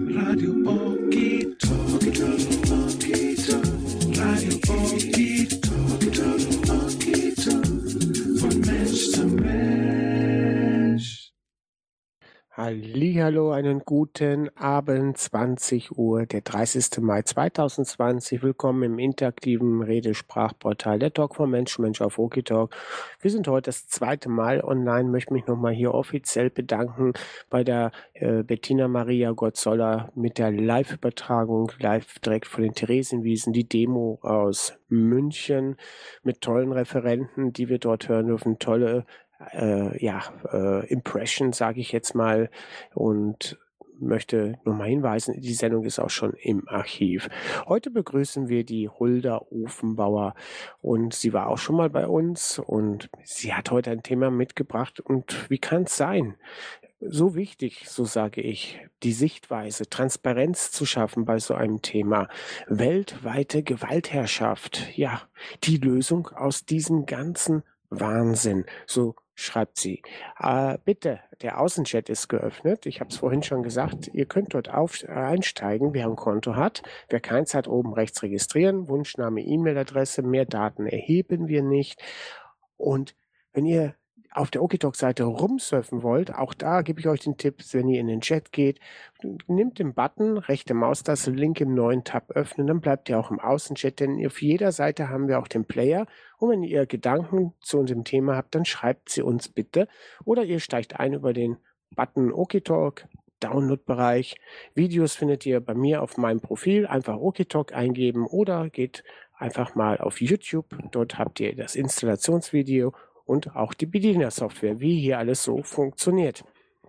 Radio Okie Talkie Talk. Radio Okie Talk. Von Mensch zu Mensch. Hallihallo, einen guten Abend, 20 Uhr, der 30. Mai 2020. Willkommen im interaktiven Redesprachportal der Talk von Mensch zu Mensch auf OkiTalk. Wir sind heute das zweite Mal online, möchte mich nochmal hier offiziell bedanken bei der Bettina Maria Gotzoller mit der Live-Übertragung, live direkt von den Theresienwiesen, die Demo aus München mit tollen Referenten, die wir dort hören dürfen, tolle Impression, sage ich jetzt mal, und möchte nur mal hinweisen, die Sendung ist auch schon im Archiv. Heute begrüßen wir die Hulda Ofenbauer und sie war auch schon mal bei uns und sie hat heute ein Thema mitgebracht und wie kann es sein? So wichtig, so sage ich, die Sichtweise, Transparenz zu schaffen bei so einem Thema. Weltweite Gewaltherrschaft, ja, die Lösung aus diesem ganzen Wahnsinn, so schreibt sie. Bitte, der Außenchat ist geöffnet. Ich habe es vorhin schon gesagt, ihr könnt dort einsteigen, wer ein Konto hat. Wer keins hat, oben rechts registrieren, Wunschname, E-Mail-Adresse, mehr Daten erheben wir nicht. Und wenn ihr auf der OkiTalk-Seite rumsurfen wollt, auch da gebe ich euch den Tipp, wenn ihr in den Chat geht, nehmt den Button, rechte Maustaste, Link im neuen Tab öffnen, dann bleibt ihr auch im Außenchat, denn auf jeder Seite haben wir auch den Player. Und wenn ihr Gedanken zu unserem Thema habt, dann schreibt sie uns bitte. Oder ihr steigt ein über den Button OkiTalk, Download-Bereich. Videos findet ihr bei mir auf meinem Profil. Einfach OkiTalk eingeben oder geht einfach mal auf YouTube. Dort habt ihr das Installationsvideo und auch die Bedienersoftware, wie hier alles so funktioniert.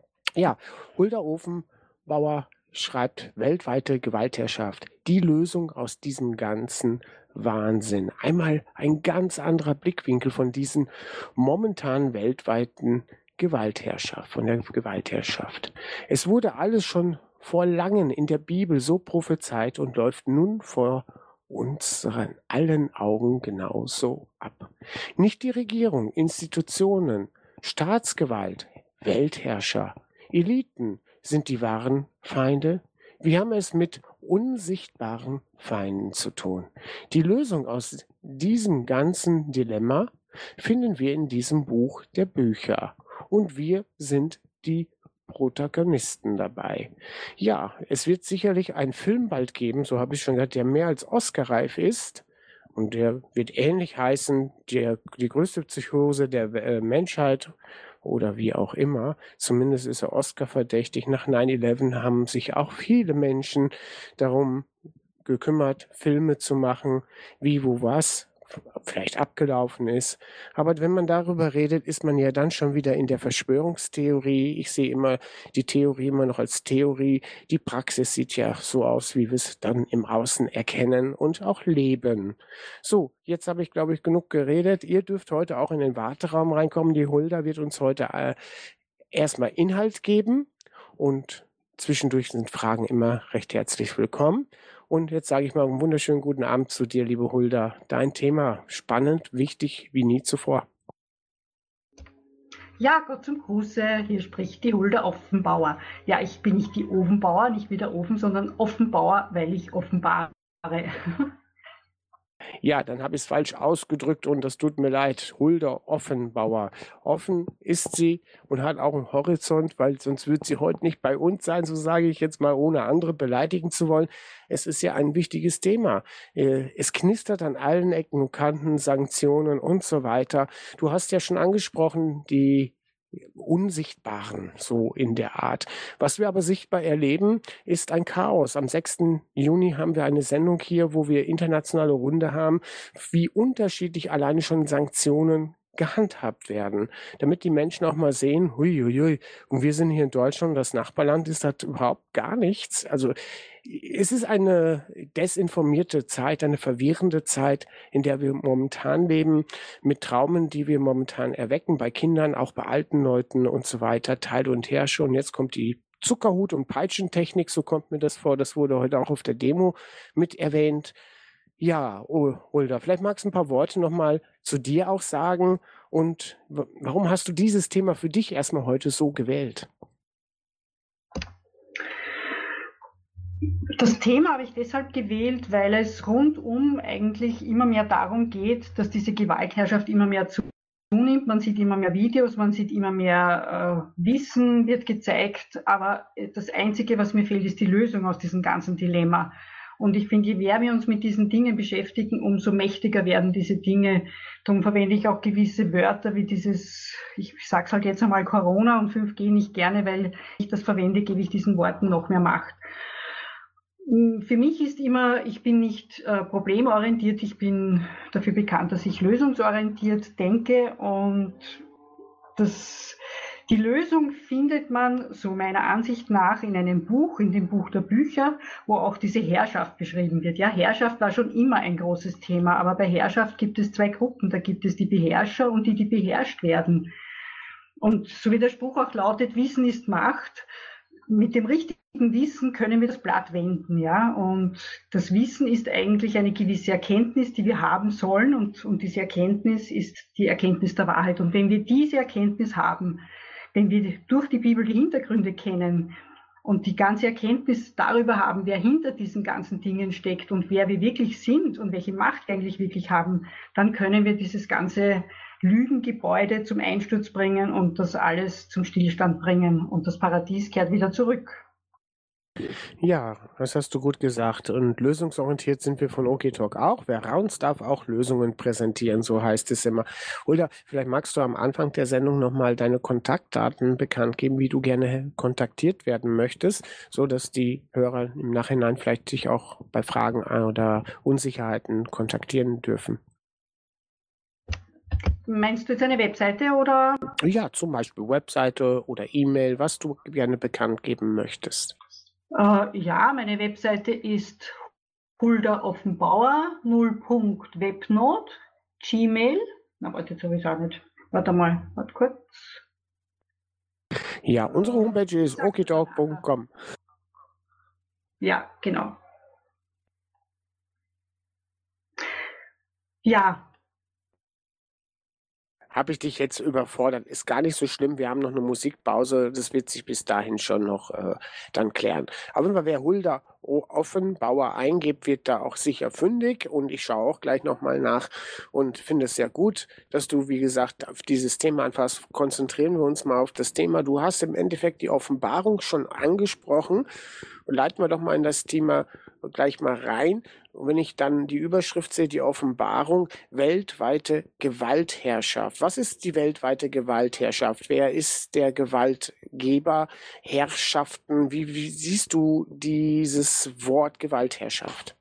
Ja, Hulda Ofenbauer schreibt weltweite Gewaltherrschaft, die Lösung aus diesem ganzen Wahnsinn. Einmal ein ganz anderer Blickwinkel von diesen momentan weltweiten Gewaltherrschaft, von der Gewaltherrschaft. Es wurde alles schon vor langem in der Bibel so prophezeit und läuft nun vor unseren allen Augen genauso ab. Nicht die Regierung, Institutionen, Staatsgewalt, Weltherrscher, Eliten sind die wahren Feinde. Wir haben es mit unsichtbaren Feinden zu tun. Die Lösung aus diesem ganzen Dilemma finden wir in diesem Buch der Bücher. Und wir sind die Protagonisten dabei. Ja, es wird sicherlich einen Film bald geben, so habe ich schon gesagt, der mehr als Oscar-reif ist. Und der wird ähnlich heißen, die größte Psychose der Menschheit oder wie auch immer. Zumindest ist er Oscar-verdächtig. Nach 9/11 haben sich auch viele Menschen darum gekümmert, Filme zu machen, wie, wo, was vielleicht abgelaufen ist. Aber wenn man darüber redet, ist man ja dann schon wieder in der Verschwörungstheorie. Ich sehe immer die Theorie immer noch als Theorie. Die Praxis sieht ja so aus, wie wir es dann im Außen erkennen und auch leben. So, jetzt habe ich, glaube ich, genug geredet. Ihr dürft heute auch in den Warteraum reinkommen. Die Hulda wird uns heute erstmal Inhalt geben und zwischendurch sind Fragen immer recht herzlich willkommen. Und jetzt sage ich mal einen wunderschönen guten Abend zu dir, liebe Hulda. Dein Thema spannend, wichtig wie nie zuvor. Ja, Gott zum Gruße, hier spricht die Hulda Offenbauer. Ja, ich bin nicht die Ofenbauer, nicht wie der Ofen, sondern Offenbauer, weil ich offenbare. Ja, dann habe ich es falsch ausgedrückt und das tut mir leid. Hulda Offenbauer. Offen ist sie und hat auch einen Horizont, weil sonst wird sie heute nicht bei uns sein, so sage ich jetzt mal, ohne andere beleidigen zu wollen. Es ist ja ein wichtiges Thema. Es knistert an allen Ecken und Kanten, Sanktionen und so weiter. Du hast ja schon angesprochen, die Unsichtbaren, so in der Art. Was wir aber sichtbar erleben, ist ein Chaos. Am 6. Juni haben wir eine Sendung hier, wo wir internationale Runde haben, wie unterschiedlich alleine schon Sanktionen gehandhabt werden, damit die Menschen auch mal sehen, huiuiui, und wir sind hier in Deutschland, das Nachbarland ist das überhaupt gar nichts. Also es ist eine desinformierte Zeit, eine verwirrende Zeit, in der wir momentan leben, mit Traumen, die wir momentan erwecken, bei Kindern, auch bei alten Leuten und so weiter, Teil und Herrsche. Und jetzt kommt die Zuckerhut- und Peitschentechnik, so kommt mir das vor, das wurde heute auch auf der Demo mit erwähnt. Ja, Hulda, vielleicht magst du ein paar Worte nochmal zu dir auch sagen und warum hast du dieses Thema für dich erstmal heute so gewählt? Das Thema habe ich deshalb gewählt, weil es rundum eigentlich immer mehr darum geht, dass diese Gewaltherrschaft immer mehr zunimmt. Man sieht immer mehr Videos, man sieht immer mehr Wissen wird gezeigt, aber das Einzige, was mir fehlt, ist die Lösung aus diesem ganzen Dilemma. Und ich finde, je mehr wir uns mit diesen Dingen beschäftigen, umso mächtiger werden diese Dinge. Darum verwende ich auch gewisse Wörter wie dieses, ich sage es halt jetzt einmal, Corona und 5G nicht gerne, weil ich das verwende, gebe ich diesen Worten noch mehr Macht. Für mich ist immer, ich bin nicht problemorientiert, ich bin dafür bekannt, dass ich lösungsorientiert denke und die Lösung findet man, so meiner Ansicht nach, in einem Buch, in dem Buch der Bücher, wo auch diese Herrschaft beschrieben wird. Ja, Herrschaft war schon immer ein großes Thema, aber bei Herrschaft gibt es zwei Gruppen. Da gibt es die Beherrscher und die beherrscht werden. Und so wie der Spruch auch lautet, Wissen ist Macht. Mit dem richtigen Wissen können wir das Blatt wenden, ja. Und das Wissen ist eigentlich eine gewisse Erkenntnis, die wir haben sollen. Und diese Erkenntnis ist die Erkenntnis der Wahrheit. Und wenn wir diese Erkenntnis haben, wenn wir durch die Bibel die Hintergründe kennen und die ganze Erkenntnis darüber haben, wer hinter diesen ganzen Dingen steckt und wer wir wirklich sind und welche Macht wir eigentlich wirklich haben, dann können wir dieses ganze Lügengebäude zum Einsturz bringen und das alles zum Stillstand bringen und das Paradies kehrt wieder zurück. Ja, das hast du gut gesagt. Und lösungsorientiert sind wir von OKTalk auch. Wer raunzt, darf auch Lösungen präsentieren, so heißt es immer. Hulda, vielleicht magst du am Anfang der Sendung nochmal deine Kontaktdaten bekannt geben, wie du gerne kontaktiert werden möchtest, so dass die Hörer im Nachhinein vielleicht dich auch bei Fragen oder Unsicherheiten kontaktieren dürfen. Meinst du jetzt eine Webseite oder? Ja, zum Beispiel Webseite oder E-Mail, was du gerne bekannt geben möchtest. Ja, meine Webseite ist Hulda Offenbauer 0.webnode Gmail. Na, warte, jetzt habe ich es auch nicht. Warte mal, warte kurz. Ja, unsere Homepage ist oktalk.com. Ja, genau. Ja. Habe ich dich jetzt überfordert? Ist gar nicht so schlimm. Wir haben noch eine Musikpause. Das wird sich bis dahin schon noch dann klären. Aber wer Hulda Offenbauer eingibt, wird da auch sicher fündig. Und ich schaue auch gleich nochmal nach und finde es sehr gut, dass du, wie gesagt, auf dieses Thema anfasst. Konzentrieren wir uns mal auf das Thema. Du hast im Endeffekt die Offenbarung schon angesprochen. Und leiten wir doch mal in das Thema gleich mal rein. Und wenn ich dann die Überschrift sehe, die Offenbarung, weltweite Gewaltherrschaft. Was ist die weltweite Gewaltherrschaft? Wer ist der Gewaltgeber? Herrschaften? Wie siehst du dieses Wort Gewaltherrschaft?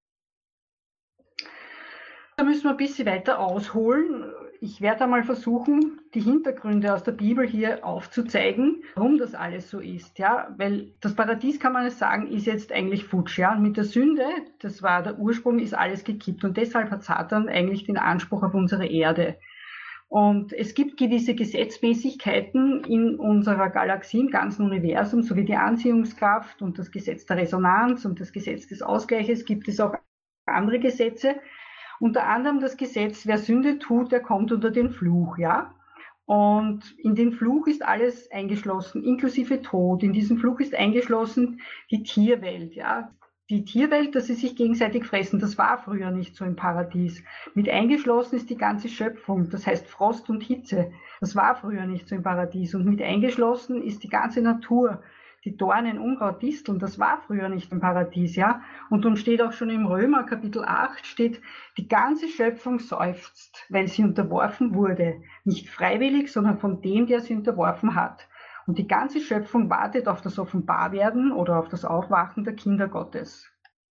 Da müssen wir ein bisschen weiter ausholen. Ich werde einmal versuchen, die Hintergründe aus der Bibel hier aufzuzeigen, warum das alles so ist. Ja? Weil das Paradies, kann man sagen, ist jetzt eigentlich futsch. Ja? Und mit der Sünde, das war der Ursprung, ist alles gekippt. Und deshalb hat Satan eigentlich den Anspruch auf unsere Erde. Und es gibt gewisse Gesetzmäßigkeiten in unserer Galaxie, im ganzen Universum, sowie die Anziehungskraft und das Gesetz der Resonanz und das Gesetz des Ausgleiches, gibt es auch andere Gesetze. Unter anderem das Gesetz, wer Sünde tut, der kommt unter den Fluch, ja. Und in den Fluch ist alles eingeschlossen, inklusive Tod. In diesem Fluch ist eingeschlossen die Tierwelt, ja. Die Tierwelt, dass sie sich gegenseitig fressen, das war früher nicht so im Paradies. Mit eingeschlossen ist die ganze Schöpfung, das heißt Frost und Hitze. Das war früher nicht so im Paradies. Und mit eingeschlossen ist die ganze Natur. Die Dornen, Unkraut, Disteln, das war früher nicht im Paradies, ja. Und dann steht auch schon im Römer Kapitel 8 steht, die ganze Schöpfung seufzt, weil sie unterworfen wurde. Nicht freiwillig, sondern von dem, der sie unterworfen hat. Und die ganze Schöpfung wartet auf das Offenbarwerden oder auf das Aufwachen der Kinder Gottes.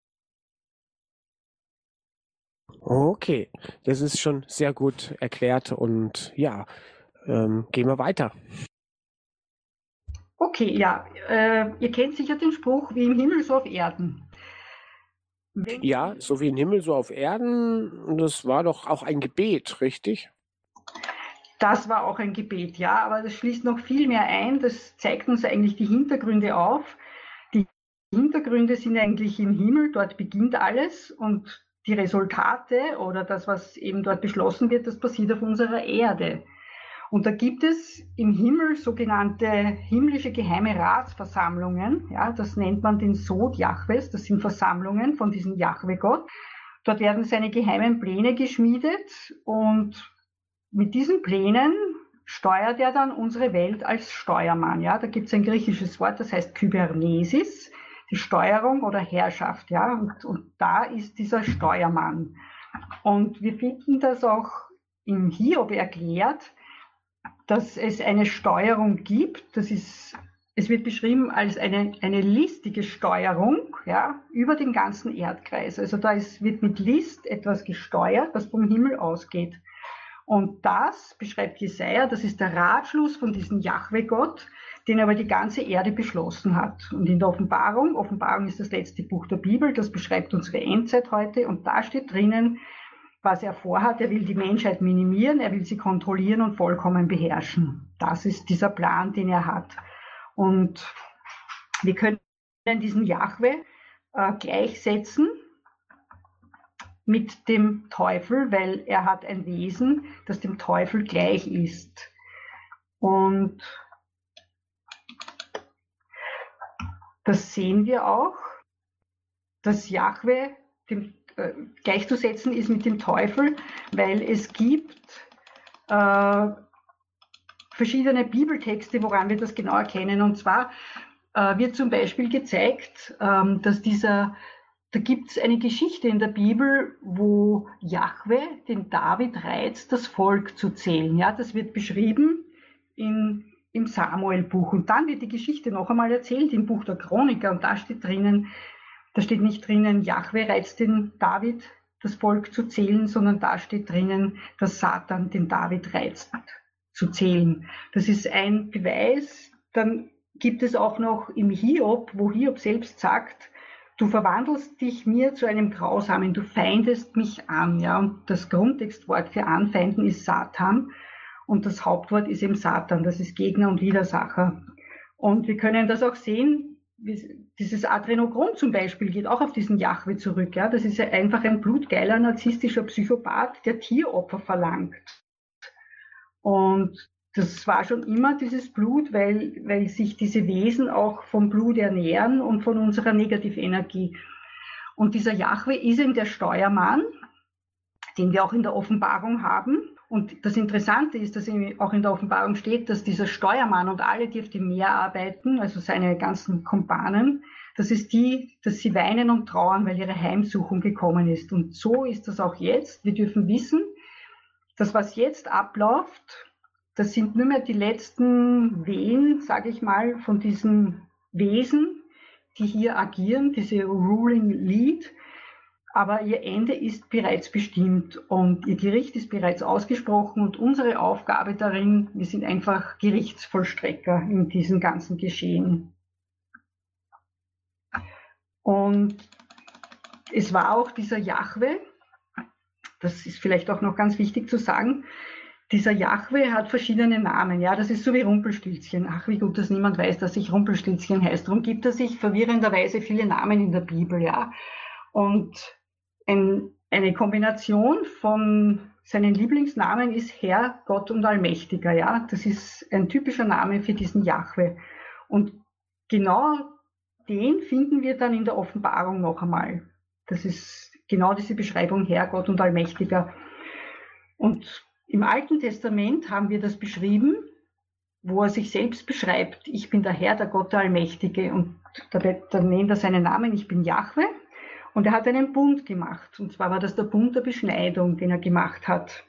Okay, das ist schon sehr gut erklärt und ja, gehen wir weiter. Okay, ja, ihr kennt sicher den Spruch, wie im Himmel, so auf Erden. Ja, so wie im Himmel, so auf Erden. Das war doch auch ein Gebet, richtig? Das war auch ein Gebet, ja, aber das schließt noch viel mehr ein. Das zeigt uns eigentlich die Hintergründe auf. Die Hintergründe sind eigentlich im Himmel, dort beginnt alles und die Resultate oder das, was eben dort beschlossen wird, das passiert auf unserer Erde. Und da gibt es im Himmel sogenannte himmlische geheime Ratsversammlungen. Ja, das nennt man den Sod Jahwes. Das sind Versammlungen von diesem Jahwe-Gott. Dort werden seine geheimen Pläne geschmiedet und mit diesen Plänen steuert er dann unsere Welt als Steuermann. Ja, da gibt es ein griechisches Wort, das heißt Kybernesis, die Steuerung oder Herrschaft. Ja, und da ist dieser Steuermann. Und wir finden das auch im Hiob erklärt, dass es eine Steuerung gibt. Es wird beschrieben als eine listige Steuerung, ja, über den ganzen Erdkreis. Also wird mit List etwas gesteuert, was vom Himmel ausgeht. Und das beschreibt Jesaja, das ist der Ratschluss von diesem Jahwe-Gott, den aber die ganze Erde beschlossen hat. Und in der Offenbarung ist das letzte Buch der Bibel, das beschreibt unsere Endzeit heute. Und da steht drinnen, was er vorhat. Er will die Menschheit minimieren, er will sie kontrollieren und vollkommen beherrschen. Das ist dieser Plan, den er hat. Und wir können diesen Jahwe gleichsetzen mit dem Teufel, weil er hat ein Wesen, das dem Teufel gleich ist. Und das sehen wir auch, dass Jahwe gleichzusetzen ist mit dem Teufel, weil es gibt verschiedene Bibeltexte, woran wir das genau erkennen. Und zwar wird zum Beispiel gezeigt, dass da gibt es eine Geschichte in der Bibel, wo Jahwe den David reizt, das Volk zu zählen. Ja, das wird beschrieben im Samuel-Buch. Und dann wird die Geschichte noch einmal erzählt im Buch der Chroniker. Und da steht nicht drinnen, Jahwe reizt den David, das Volk zu zählen, sondern da steht drinnen, dass Satan den David reizt, zu zählen. Das ist ein Beweis. Dann gibt es auch noch im Hiob, wo Hiob selbst sagt, du verwandelst dich mir zu einem Grausamen, du feindest mich an. Ja? Und das Grundtextwort für anfeinden ist Satan und das Hauptwort ist eben Satan, das ist Gegner und Widersacher. Und wir können das auch sehen, dieses Adrenochrom zum Beispiel geht auch auf diesen Jahwe zurück. Ja? Das ist ja einfach ein blutgeiler, narzisstischer Psychopath, der Tieropfer verlangt. Und das war schon immer dieses Blut, weil sich diese Wesen auch vom Blut ernähren und von unserer Negativenergie. Und dieser Jahwe ist eben der Steuermann, den wir auch in der Offenbarung haben. Und das Interessante ist, dass auch in der Offenbarung steht, dass dieser Steuermann und alle, die auf dem Meer arbeiten, also seine ganzen Kumpanen, dass sie weinen und trauern, weil ihre Heimsuchung gekommen ist. Und so ist das auch jetzt. Wir dürfen wissen, dass was jetzt abläuft, das sind nur mehr die letzten Wehen, sage ich mal, von diesen Wesen, die hier agieren, diese Ruling Lead. Aber ihr Ende ist bereits bestimmt und ihr Gericht ist bereits ausgesprochen und unsere Aufgabe darin, wir sind einfach Gerichtsvollstrecker in diesem ganzen Geschehen. Und es war auch dieser Jahwe, das ist vielleicht auch noch ganz wichtig zu sagen, dieser Jahwe hat verschiedene Namen. Ja, das ist so wie Rumpelstilzchen. Ach, wie gut, dass niemand weiß, dass sich Rumpelstilzchen heißt. Darum gibt er sich verwirrenderweise viele Namen in der Bibel. Ja, und eine Kombination von seinen Lieblingsnamen ist Herr, Gott und Allmächtiger. Ja, das ist ein typischer Name für diesen Jahwe. Und genau den finden wir dann in der Offenbarung noch einmal. Das ist genau diese Beschreibung Herr, Gott und Allmächtiger. Und im Alten Testament haben wir das beschrieben, wo er sich selbst beschreibt, ich bin der Herr, der Gott, der Allmächtige. Und da nennt er seinen Namen, ich bin Jahwe. Und er hat einen Bund gemacht. Und zwar war das der Bund der Beschneidung, den er gemacht hat.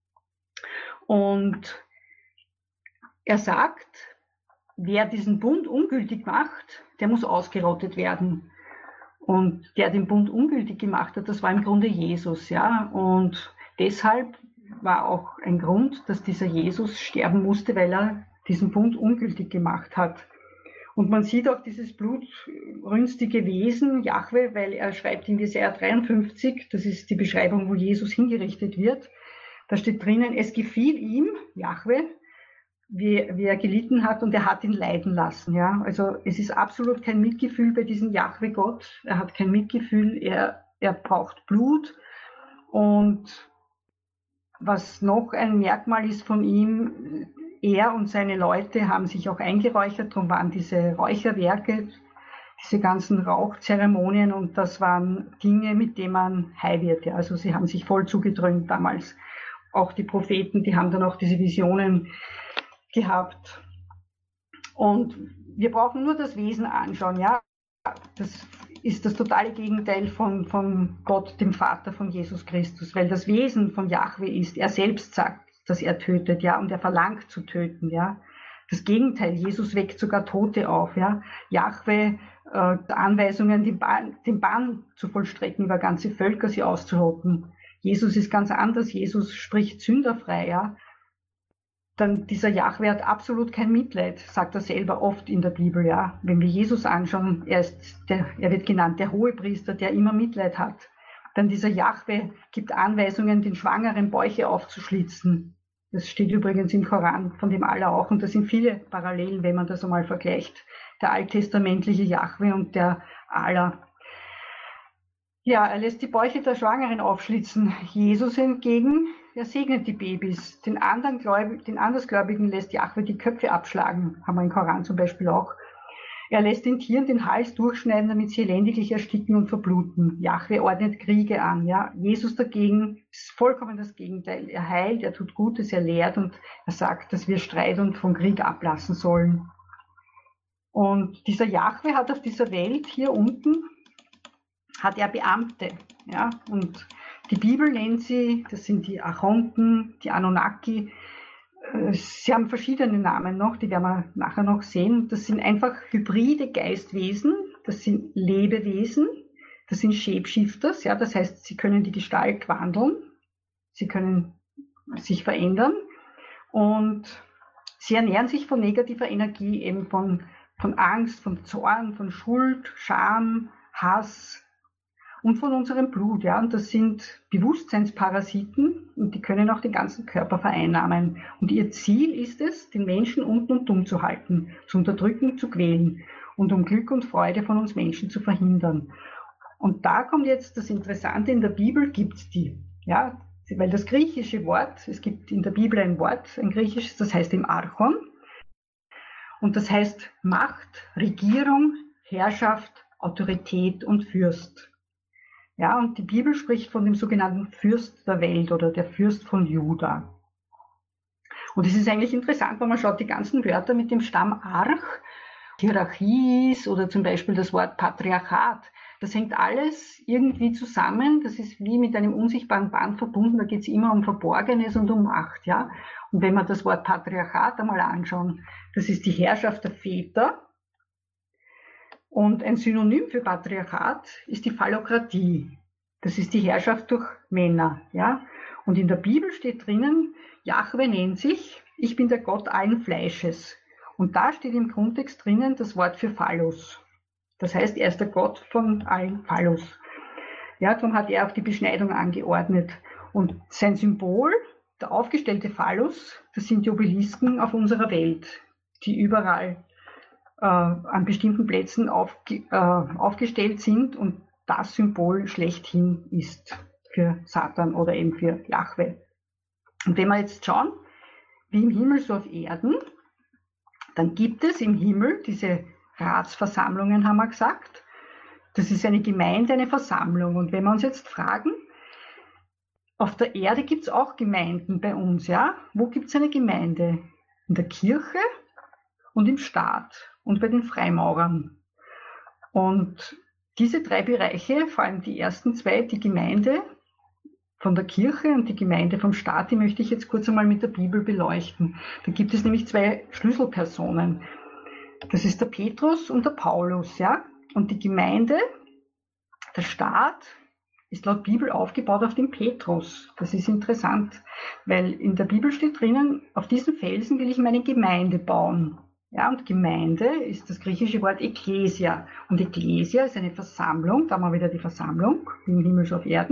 Und er sagt, wer diesen Bund ungültig macht, der muss ausgerottet werden. Und der den Bund ungültig gemacht hat, das war im Grunde Jesus. Ja? Und deshalb war auch ein Grund, dass dieser Jesus sterben musste, weil er diesen Bund ungültig gemacht hat. Und man sieht auch dieses blutrünstige Wesen, Jahwe, weil er schreibt in Jesaja 53, das ist die Beschreibung, wo Jesus hingerichtet wird, da steht drinnen, es gefiel ihm, Jahwe, wie er gelitten hat und er hat ihn leiden lassen. Ja? Also es ist absolut kein Mitgefühl bei diesem Jahwe Gott, er hat kein Mitgefühl, er braucht Blut und Was noch ein Merkmal ist von ihm, er und seine Leute haben sich auch eingeräuchert, darum waren diese Räucherwerke, diese ganzen Rauchzeremonien, und das waren Dinge, mit denen man high wird. Ja. Also sie haben sich voll zugedröhnt damals. Auch die Propheten, die haben dann auch diese Visionen gehabt. Und wir brauchen nur das Wesen anschauen. Ja. Das ist das totale Gegenteil von Gott, dem Vater von Jesus Christus, weil das Wesen von Jahwe ist, er selbst sagt, dass er tötet, ja, und er verlangt zu töten, ja. Das Gegenteil, Jesus weckt sogar Tote auf, ja. Jahwe Anweisungen, den Bann zu vollstrecken, über ganze Völker sie auszurotten. Jesus ist ganz anders, Jesus spricht sündерfrei, ja. Dann dieser Jahwe hat absolut kein Mitleid, sagt er selber oft in der Bibel, ja. Wenn wir Jesus anschauen, er wird genannt der Hohepriester, der immer Mitleid hat. Dann dieser Jahwe gibt Anweisungen, den Schwangeren Bäuche aufzuschlitzen. Das steht übrigens im Koran, von dem Allah auch. Und da sind viele Parallelen, wenn man das einmal vergleicht. Der alttestamentliche Jahwe und der Allah. Ja, er lässt die Bäuche der Schwangeren aufschlitzen. Jesus hingegen, er segnet die Babys. Den Andersgläubigen lässt Jahwe die Köpfe abschlagen. Haben wir im Koran zum Beispiel auch. Er lässt den Tieren den Hals durchschneiden, damit sie elendiglich ersticken und verbluten. Jahwe ordnet Kriege an. Ja. Jesus dagegen ist vollkommen das Gegenteil. Er heilt, er tut Gutes, er lehrt und er sagt, dass wir Streit und von Krieg ablassen sollen. Und dieser Jahwe hat auf dieser Welt hier unten, hat er Beamte. Ja. Und die Bibel nennt sie, das sind die Archonten, die Anunnaki. Sie haben verschiedene Namen noch, die werden wir nachher noch sehen. Das sind einfach hybride Geistwesen, das sind Lebewesen, das sind Shapeshifters, ja, das heißt, sie können die Gestalt wandeln, sie können sich verändern und sie ernähren sich von negativer Energie, eben von Angst, von Zorn, von Schuld, Scham, Hass und von unserem Blut, ja, und das sind Bewusstseinsparasiten und die können auch den ganzen Körper vereinnahmen. Und ihr Ziel ist es, den Menschen unten und dumm zu halten, zu unterdrücken, zu quälen und um Glück und Freude von uns Menschen zu verhindern. Und da kommt jetzt das Interessante, in der Bibel gibt's die, ja, weil das griechische Wort, es gibt in der Bibel ein Wort, ein griechisches, das heißt im Archon, und das heißt Macht, Regierung, Herrschaft, Autorität und Fürst. Ja, und die Bibel spricht von dem sogenannten Fürst der Welt oder der Fürst von Juda. Und es ist eigentlich interessant, wenn man schaut, die ganzen Wörter mit dem Stamm Arch, Hierarchie oder zum Beispiel das Wort Patriarchat, das hängt alles irgendwie zusammen. Das ist wie mit einem unsichtbaren Band verbunden. Da geht es immer um Verborgenes und um Macht. Ja? Und wenn wir das Wort Patriarchat einmal anschauen, das ist die Herrschaft der Väter. Und ein Synonym für Patriarchat ist die Phallokratie. Das ist die Herrschaft durch Männer. Ja? Und in der Bibel steht drinnen, Jahwe nennt sich, ich bin der Gott allen Fleisches. Und da steht im Grundtext drinnen das Wort für Phallus. Das heißt, er ist der Gott von allen Phallus. Ja, darum hat er auch die Beschneidung angeordnet. Und sein Symbol, der aufgestellte Phallus, das sind die Obelisken auf unserer Welt, die überall an bestimmten Plätzen aufgestellt sind und das Symbol schlechthin ist für Satan oder eben für Jahwe. Und wenn wir jetzt schauen, wie im Himmel so auf Erden, dann gibt es im Himmel diese Ratsversammlungen, haben wir gesagt. Das ist eine Gemeinde, eine Versammlung. Und wenn wir uns jetzt fragen, auf der Erde gibt es auch Gemeinden bei uns, ja? Wo gibt es eine Gemeinde? In der Kirche und im Staat und bei den Freimaurern. Und diese drei Bereiche, vor allem die ersten zwei, die Gemeinde von der Kirche und die Gemeinde vom Staat, die möchte ich jetzt kurz einmal mit der Bibel beleuchten. Da gibt es nämlich zwei Schlüsselpersonen. Das ist der Petrus und der Paulus, ja. Und die Gemeinde, der Staat, ist laut Bibel aufgebaut auf dem Petrus. Das ist interessant, weil in der Bibel steht drinnen, auf diesen Felsen will ich meine Gemeinde bauen. Ja, und Gemeinde ist das griechische Wort Ekklesia. Und Ekklesia ist eine Versammlung, da haben wir wieder die Versammlung, im Himmel so auf Erden.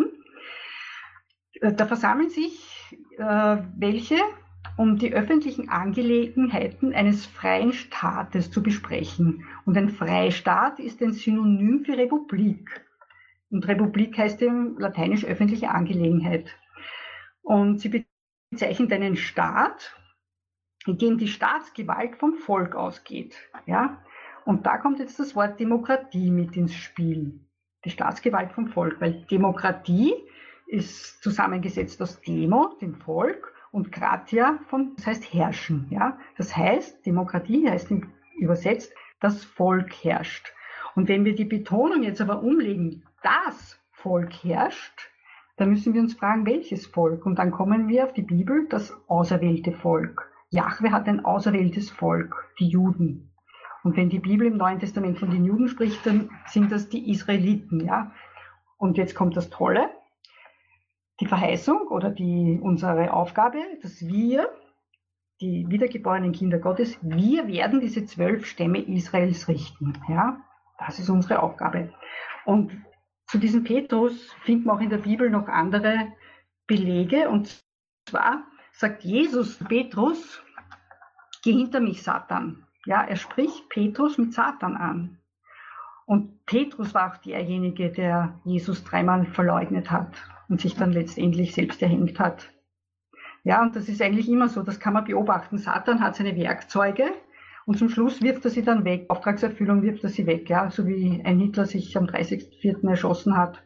Da versammeln sich welche, um die öffentlichen Angelegenheiten eines freien Staates zu besprechen. Und ein Freistaat ist ein Synonym für Republik. Und Republik heißt im Lateinisch öffentliche Angelegenheit. Und sie bezeichnet einen Staat, in dem die Staatsgewalt vom Volk ausgeht. Ja? Und da kommt jetzt das Wort Demokratie mit ins Spiel. Die Staatsgewalt vom Volk, weil Demokratie ist zusammengesetzt aus Demo, dem Volk, und Kratia, das heißt herrschen. Ja? Das heißt, Demokratie heißt übersetzt, das Volk herrscht. Und wenn wir die Betonung jetzt aber umlegen, das Volk herrscht, dann müssen wir uns fragen, welches Volk? Und dann kommen wir auf die Bibel, das auserwählte Volk. Jahwe hat ein auserwähltes Volk, die Juden. Und wenn die Bibel im Neuen Testament von den Juden spricht, dann sind das die Israeliten. Ja? Und jetzt kommt das Tolle, die Verheißung oder unsere Aufgabe, dass wir, die wiedergeborenen Kinder Gottes, wir werden diese 12 Stämme Israels richten. Ja? Das ist unsere Aufgabe. Und zu diesem Petrus finden wir auch in der Bibel noch andere Belege. Und zwar sagt Jesus Petrus, geh hinter mich, Satan. Ja, er spricht Petrus mit Satan an. Und Petrus war auch derjenige, der Jesus 3-mal verleugnet hat und sich dann letztendlich selbst erhängt hat. Ja, und das ist eigentlich immer so, das kann man beobachten. Satan hat seine Werkzeuge und zum Schluss wirft er sie dann weg. Auftragserfüllung wirft er sie weg, ja, so wie ein Hitler sich am 30.04. erschossen hat.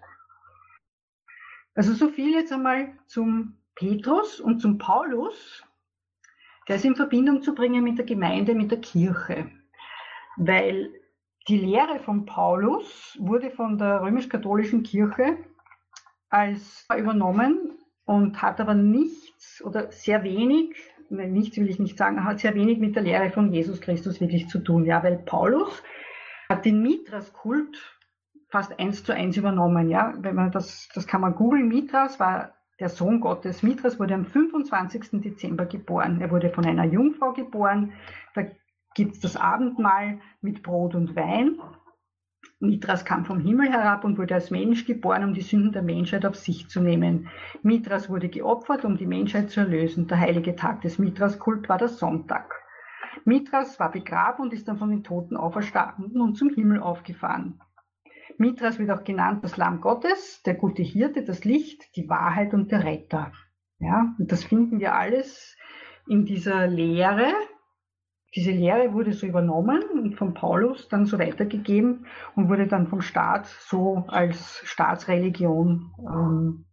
Also so viel jetzt einmal zum Petrus und zum Paulus. Der ist in Verbindung zu bringen mit der Gemeinde, mit der Kirche. Weil die Lehre von Paulus wurde von der römisch-katholischen Kirche als übernommen und hat aber nichts oder sehr wenig, nichts will ich nicht sagen, hat sehr wenig mit der Lehre von Jesus Christus wirklich zu tun. Ja, weil Paulus hat den Mithras-Kult fast 1:1 übernommen. Ja, wenn man das kann man googeln. Mithras war der Sohn Gottes. Mithras wurde am 25. Dezember geboren. Er wurde von einer Jungfrau geboren. Da gibt es das Abendmahl mit Brot und Wein. Mithras kam vom Himmel herab und wurde als Mensch geboren, um die Sünden der Menschheit auf sich zu nehmen. Mithras wurde geopfert, um die Menschheit zu erlösen. Der heilige Tag des Mithras-Kult war der Sonntag. Mithras war begraben und ist dann von den Toten auferstanden und zum Himmel aufgefahren. Mithras wird auch genannt das Lamm Gottes, der gute Hirte, das Licht, die Wahrheit und der Retter. Ja, und das finden wir alles in dieser Lehre. Diese Lehre wurde so übernommen und von Paulus dann so weitergegeben und wurde dann vom Staat so als Staatsreligion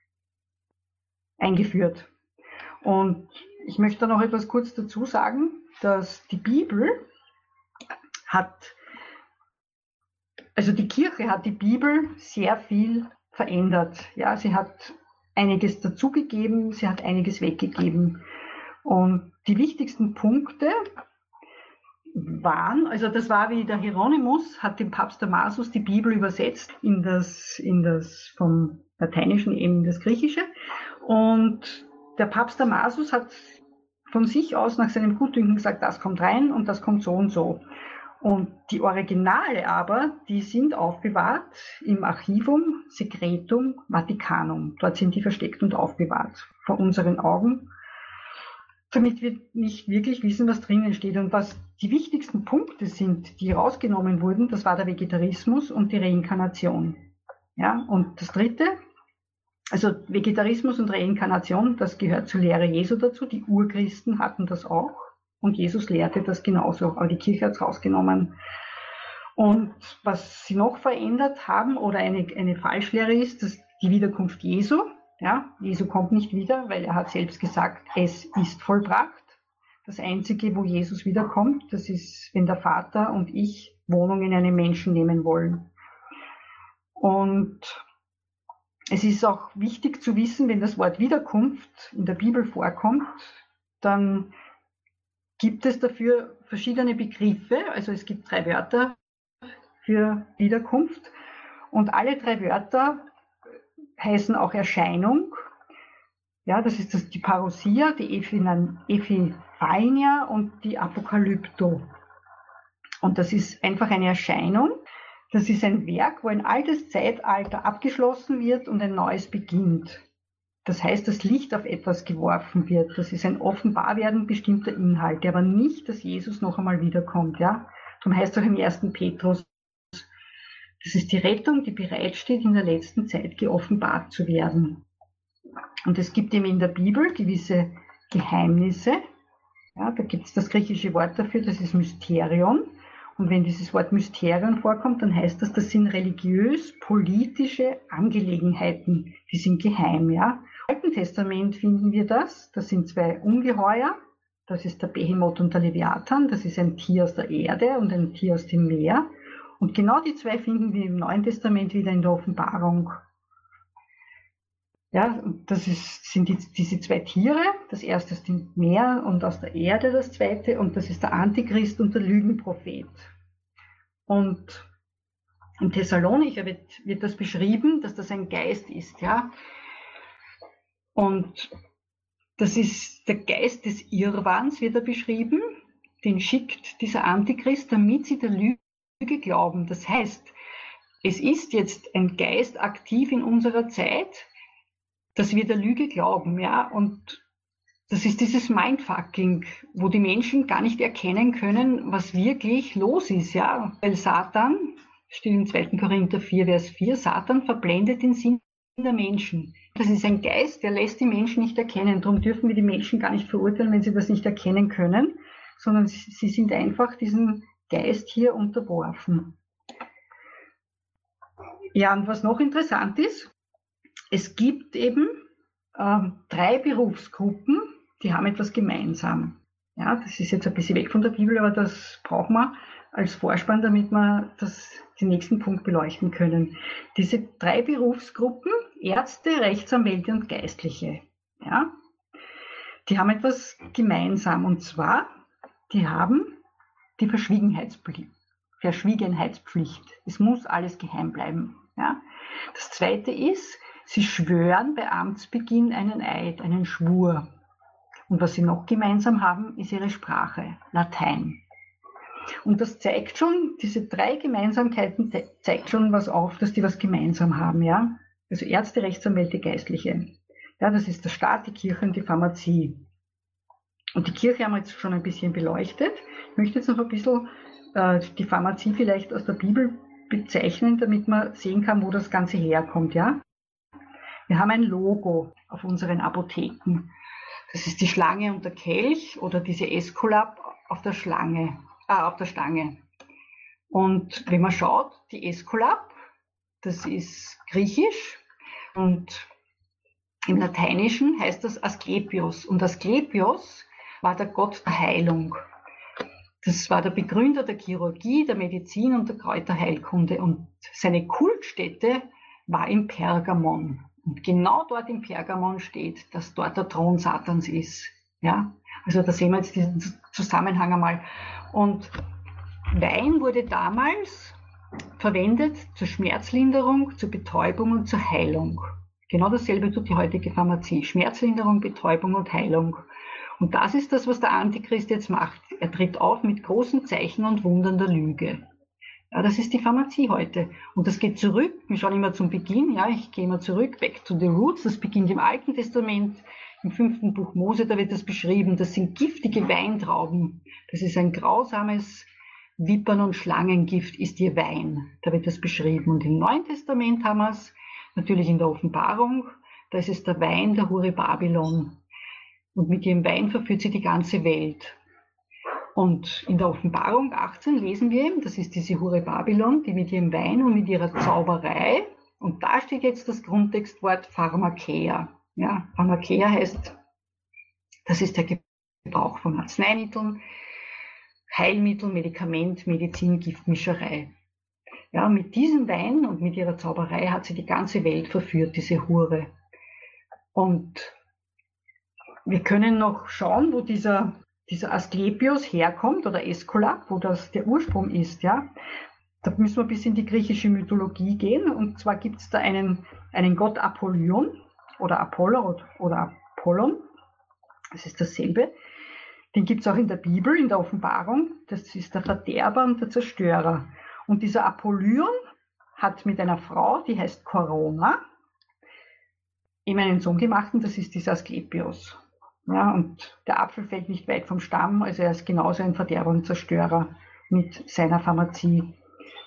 eingeführt. Und ich möchte noch etwas kurz dazu sagen, dass die Bibel die Kirche hat die Bibel sehr viel verändert. Ja, sie hat einiges dazugegeben, sie hat einiges weggegeben. Und die wichtigsten Punkte waren, also das war wie der Hieronymus, hat dem Papst Damasus die Bibel übersetzt in das vom Lateinischen eben in das Griechische. Und der Papst Damasus hat von sich aus nach seinem Gutdünken gesagt, das kommt rein und das kommt so und so. Und die Originale aber, die sind aufbewahrt im Archivum Secretum Vaticanum. Dort sind die versteckt und aufbewahrt vor unseren Augen, damit wir nicht wirklich wissen, was drinnen steht. Und was die wichtigsten Punkte sind, die rausgenommen wurden, das war der Vegetarismus und die Reinkarnation. Ja, und das Dritte, also Vegetarismus und Reinkarnation, das gehört zur Lehre Jesu dazu. Die Urchristen hatten das auch. Und Jesus lehrte das genauso, aber die Kirche hat es rausgenommen. Und was sie noch verändert haben oder eine Falschlehre ist, dass die Wiederkunft Jesu, ja, Jesu kommt nicht wieder, weil er hat selbst gesagt, es ist vollbracht. Das Einzige, wo Jesus wiederkommt, das ist, wenn der Vater und ich Wohnung in einem Menschen nehmen wollen. Und es ist auch wichtig zu wissen, wenn das Wort Wiederkunft in der Bibel vorkommt, dann gibt es dafür verschiedene Begriffe. Also es gibt 3 Wörter für Wiederkunft und alle 3 Wörter heißen auch Erscheinung. Ja, das ist die Parousia, die Epiphania und die Apokalypto. Und das ist einfach eine Erscheinung. Das ist ein Werk, wo ein altes Zeitalter abgeschlossen wird und ein neues beginnt. Das heißt, das Licht auf etwas geworfen wird. Das ist ein Offenbarwerden bestimmter Inhalte, aber nicht, dass Jesus noch einmal wiederkommt. Ja? Darum heißt es auch im 1. Petrus, das ist die Rettung, die bereitsteht, in der letzten Zeit geoffenbart zu werden. Und es gibt eben in der Bibel gewisse Geheimnisse. Ja, da gibt es das griechische Wort dafür, das ist Mysterion. Und wenn dieses Wort Mysterion vorkommt, dann heißt das sind religiös-politische Angelegenheiten. Die sind geheim. Ja. Im Alten Testament finden wir das. Das sind zwei Ungeheuer. Das ist der Behemoth und der Leviathan. Das ist ein Tier aus der Erde und ein Tier aus dem Meer. Und genau die zwei finden wir im Neuen Testament wieder in der Offenbarung. Ja, das sind diese zwei Tiere. Das erste ist im Meer und aus der Erde das zweite. Und das ist der Antichrist und der Lügenprophet. Und im Thessalonicher wird das beschrieben, dass das ein Geist ist. Ja. Und das ist der Geist des Irrwahns, wird er beschrieben. Den schickt dieser Antichrist, damit sie der Lüge glauben. Das heißt, es ist jetzt ein Geist aktiv in unserer Zeit, dass wir der Lüge glauben, ja, und das ist dieses Mindfucking, wo die Menschen gar nicht erkennen können, was wirklich los ist, ja, weil Satan, steht im 2. Korinther 4, Vers 4, Satan verblendet den Sinn der Menschen. Das ist ein Geist, der lässt die Menschen nicht erkennen, darum dürfen wir die Menschen gar nicht verurteilen, wenn sie das nicht erkennen können, sondern sie sind einfach diesem Geist hier unterworfen. Ja, und was noch interessant ist, es gibt eben 3 Berufsgruppen, die haben etwas gemeinsam. Ja, das ist jetzt ein bisschen weg von der Bibel, aber das brauchen wir als Vorspann, damit wir den nächsten Punkt beleuchten können. Diese 3 Berufsgruppen, Ärzte, Rechtsanwälte und Geistliche, ja, die haben etwas gemeinsam. Und zwar, die haben die Verschwiegenheitspflicht. Es muss alles geheim bleiben. Ja. Das zweite ist, sie schwören bei Amtsbeginn einen Eid, einen Schwur. Und was sie noch gemeinsam haben, ist ihre Sprache, Latein. Und das zeigt schon, diese 3 Gemeinsamkeiten zeigt schon was auf, dass die was gemeinsam haben. Ja? Also Ärzte, Rechtsanwälte, Geistliche. Ja, das ist der Staat, die Kirche und die Pharmazie. Und die Kirche haben wir jetzt schon ein bisschen beleuchtet. Ich möchte jetzt noch ein bisschen die Pharmazie vielleicht aus der Bibel bezeichnen, damit man sehen kann, wo das Ganze herkommt. Ja? Wir haben ein Logo auf unseren Apotheken. Das ist die Schlange und der Kelch oder diese Esculap auf der Stange. Und wenn man schaut, die Esculap, das ist griechisch und im Lateinischen heißt das Asklepios. Und Asklepios war der Gott der Heilung. Das war der Begründer der Chirurgie, der Medizin und der Kräuterheilkunde. Und seine Kultstätte war im Pergamon. Und genau dort im Pergamon steht, dass dort der Thron Satans ist. Ja? Also da sehen wir jetzt diesen Zusammenhang einmal. Und Wein wurde damals verwendet zur Schmerzlinderung, zur Betäubung und zur Heilung. Genau dasselbe tut die heutige Pharmazie. Schmerzlinderung, Betäubung und Heilung. Und das ist das, was der Antichrist jetzt macht. Er tritt auf mit großen Zeichen und Wundern der Lüge. Ja, das ist die Pharmazie heute. Und das geht zurück, wir schauen immer zum Beginn, ja, ich gehe immer zurück, back to the roots, das beginnt im Alten Testament, im 5. Buch Mose, da wird das beschrieben, das sind giftige Weintrauben. Das ist ein grausames Vipern- und Schlangengift, ist ihr Wein. Da wird das beschrieben. Und im Neuen Testament haben wir es, natürlich in der Offenbarung, da ist es der Wein der Hure Babylon. Und mit ihrem Wein verführt sie die ganze Welt. Und in der Offenbarung 18 lesen wir eben, das ist diese Hure Babylon, die mit ihrem Wein und mit ihrer Zauberei, und da steht jetzt das Grundtextwort Pharmakeia. Ja, Pharmakeia heißt, das ist der Gebrauch von Arzneimitteln, Heilmitteln, Medikament, Medizin, Giftmischerei. Ja, mit diesem Wein und mit ihrer Zauberei hat sie die ganze Welt verführt, diese Hure. Und wir können noch schauen, wo dieser Asklepios herkommt oder Esculap, wo das der Ursprung ist. Ja? Da müssen wir bis in die griechische Mythologie gehen. Und zwar gibt es da einen Gott Apollyon oder Apollo oder Apollon. Das ist dasselbe. Den gibt es auch in der Bibel, in der Offenbarung. Das ist der Verderber und der Zerstörer. Und dieser Apollyon hat mit einer Frau, die heißt Corona, ihm einen Sohn gemacht, und das ist dieser Asklepios. Ja, und der Apfel fällt nicht weit vom Stamm, also er ist genauso ein Verderber und Zerstörer mit seiner Pharmazie.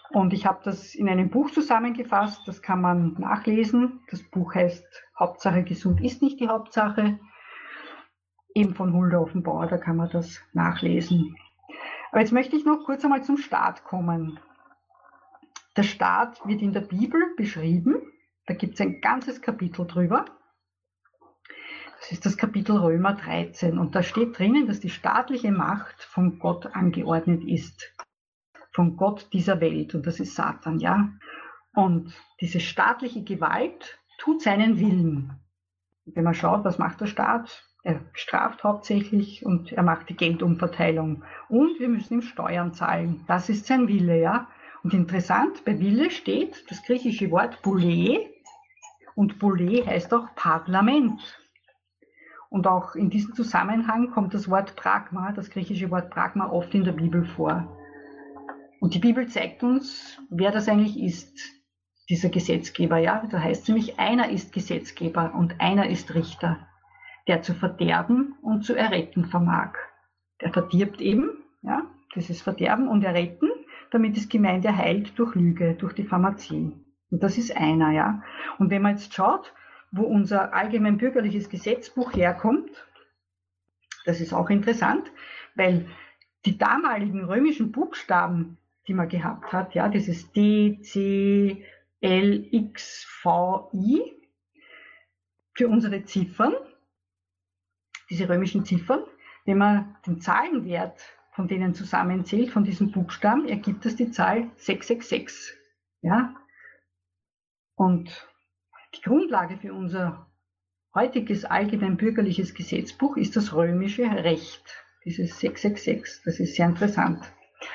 Und ich habe das in einem Buch zusammengefasst, das kann man nachlesen. Das Buch heißt Hauptsache gesund ist nicht die Hauptsache. Eben von Hulda Ofenbauer, da kann man das nachlesen. Aber jetzt möchte ich noch kurz einmal zum Staat kommen. Der Staat wird in der Bibel beschrieben. Da gibt es ein ganzes Kapitel drüber. Das ist das Kapitel Römer 13. Und da steht drinnen, dass die staatliche Macht von Gott angeordnet ist. Von Gott dieser Welt. Und das ist Satan, ja. Und diese staatliche Gewalt tut seinen Willen. Wenn man schaut, was macht der Staat? Er straft hauptsächlich und er macht die Geldumverteilung. Und wir müssen ihm Steuern zahlen. Das ist sein Wille, ja. Und interessant, bei Wille steht das griechische Wort Boulé. Und Boulé heißt auch Parlament. Und auch in diesem Zusammenhang kommt das Wort Pragma, das griechische Wort Pragma, oft in der Bibel vor. Und die Bibel zeigt uns, wer das eigentlich ist, dieser Gesetzgeber. Ja? Da heißt es nämlich, einer ist Gesetzgeber und einer ist Richter, der zu verderben und zu erretten vermag. Der verdirbt eben, ja, dieses Verderben und Erretten, damit ist gemeint, er heilt durch Lüge, durch Diffamation. Und das ist einer, ja. Und wenn man jetzt schaut, wo unser allgemein bürgerliches Gesetzbuch herkommt, das ist auch interessant, weil die damaligen römischen Buchstaben, die man gehabt hat, ja, dieses D, C, L, X, V, I, für unsere Ziffern, diese römischen Ziffern, wenn man den Zahlenwert von denen zusammenzählt, von diesen Buchstaben, ergibt es die Zahl 666. Ja? Und die Grundlage für unser heutiges allgemein bürgerliches Gesetzbuch ist das römische Recht, dieses 666. Das ist sehr interessant.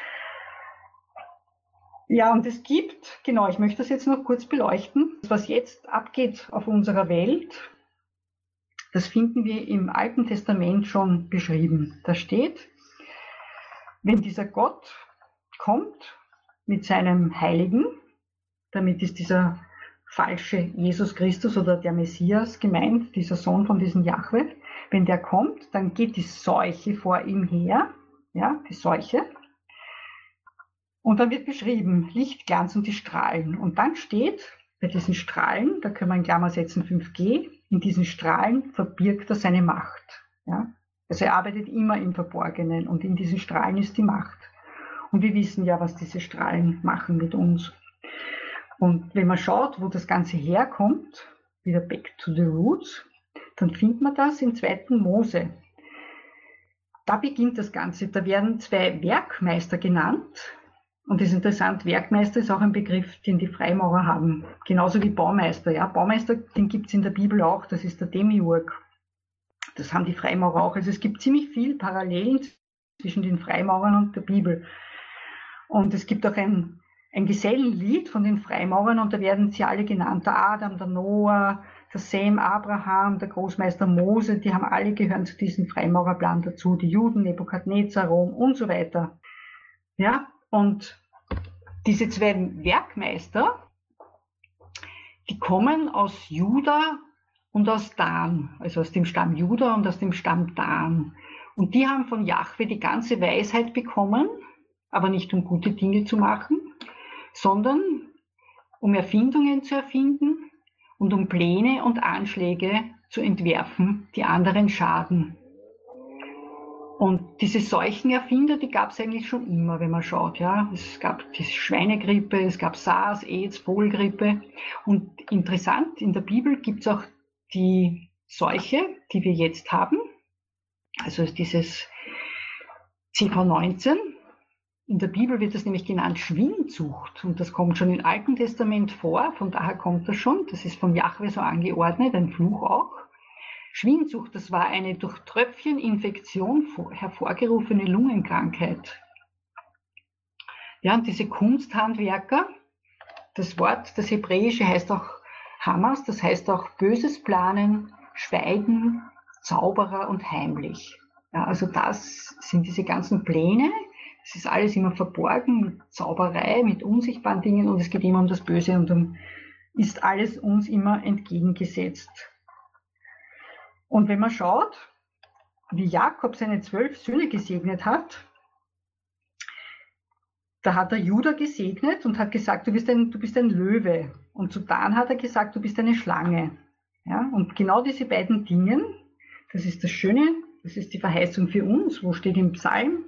Ja, und es gibt, genau, ich möchte das jetzt noch kurz beleuchten, was jetzt abgeht auf unserer Welt, das finden wir im Alten Testament schon beschrieben. Da steht, wenn dieser Gott kommt mit seinem Heiligen, damit ist dieser falsche Jesus Christus oder der Messias gemeint, dieser Sohn von diesem Jahwe, wenn der kommt, dann geht die Seuche vor ihm her, ja, die Seuche, und dann wird beschrieben, Licht, Glanz und die Strahlen. Und dann steht, bei diesen Strahlen, da können wir in Klammer setzen 5G, in diesen Strahlen verbirgt er seine Macht. Ja? Also er arbeitet immer im Verborgenen und in diesen Strahlen ist die Macht. Und wir wissen ja, was diese Strahlen machen mit uns. Und wenn man schaut, wo das Ganze herkommt, wieder back to the roots, dann findet man das in 2. Mose. Da beginnt das Ganze. Da werden 2 Werkmeister genannt. Und das ist interessant, Werkmeister ist auch ein Begriff, den die Freimaurer haben. Genauso wie Baumeister. Ja, Baumeister, den gibt es in der Bibel auch, das ist der Demiurg. Das haben die Freimaurer auch. Also es gibt ziemlich viel Parallelen zwischen den Freimaurern und der Bibel. Und es gibt auch ein Gesellenlied von den Freimaurern und da werden sie alle genannt. Der Adam, der Noah, der Sem, Abraham, der Großmeister Mose, die haben alle gehören zu diesem Freimaurerplan dazu. Die Juden, Nebukadnezar, Rom und so weiter. Ja, und diese 2 Werkmeister, die kommen aus Juda und aus Dan, also aus dem Stamm Juda und aus dem Stamm Dan. Und die haben von Jahwe die ganze Weisheit bekommen, aber nicht um gute Dinge zu machen, sondern um Erfindungen zu erfinden und um Pläne und Anschläge zu entwerfen, die anderen schaden. Und diese Seuchenerfinder, die gab es eigentlich schon immer, wenn man schaut. Ja. Es gab die Schweinegrippe, es gab SARS, AIDS, Vogelgrippe. Und interessant, in der Bibel gibt es auch die Seuche, die wir jetzt haben. Also dieses CV19. In der Bibel wird das nämlich genannt Schwindsucht. Und das kommt schon im Alten Testament vor, von daher kommt das schon. Das ist von Jahwe so angeordnet, ein Fluch auch. Schwindsucht, das war eine durch Tröpfcheninfektion hervorgerufene Lungenkrankheit. Ja, und diese Kunsthandwerker, das Wort, das Hebräische heißt auch Hamas, das heißt auch böses Planen, Schweigen, Zauberer und heimlich. Ja, also das sind diese ganzen Pläne, es ist alles immer verborgen mit Zauberei, mit unsichtbaren Dingen und es geht immer um das Böse und um ist alles uns immer entgegengesetzt. Und wenn man schaut, wie Jakob seine 12 Söhne gesegnet hat, da hat der Judah gesegnet und hat gesagt, du bist ein Löwe. Und zu Dan hat er gesagt, du bist eine Schlange. Ja, und genau diese beiden Dinge, das ist das Schöne, das ist die Verheißung für uns, wo steht im Psalm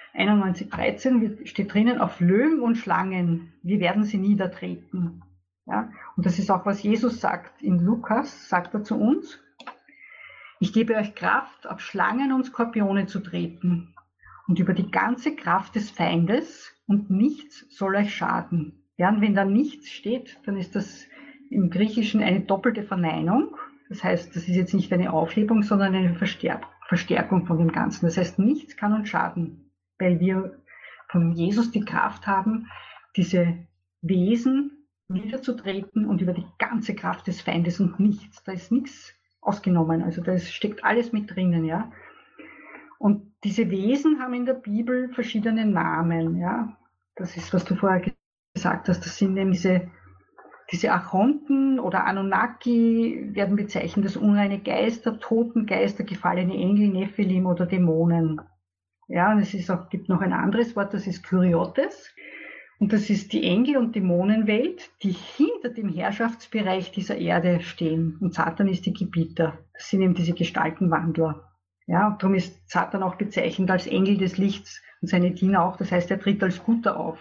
91,13 steht drinnen, auf Löwen und Schlangen, wir werden sie niedertreten. Ja, und das ist auch, was Jesus sagt. In Lukas sagt er zu uns, ich gebe euch Kraft, auf Schlangen und Skorpione zu treten und über die ganze Kraft des Feindes und nichts soll euch schaden. Ja, und wenn da nichts steht, dann ist das im Griechischen eine doppelte Verneinung. Das heißt, das ist jetzt nicht eine Aufhebung, sondern eine Verstärkung von dem Ganzen. Das heißt, nichts kann uns schaden, weil wir von Jesus die Kraft haben, diese Wesen niederzutreten und über die ganze Kraft des Feindes und nichts. Da ist nichts ausgenommen. Also da steckt alles mit drinnen, ja. Und diese Wesen haben in der Bibel verschiedene Namen, ja. Das ist, was du vorher gesagt hast. Das sind eben diese Archonten oder Anunnaki werden bezeichnet als unreine Geister, Totengeister, gefallene Engel, Nephilim oder Dämonen. Ja, und gibt noch ein anderes Wort, das ist Kyriotes. Und das ist die Engel- und Dämonenwelt, die hinter dem Herrschaftsbereich dieser Erde stehen. Und Satan ist die Gebieter. Das sind eben diese Gestaltenwandler. Ja, und darum ist Satan auch bezeichnet als Engel des Lichts und seine Diener auch. Das heißt, er tritt als Guter auf.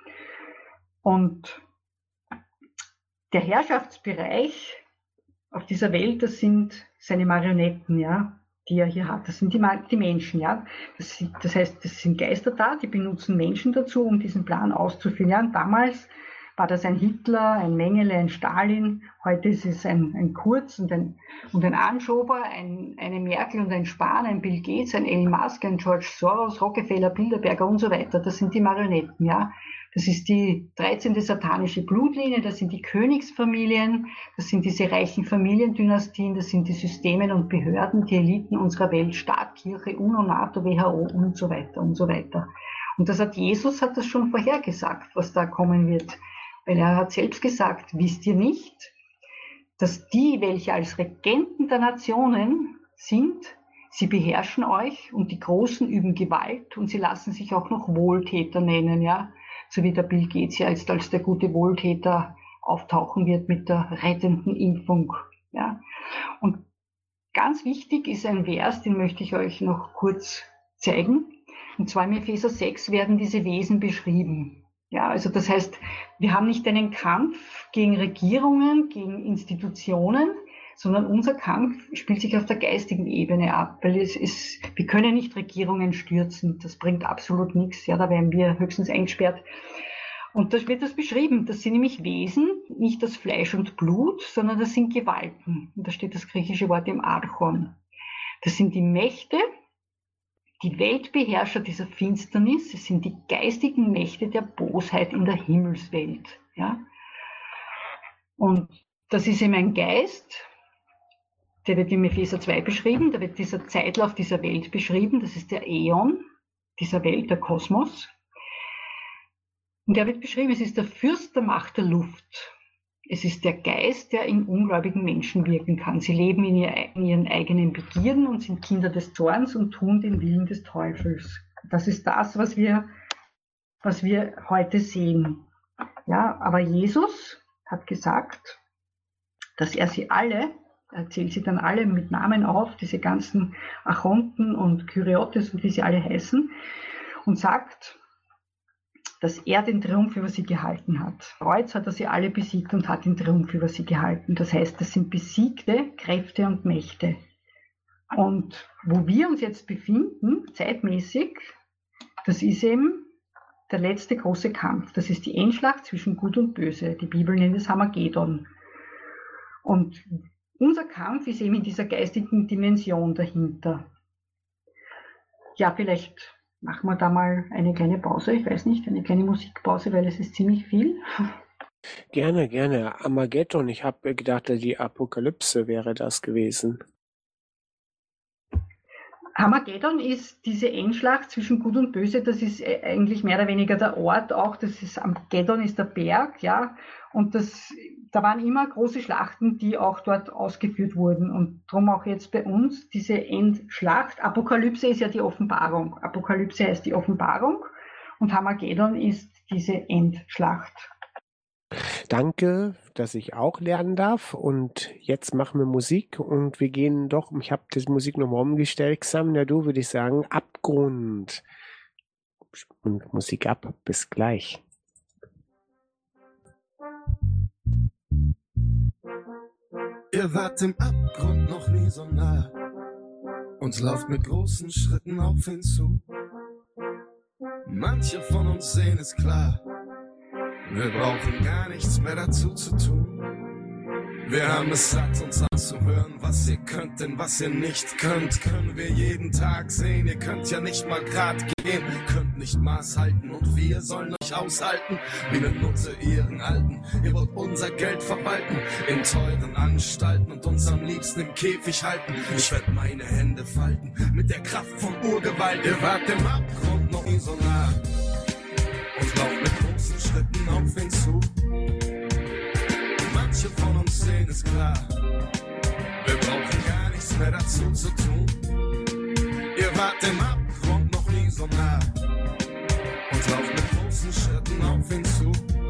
Und der Herrschaftsbereich auf dieser Welt, das sind seine Marionetten, ja, die er hier hat. Das sind die Menschen, ja. Das heißt, das sind Geister da, die benutzen Menschen dazu, um diesen Plan auszuführen. Ja, und damals war das ein Hitler, ein Mengele, ein Stalin. Heute ist es ein Kurz und ein Anschober, eine Merkel und ein Spahn, ein Bill Gates, ein Elon Musk, ein George Soros, Rockefeller, Bilderberger und so weiter. Das sind die Marionetten, ja. Das ist die 13. satanische Blutlinie, das sind die Königsfamilien, das sind diese reichen Familiendynastien, das sind die Systeme und Behörden, die Eliten unserer Welt, Staat, Kirche, UNO, NATO, WHO und so weiter und so weiter. Und Jesus hat das schon vorhergesagt, was da kommen wird. Weil er hat selbst gesagt, wisst ihr nicht, dass die, welche als Regenten der Nationen sind, sie beherrschen euch und die Großen üben Gewalt und sie lassen sich auch noch Wohltäter nennen, ja. So wie der Bill Gates ja jetzt als der gute Wohltäter auftauchen wird mit der rettenden Impfung. Ja. Und ganz wichtig ist ein Vers, den möchte ich euch noch kurz zeigen. Und zwar im Epheser 6 werden diese Wesen beschrieben. Ja, also das heißt, wir haben nicht einen Kampf gegen Regierungen, gegen Institutionen, sondern unser Kampf spielt sich auf der geistigen Ebene ab, weil wir können nicht Regierungen stürzen, das bringt absolut nichts, ja, da werden wir höchstens eingesperrt. Und da wird das beschrieben, das sind nämlich Wesen, nicht das Fleisch und Blut, sondern das sind Gewalten. Und da steht das griechische Wort im Archon. Das sind die Mächte, die Weltbeherrscher dieser Finsternis, es sind die geistigen Mächte der Bosheit in der Himmelswelt. Ja. Und das ist eben ein Geist, der wird im Epheser 2 beschrieben, da wird dieser Zeitlauf dieser Welt beschrieben, das ist der Äon dieser Welt, der Kosmos. Und der wird beschrieben, es ist der Fürst der Macht der Luft. Es ist der Geist, der in ungläubigen Menschen wirken kann. Sie leben in ihren eigenen Begierden und sind Kinder des Zorns und tun den Willen des Teufels. Das ist das, was wir heute sehen. Ja, aber Jesus hat gesagt, dass er sie alle, er zählt sie dann alle mit Namen auf, diese ganzen Archonten und Kyriotes und wie sie alle heißen, und sagt, dass er den Triumph über sie gehalten hat. Kreuz hat er sie alle besiegt und hat den Triumph über sie gehalten. Das heißt, das sind besiegte Kräfte und Mächte. Und wo wir uns jetzt befinden, zeitmäßig, das ist eben der letzte große Kampf. Das ist die Endschlacht zwischen Gut und Böse. Die Bibel nennt es Armageddon. Und unser Kampf ist eben in dieser geistigen Dimension dahinter. Ja, vielleicht machen wir da mal eine kleine Pause, ich weiß nicht, eine kleine Musikpause, weil es ist ziemlich viel. Gerne, gerne. Armageddon, ich habe gedacht, die Apokalypse wäre das gewesen. Armageddon ist diese Endschlacht zwischen Gut und Böse, das ist eigentlich mehr oder weniger der Ort auch, das ist Armageddon ist der Berg, ja, und da waren immer große Schlachten, die auch dort ausgeführt wurden und darum auch jetzt bei uns diese Endschlacht. Apokalypse ist ja die Offenbarung. Apokalypse heißt die Offenbarung Und Harmageddon ist diese Endschlacht. Danke, dass ich auch lernen darf. Und jetzt machen wir Musik und wir gehen doch, ich habe die Musik nochmal umgestellt. Xander, du würde ich sagen, Abgrund. Und Musik ab. Bis gleich. Ihr wart im Abgrund noch nie so nah und lauft mit großen Schritten auf ihn zu. Manche von uns sehen es klar, wir brauchen gar nichts mehr dazu zu tun. Wir haben es satt, uns anzuhören, was ihr könnt, denn was ihr nicht könnt, können wir jeden Tag sehen. Ihr könnt ja nicht mal grad gehen, könnt nicht Maß halten und wir sollen euch aushalten wie eine Nutte ihren Alten. Ihr wollt unser Geld verwalten in teuren Anstalten und uns am liebsten im Käfig halten. Ich werd meine Hände falten mit der Kraft von Urgewalt. Ihr wart im Abgrund noch nie so nah und lauft mit großen Schritten auf ihn zu. Manche von uns sehen es klar, wir brauchen gar nichts mehr dazu zu tun. Ihr wart im Abgrund noch nie so nah und lauft mit großen Schritten auf ihn zu.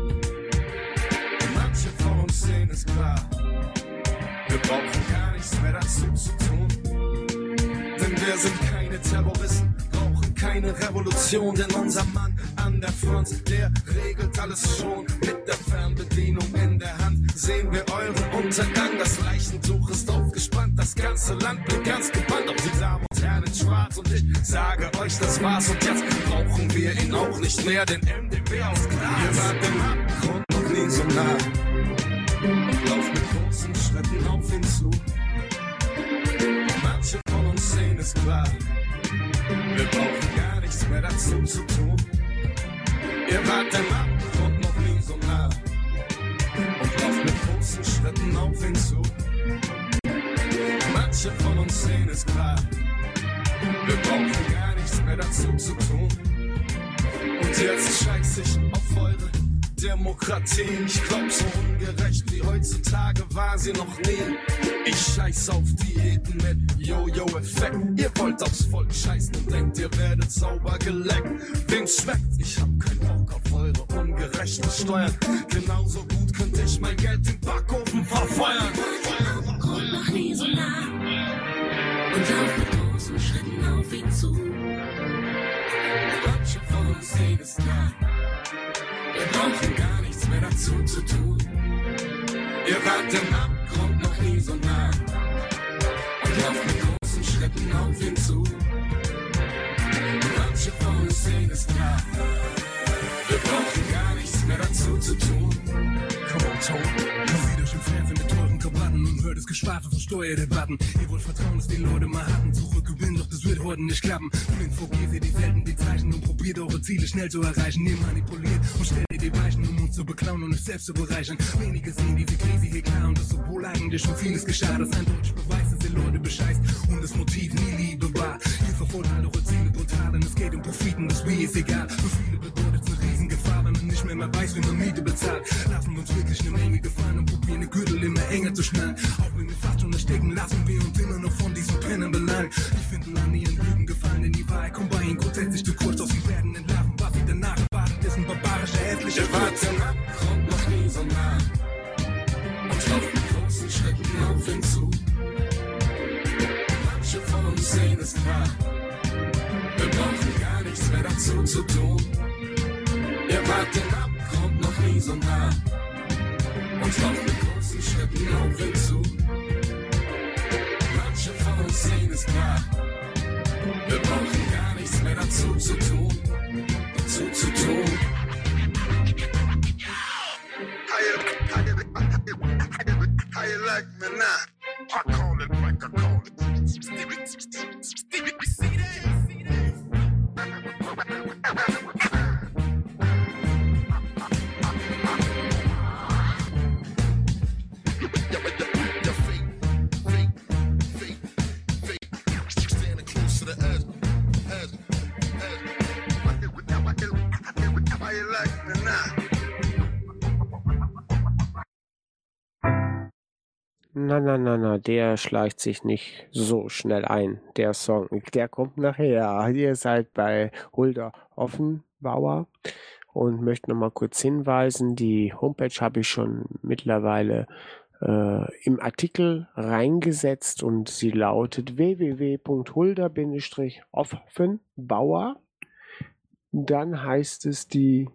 Manche von uns sehen es klar, wir brauchen gar nichts mehr dazu zu tun. Denn wir sind keine Terroristen, brauchen keine Revolution, denn unser Mann an der Front, der regelt alles schon. Mit der Fernbedienung in der Hand sehen wir euren Untergang. Das Leichentuch ist aufgespannt, das ganze Land blickt ganz gebannt auf die Damen und Herren in Schwarz. Und ich sage euch, das war's und jetzt brauchen wir ihn auch nicht mehr, den MDB aus Glas. Ihr wart im Abgrund noch nie so nah und lauft mit großen Schritten auf ihn zu. Manche von uns sehen es klar, wir brauchen gar nichts mehr dazu zu tun. Ihr wart im Abgrund noch nie so nah und lauft mit großen Schritten auf ihn zu. Manche von uns sehen es klar, wir brauchen gar nichts mehr dazu zu tun. Und jetzt scheiß ich auf eure Demokratie. Ich glaub, so ungerecht wie heutzutage war sie noch nie. Ich scheiß auf Diäten mit Jojo-Effekt. Ihr wollt aufs Volk scheißen und denkt, ihr werdet sauber geleckt. Wem's schmeckt? Ich hab keinen Bock auf eure ungerechten Steuern. Genauso gut könnte ich mein Geld im Backofen verfeuern. Kommt noch nie so nah und lauft mit großen Schritten auf ihn zu. Manche von uns sehen es klar, wir brauchen gar nichts mehr dazu zu tun. Ihr wart im Abgrund noch nie so nah und lauft mit großen Schritten auf ihn zu. Manche von uns sehen es klar, wir brauchen gar nichts mehr dazu zu tun. Come on, Tom. Man sieht euch im Fernsehen mit teuren Krawatten und hört das Geschwafel von Steuerdebatten. Ihr wollt Vertrauen, dass die Leute mal hatten. Zurückgewinnen, doch das wird heute nicht klappen. Blind vorgeht ihr die Welten, die Zeichen und probiert eure Ziele schnell zu erreichen. Ihr manipuliert und stellt ihr die Weichen, um uns zu beklauen und euch selbst zu bereichern. Wenige sehen diese Krise hier klar und das obwohl eigentlich schon vieles geschah. Das eindeutig beweist, dass ihr Leute bescheißt und das Motiv nie Liebe war. Ihr verfolgt all eure Ziele brutal und es geht um Profiten, das wie ist egal. Für viele bedeutet es eine Riesengefahr, wenn man nicht mehr weiß, wie man Miete bezahlt. Lassen wir uns wirklich eine Menge gefallen und probieren den Gürtel immer enger zu schnallen. Auch wenn wir fast schon ersticken, lassen wir uns immer noch von diesen Pennern belangen. Die finden an ihren Lügen gefallen, denn die Wahrheit kommt bei ihnen grundsätzlich zu kurz. Aus den Werden entlarven, was sie danach erwartet, ist ein barbarischer, hässlicher Ihr wart im Abgrund noch nie so nah und lauft mit großen Schritten auf ihn zu. Manche von uns sehen es klar, wir brauchen gar nichts mehr dazu zu tun. Ihr wart im Abgrund noch nie so nah und lauft mit großen Schritten auf ihn zu. Manche von uns sehen es klar, wir brauchen gar nichts mehr dazu zu tun. How you like me now? I call it like I call it. See standing close to the edge. How you like me now? Na, der schleicht sich nicht so schnell ein, der Song. Der kommt nachher. Ihr seid bei Hulda Offenbauer und möchte noch mal kurz hinweisen, die Homepage habe ich schon mittlerweile im Artikel reingesetzt und sie lautet www.hulda-offenbauer. Dann heißt es die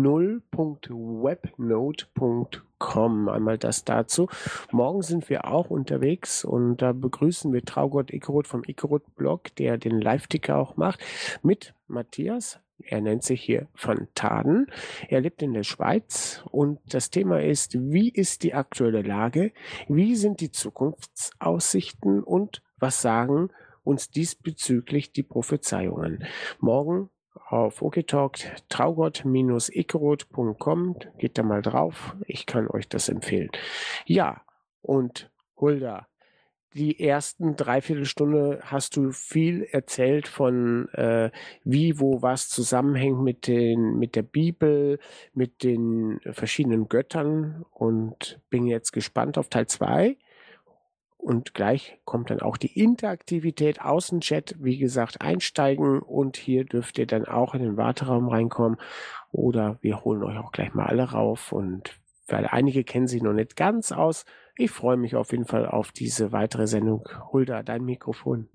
0.webnote.com. Einmal das dazu. Morgen sind wir auch unterwegs und da begrüßen wir Traugott Ickeroth vom Ickeroth-Blog, der den Live-Ticker auch macht, mit Matthias. Er nennt sich hier Van Taden. Er lebt in der Schweiz und das Thema ist, wie ist die aktuelle Lage? Wie sind die Zukunftsaussichten und was sagen uns diesbezüglich die Prophezeiungen? Morgen auf OKTalk traugott-ickeroth.com. Geht da mal drauf. Ich kann euch das empfehlen. Ja, und Hulda, die ersten Dreiviertelstunde hast du viel erzählt von wie, wo, was zusammenhängt mit der Bibel, mit den verschiedenen Göttern und bin jetzt gespannt auf Teil 2. Und gleich kommt dann auch die Interaktivität, Außenchat, wie gesagt, einsteigen und hier dürft ihr dann auch in den Warteraum reinkommen oder wir holen euch auch gleich mal alle rauf und weil einige kennen sich noch nicht ganz aus. Ich freue mich auf jeden Fall auf diese weitere Sendung. Hulda, dein Mikrofon.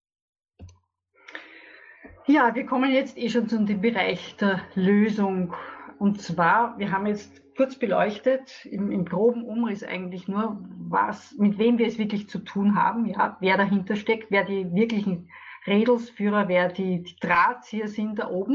Ja, wir kommen jetzt schon zu dem Bereich der Lösung. Und zwar, wir haben jetzt kurz beleuchtet, im groben Umriss eigentlich nur, mit wem wir es wirklich zu tun haben, ja, wer dahinter steckt, wer die wirklichen Redelsführer, wer die Drahtzieher sind da oben.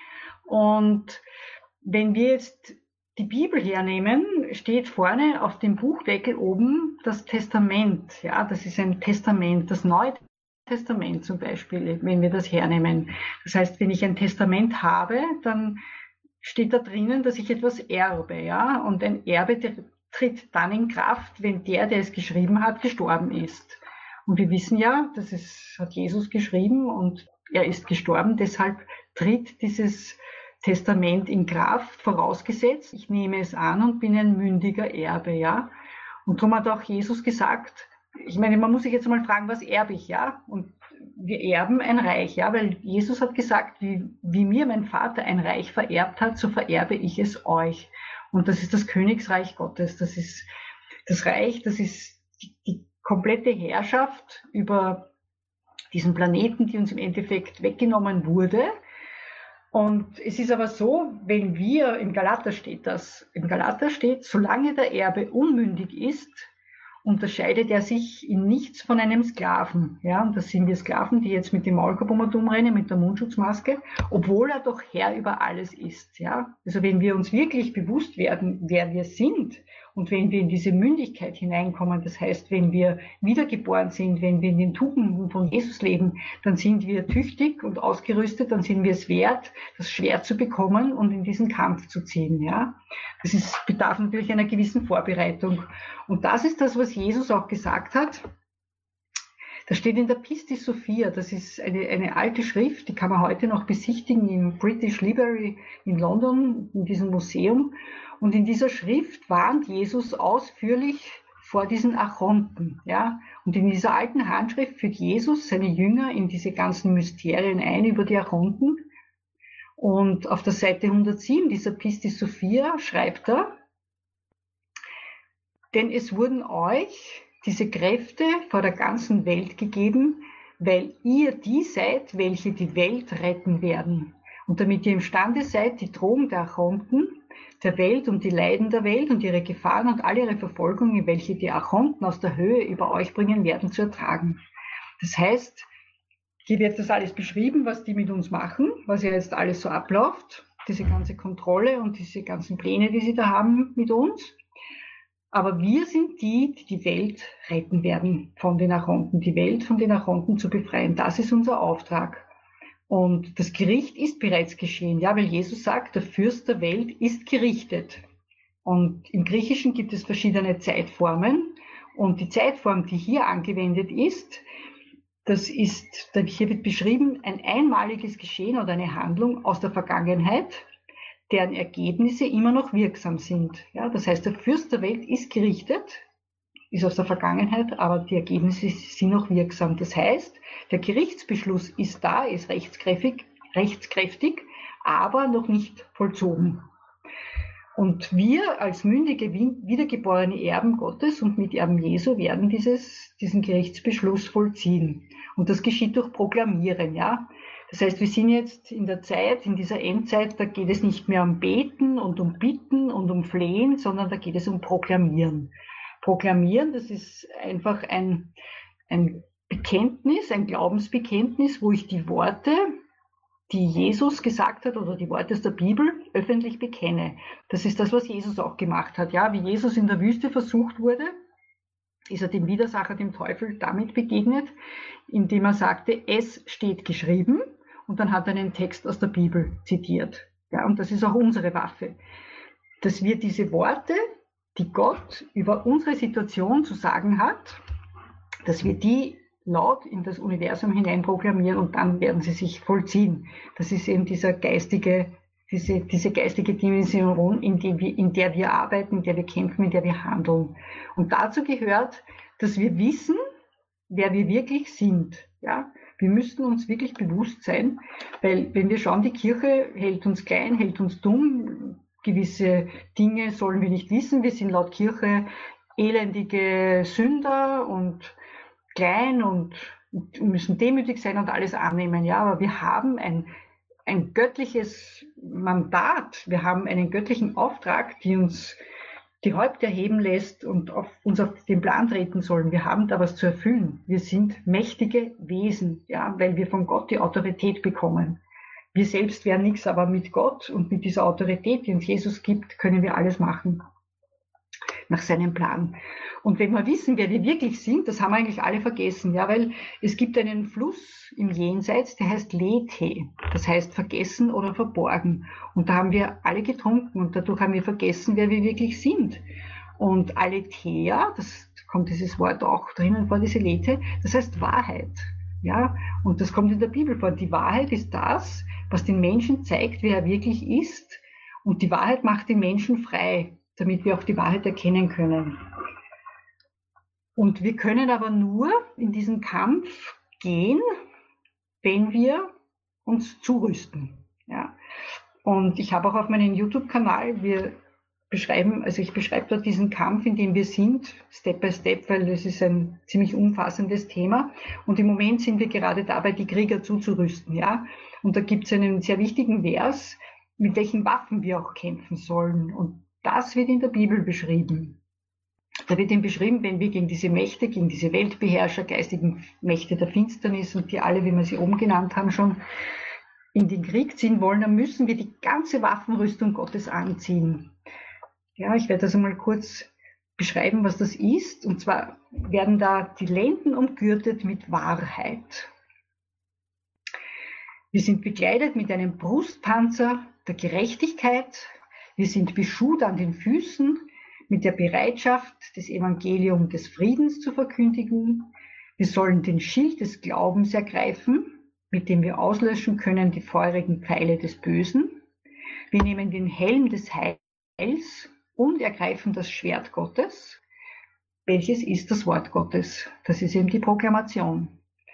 Und wenn wir jetzt die Bibel hernehmen, steht vorne auf dem Buchdeckel oben das Testament. Ja, das ist ein Testament, das Neue Testament zum Beispiel, wenn wir das hernehmen. Das heißt, wenn ich ein Testament habe, dann steht da drinnen, dass ich etwas erbe. Ja, und ein Erbe tritt dann in Kraft, wenn der es geschrieben hat, gestorben ist. Und wir wissen ja, hat Jesus geschrieben und er ist gestorben, deshalb tritt dieses Testament in Kraft, vorausgesetzt, ich nehme es an und bin ein mündiger Erbe, ja. Und darum hat auch Jesus gesagt, ich meine, man muss sich jetzt mal fragen, was erbe ich, ja? Und wir erben ein Reich, ja, weil Jesus hat gesagt, wie mir mein Vater ein Reich vererbt hat, so vererbe ich es euch. Und das ist das Königsreich Gottes, das ist das Reich, das ist die komplette Herrschaft über diesen Planeten, die uns im Endeffekt weggenommen wurde. Und es ist aber so, wenn wir, im Galater steht, solange der Erbe unmündig ist, unterscheidet er sich in nichts von einem Sklaven. Ja, und das sind wir Sklaven, die jetzt mit dem Maulkorb rumrennen, mit der Mundschutzmaske, obwohl er doch Herr über alles ist. Ja, also wenn wir uns wirklich bewusst werden, wer wir sind und wenn wir in diese Mündigkeit hineinkommen, das heißt, wenn wir wiedergeboren sind, wenn wir in den Tugenden von Jesus leben, dann sind wir tüchtig und ausgerüstet, dann sind wir es wert, das Schwert zu bekommen und in diesen Kampf zu ziehen. Ja, das bedarf natürlich einer gewissen Vorbereitung. Und das ist das, was Jesus auch gesagt hat. Das steht in der Pistis Sophia, das ist eine alte Schrift, die kann man heute noch besichtigen im British Library in London, in diesem Museum. Und in dieser Schrift warnt Jesus ausführlich vor diesen Archonten. Ja? Und in dieser alten Handschrift führt Jesus seine Jünger in diese ganzen Mysterien ein über die Archonten. Und auf der Seite 107 dieser Pistis Sophia schreibt er, denn es wurden euch diese Kräfte vor der ganzen Welt gegeben, weil ihr die seid, welche die Welt retten werden. Und damit ihr imstande seid, die Drohung der Archonten der Welt und die Leiden der Welt und ihre Gefahren und alle ihre Verfolgungen, welche die Archonten aus der Höhe über euch bringen werden, zu ertragen. Das heißt, hier wird das alles beschrieben, was die mit uns machen, was ja jetzt alles so abläuft, diese ganze Kontrolle und diese ganzen Pläne, die sie da haben mit uns. Aber wir sind die die Welt retten werden von den Archonten, die Welt von den Archonten zu befreien. Das ist unser Auftrag. Und das Gericht ist bereits geschehen, ja, weil Jesus sagt, der Fürst der Welt ist gerichtet. Und im Griechischen gibt es verschiedene Zeitformen. Und die Zeitform, die hier angewendet ist, hier wird beschrieben, ein einmaliges Geschehen oder eine Handlung aus der Vergangenheit, deren Ergebnisse immer noch wirksam sind. Ja, das heißt, der Fürst der Welt ist gerichtet ist aus der Vergangenheit, aber die Ergebnisse sind noch wirksam. Das heißt, der Gerichtsbeschluss ist da, ist rechtskräftig, aber noch nicht vollzogen. Und wir als mündige, wiedergeborene Erben Gottes und Miterben Jesu werden diesen Gerichtsbeschluss vollziehen. Und das geschieht durch Proklamieren, ja. Das heißt, wir sind jetzt in der Zeit, in dieser Endzeit, da geht es nicht mehr um Beten und um Bitten und um Flehen, sondern da geht es um Proklamieren. Proklamieren, das ist einfach ein Bekenntnis, ein Glaubensbekenntnis, wo ich die Worte, die Jesus gesagt hat oder die Worte aus der Bibel öffentlich bekenne. Das ist das, was Jesus auch gemacht hat. Ja, wie Jesus in der Wüste versucht wurde, ist er dem Widersacher, dem Teufel, damit begegnet, indem er sagte, es steht geschrieben, und dann hat er einen Text aus der Bibel zitiert. Ja, und das ist auch unsere Waffe, dass wir diese Worte, die Gott über unsere Situation zu sagen hat, dass wir die laut in das Universum hinein proklamieren und dann werden sie sich vollziehen. Das ist eben diese geistige Dimension, in der wir arbeiten, in der wir kämpfen, in der wir handeln. Und dazu gehört, dass wir wissen, wer wir wirklich sind. Ja? Wir müssen uns wirklich bewusst sein, weil wenn wir schauen, die Kirche hält uns klein, hält uns dumm, gewisse Dinge sollen wir nicht wissen. Wir sind laut Kirche elendige Sünder und klein und müssen demütig sein und alles annehmen. Ja, aber wir haben ein göttliches Mandat, wir haben einen göttlichen Auftrag, die uns die Häupter heben lässt und uns auf den Plan treten sollen. Wir haben da was zu erfüllen. Wir sind mächtige Wesen, ja, weil wir von Gott die Autorität bekommen. Wir selbst wären nichts, aber mit Gott und mit dieser Autorität, die uns Jesus gibt, können wir alles machen. Nach seinem Plan. Und wenn wir wissen, wer wir wirklich sind, das haben wir eigentlich alle vergessen, ja, weil es gibt einen Fluss im Jenseits, der heißt Lethe, das heißt vergessen oder verborgen. Und da haben wir alle getrunken und dadurch haben wir vergessen, wer wir wirklich sind. Und Aletheia, das kommt dieses Wort auch drinnen vor, diese Lethe, das heißt Wahrheit. Ja, und das kommt in der Bibel vor. Die Wahrheit ist das, was den Menschen zeigt, wer er wirklich ist. Und die Wahrheit macht den Menschen frei, damit wir auch die Wahrheit erkennen können. Und wir können aber nur in diesen Kampf gehen, wenn wir uns zurüsten. Ja. Und ich habe auch auf meinem YouTube-Kanal, ich beschreibe dort diesen Kampf, in dem wir sind, Step by Step, weil das ist ein ziemlich umfassendes Thema. Und im Moment sind wir gerade dabei, die Krieger zuzurüsten. Ja. Und da gibt es einen sehr wichtigen Vers, mit welchen Waffen wir auch kämpfen sollen. Und das wird in der Bibel beschrieben. Da wird eben beschrieben, wenn wir gegen diese Mächte, gegen diese Weltbeherrscher, geistigen Mächte der Finsternis und die alle, wie wir sie oben genannt haben, schon in den Krieg ziehen wollen, dann müssen wir die ganze Waffenrüstung Gottes anziehen. Ja, ich werde das einmal kurz beschreiben, was das ist. Und zwar werden da die Lenden umgürtet mit Wahrheit. Wir sind bekleidet mit einem Brustpanzer der Gerechtigkeit. Wir sind beschut an den Füßen mit der Bereitschaft, das Evangelium des Friedens zu verkündigen. Wir sollen den Schild des Glaubens ergreifen, mit dem wir auslöschen können die feurigen Pfeile des Bösen. Wir nehmen den Helm des Heils und ergreifen das Schwert Gottes. Welches ist das Wort Gottes? Das ist eben die Proklamation.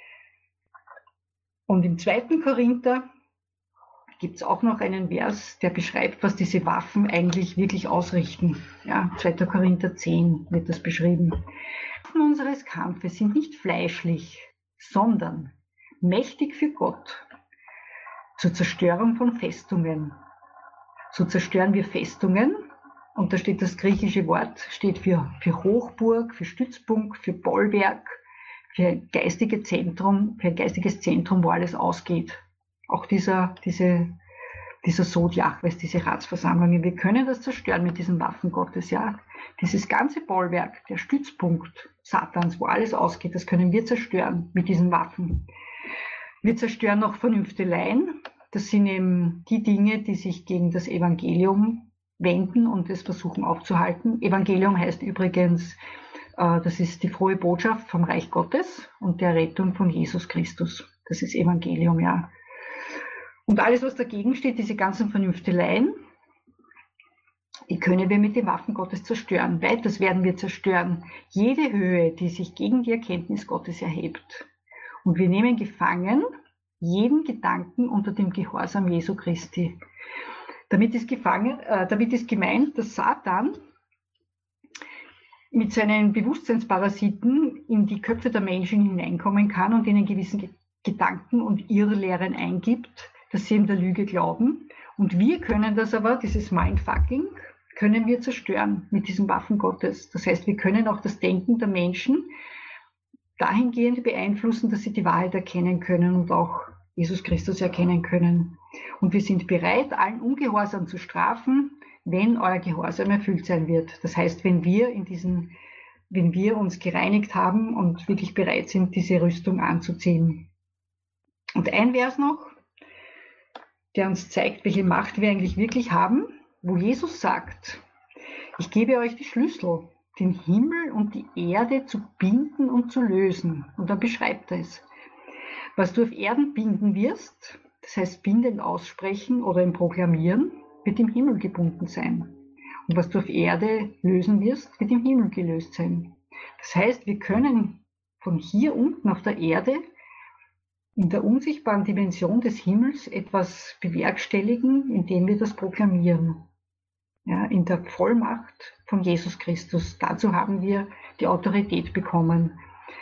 Und im 2. Korinther gibt es auch noch einen Vers, der beschreibt, was diese Waffen eigentlich wirklich ausrichten. Ja, 2. Korinther 10 wird das beschrieben. Die Waffen unseres Kampfes sind nicht fleischlich, sondern mächtig für Gott zur Zerstörung von Festungen. So zerstören wir Festungen, und da steht das griechische Wort, steht für Hochburg, für Stützpunkt, für Bollwerk, für ein geistiges Zentrum, wo alles ausgeht. Auch dieser Sod Jahwes, diese Ratsversammlungen, wir können das zerstören mit diesen Waffen Gottes, ja. Dieses ganze Bollwerk, der Stützpunkt Satans, wo alles ausgeht, das können wir zerstören mit diesen Waffen. Wir zerstören noch Vernünfteleien. Das sind eben die Dinge, die sich gegen das Evangelium wenden und es versuchen aufzuhalten. Evangelium heißt übrigens, das ist die frohe Botschaft vom Reich Gottes und der Rettung von Jesus Christus. Das ist Evangelium, ja. Und alles, was dagegen steht, diese ganzen Vernünfteleien, die können wir mit den Waffen Gottes zerstören. Weiters werden wir zerstören jede Höhe, die sich gegen die Erkenntnis Gottes erhebt. Und wir nehmen gefangen jeden Gedanken unter dem Gehorsam Jesu Christi. Damit ist gemeint, dass Satan mit seinen Bewusstseinsparasiten in die Köpfe der Menschen hineinkommen kann und ihnen gewissen Gedanken und Irrlehren eingibt, dass sie in der Lüge glauben. Und wir können das aber, dieses Mindfucking, können wir zerstören mit diesen Waffen Gottes. Das heißt, wir können auch das Denken der Menschen dahingehend beeinflussen, dass sie die Wahrheit erkennen können und auch Jesus Christus erkennen können. Und wir sind bereit, allen Ungehorsam zu strafen, wenn euer Gehorsam erfüllt sein wird. Das heißt, wenn wir uns gereinigt haben und wirklich bereit sind, diese Rüstung anzuziehen. Und ein Vers noch, der uns zeigt, welche Macht wir eigentlich wirklich haben, wo Jesus sagt, ich gebe euch die Schlüssel, den Himmel und die Erde zu binden und zu lösen. Und dann beschreibt er es. Was du auf Erden binden wirst, das heißt binden, aussprechen oder im Proklamieren, wird im Himmel gebunden sein. Und was du auf Erde lösen wirst, wird im Himmel gelöst sein. Das heißt, wir können von hier unten auf der Erde in der unsichtbaren Dimension des Himmels etwas bewerkstelligen, indem wir das proklamieren. Ja, in der Vollmacht von Jesus Christus. Dazu haben wir die Autorität bekommen.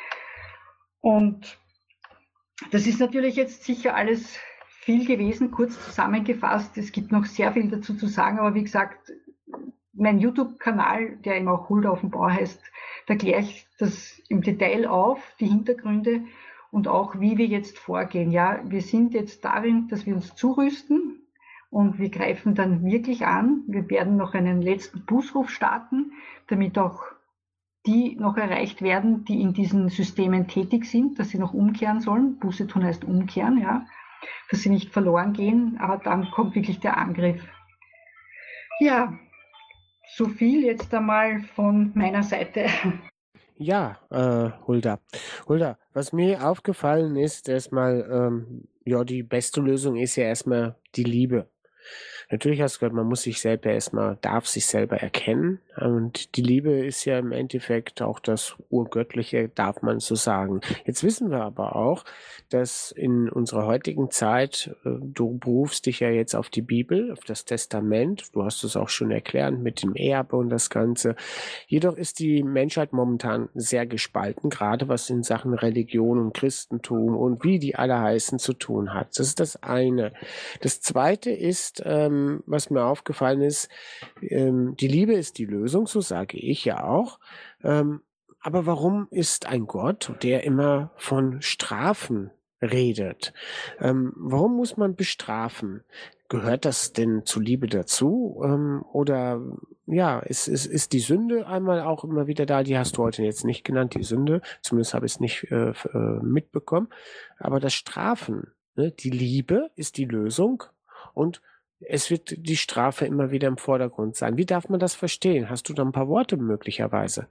Und das ist natürlich jetzt sicher alles viel gewesen, kurz zusammengefasst. Es gibt noch sehr viel dazu zu sagen, aber wie gesagt, mein YouTube-Kanal, der eben auch Hulda auf dem Bau heißt, da kläre ich das im Detail auf, die Hintergründe und auch, wie wir jetzt vorgehen. Ja, wir sind jetzt darin, dass wir uns zurüsten und wir greifen dann wirklich an. Wir werden noch einen letzten Bußruf starten, damit auch die noch erreicht werden, die in diesen Systemen tätig sind, dass sie noch umkehren sollen. Buße tun heißt umkehren, ja, dass sie nicht verloren gehen, aber dann kommt wirklich der Angriff. Ja, so viel jetzt einmal von meiner Seite. Ja, Hulda. Hulda, was mir aufgefallen ist, erstmal, ja, die beste Lösung ist ja erstmal die Liebe. Natürlich hast du gehört, man muss sich selber darf sich selber erkennen. Und die Liebe ist ja im Endeffekt auch das Urgöttliche, darf man so sagen. Jetzt wissen wir aber auch, dass in unserer heutigen Zeit, du berufst dich ja jetzt auf die Bibel, auf das Testament. Du hast es auch schon erklärt mit dem Erbe und das Ganze. Jedoch ist die Menschheit momentan sehr gespalten, gerade was in Sachen Religion und Christentum und wie die alle heißen zu tun hat. Das ist das eine. Das zweite ist, was mir aufgefallen ist, die Liebe ist die Lösung, so sage ich ja auch. Aber warum ist ein Gott, der immer von Strafen redet? Warum muss man bestrafen? Gehört das denn zur Liebe dazu? Oder ja, ist die Sünde einmal auch immer wieder da? Die hast du heute jetzt nicht genannt, die Sünde. Zumindest habe ich es nicht mitbekommen. Aber das Strafen, ne? Die Liebe ist die Lösung und es wird die Strafe immer wieder im Vordergrund sein. Wie darf man das verstehen? Hast du da ein paar Worte möglicherweise?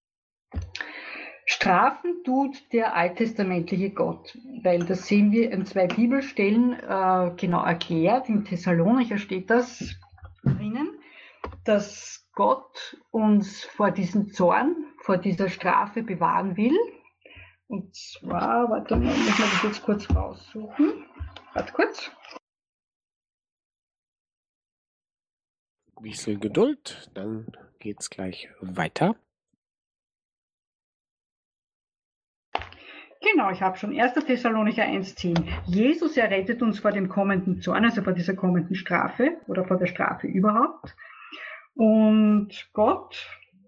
Strafen tut der alttestamentliche Gott, weil das sehen wir in 2 Bibelstellen genau erklärt. In Thessalonicher steht das drinnen, dass Gott uns vor diesem Zorn, vor dieser Strafe bewahren will. Und zwar, warte mal, muss man das jetzt kurz raussuchen. Warte kurz. Bisschen Geduld, dann geht's gleich weiter. Genau, ich habe schon 1. Thessalonicher 1,10. Jesus errettet uns vor dem kommenden Zorn, also vor dieser kommenden Strafe oder vor der Strafe überhaupt. Und Gott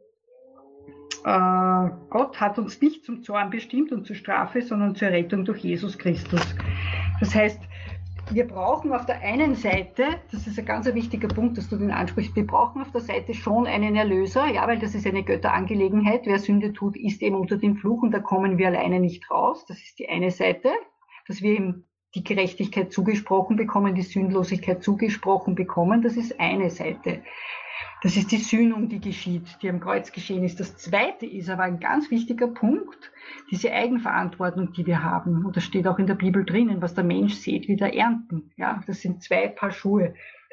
hat uns nicht zum Zorn bestimmt und zur Strafe, sondern zur Rettung durch Jesus Christus. Das heißt, wir brauchen auf der einen Seite, das ist ein ganz wichtiger Punkt, dass du den ansprichst, wir brauchen auf der Seite schon einen Erlöser, ja, weil das ist eine Götterangelegenheit. Wer Sünde tut, ist eben unter dem Fluch und da kommen wir alleine nicht raus. Das ist die eine Seite, dass wir ihm die Gerechtigkeit zugesprochen bekommen, die Sündlosigkeit zugesprochen bekommen. Das ist eine Seite. Das ist die Sühnung, die geschieht, die am Kreuz geschehen ist. Das zweite ist aber ein ganz wichtiger Punkt, diese Eigenverantwortung, die wir haben. Und das steht auch in der Bibel drinnen, was der Mensch sät, wird er ernten. Ja, das sind 2 Paar Schuhe.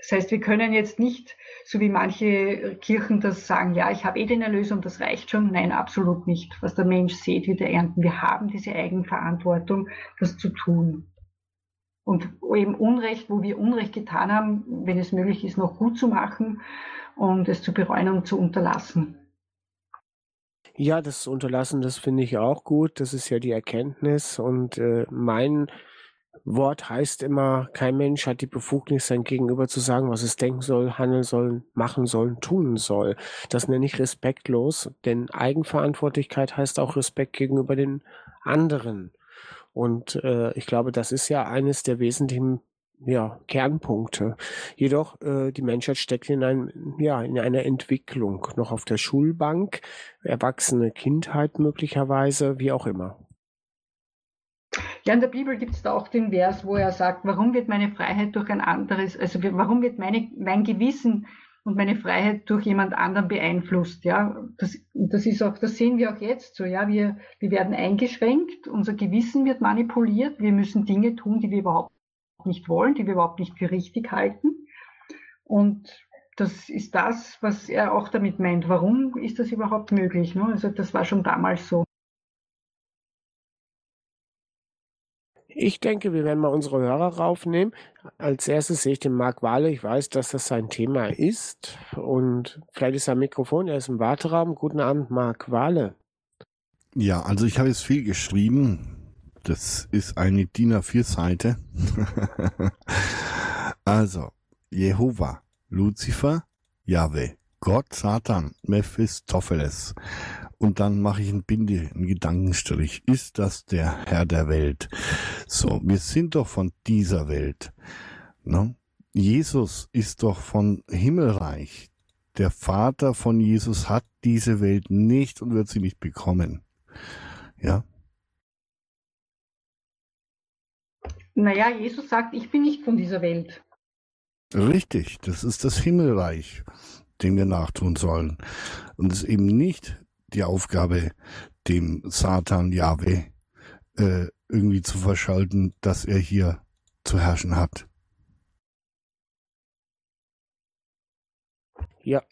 Das heißt, wir können jetzt nicht, so wie manche Kirchen das sagen, ja, ich habe den Erlösung, das reicht schon. Nein, absolut nicht. Was der Mensch sät, wird er ernten. Wir haben diese Eigenverantwortung, das zu tun. Und eben Unrecht, wo wir Unrecht getan haben, wenn es möglich ist, noch gut zu machen und es zu bereuen und zu unterlassen. Ja, das Unterlassen, das finde ich auch gut. Das ist ja die Erkenntnis. Und mein Wort heißt immer, kein Mensch hat die Befugnis, sein Gegenüber zu sagen, was es denken soll, handeln soll, machen soll, tun soll. Das nenne ich respektlos, denn Eigenverantwortlichkeit heißt auch Respekt gegenüber den anderen. Und ich glaube, das ist ja eines der wesentlichen Kernpunkte. Jedoch, die Menschheit steckt in einer Entwicklung, noch auf der Schulbank, erwachsene Kindheit möglicherweise, wie auch immer. Ja, in der Bibel gibt es da auch den Vers, wo er sagt, warum wird meine Freiheit durch ein anderes, also warum wird mein Gewissen und meine Freiheit durch jemand anderen beeinflusst, ja? Das ist auch, das sehen wir auch jetzt so, ja? Wir werden eingeschränkt, unser Gewissen wird manipuliert, wir müssen Dinge tun, die wir überhaupt nicht wollen, die wir überhaupt nicht für richtig halten. Und das ist das, was er auch damit meint. Warum ist das überhaupt möglich? Ne? Also das war schon damals so. Ich denke, wir werden mal unsere Hörer raufnehmen. Als erstes sehe ich den Marc Wahle. Ich weiß, dass das sein Thema ist. Und vielleicht ist er am Mikrofon, er ist im Warteraum. Guten Abend, Marc Wahle. Ja, also ich habe jetzt viel geschrieben. Das ist eine DIN A4-Seite. Also, Jehova, Luzifer, Jahwe, Gott, Satan, Mephistopheles. Und dann mache ich einen Gedankenstrich. Ist das der Herr der Welt? So, wir sind doch von dieser Welt. Ne? Jesus ist doch von Himmelreich. Der Vater von Jesus hat diese Welt nicht und wird sie nicht bekommen. Ja. Naja, Jesus sagt, ich bin nicht von dieser Welt. Richtig, das ist das Himmelreich, dem wir nachtun sollen. Und es ist eben nicht die Aufgabe, dem Satan Jahwe irgendwie zu verschalten, dass er hier zu herrschen hat. Ja.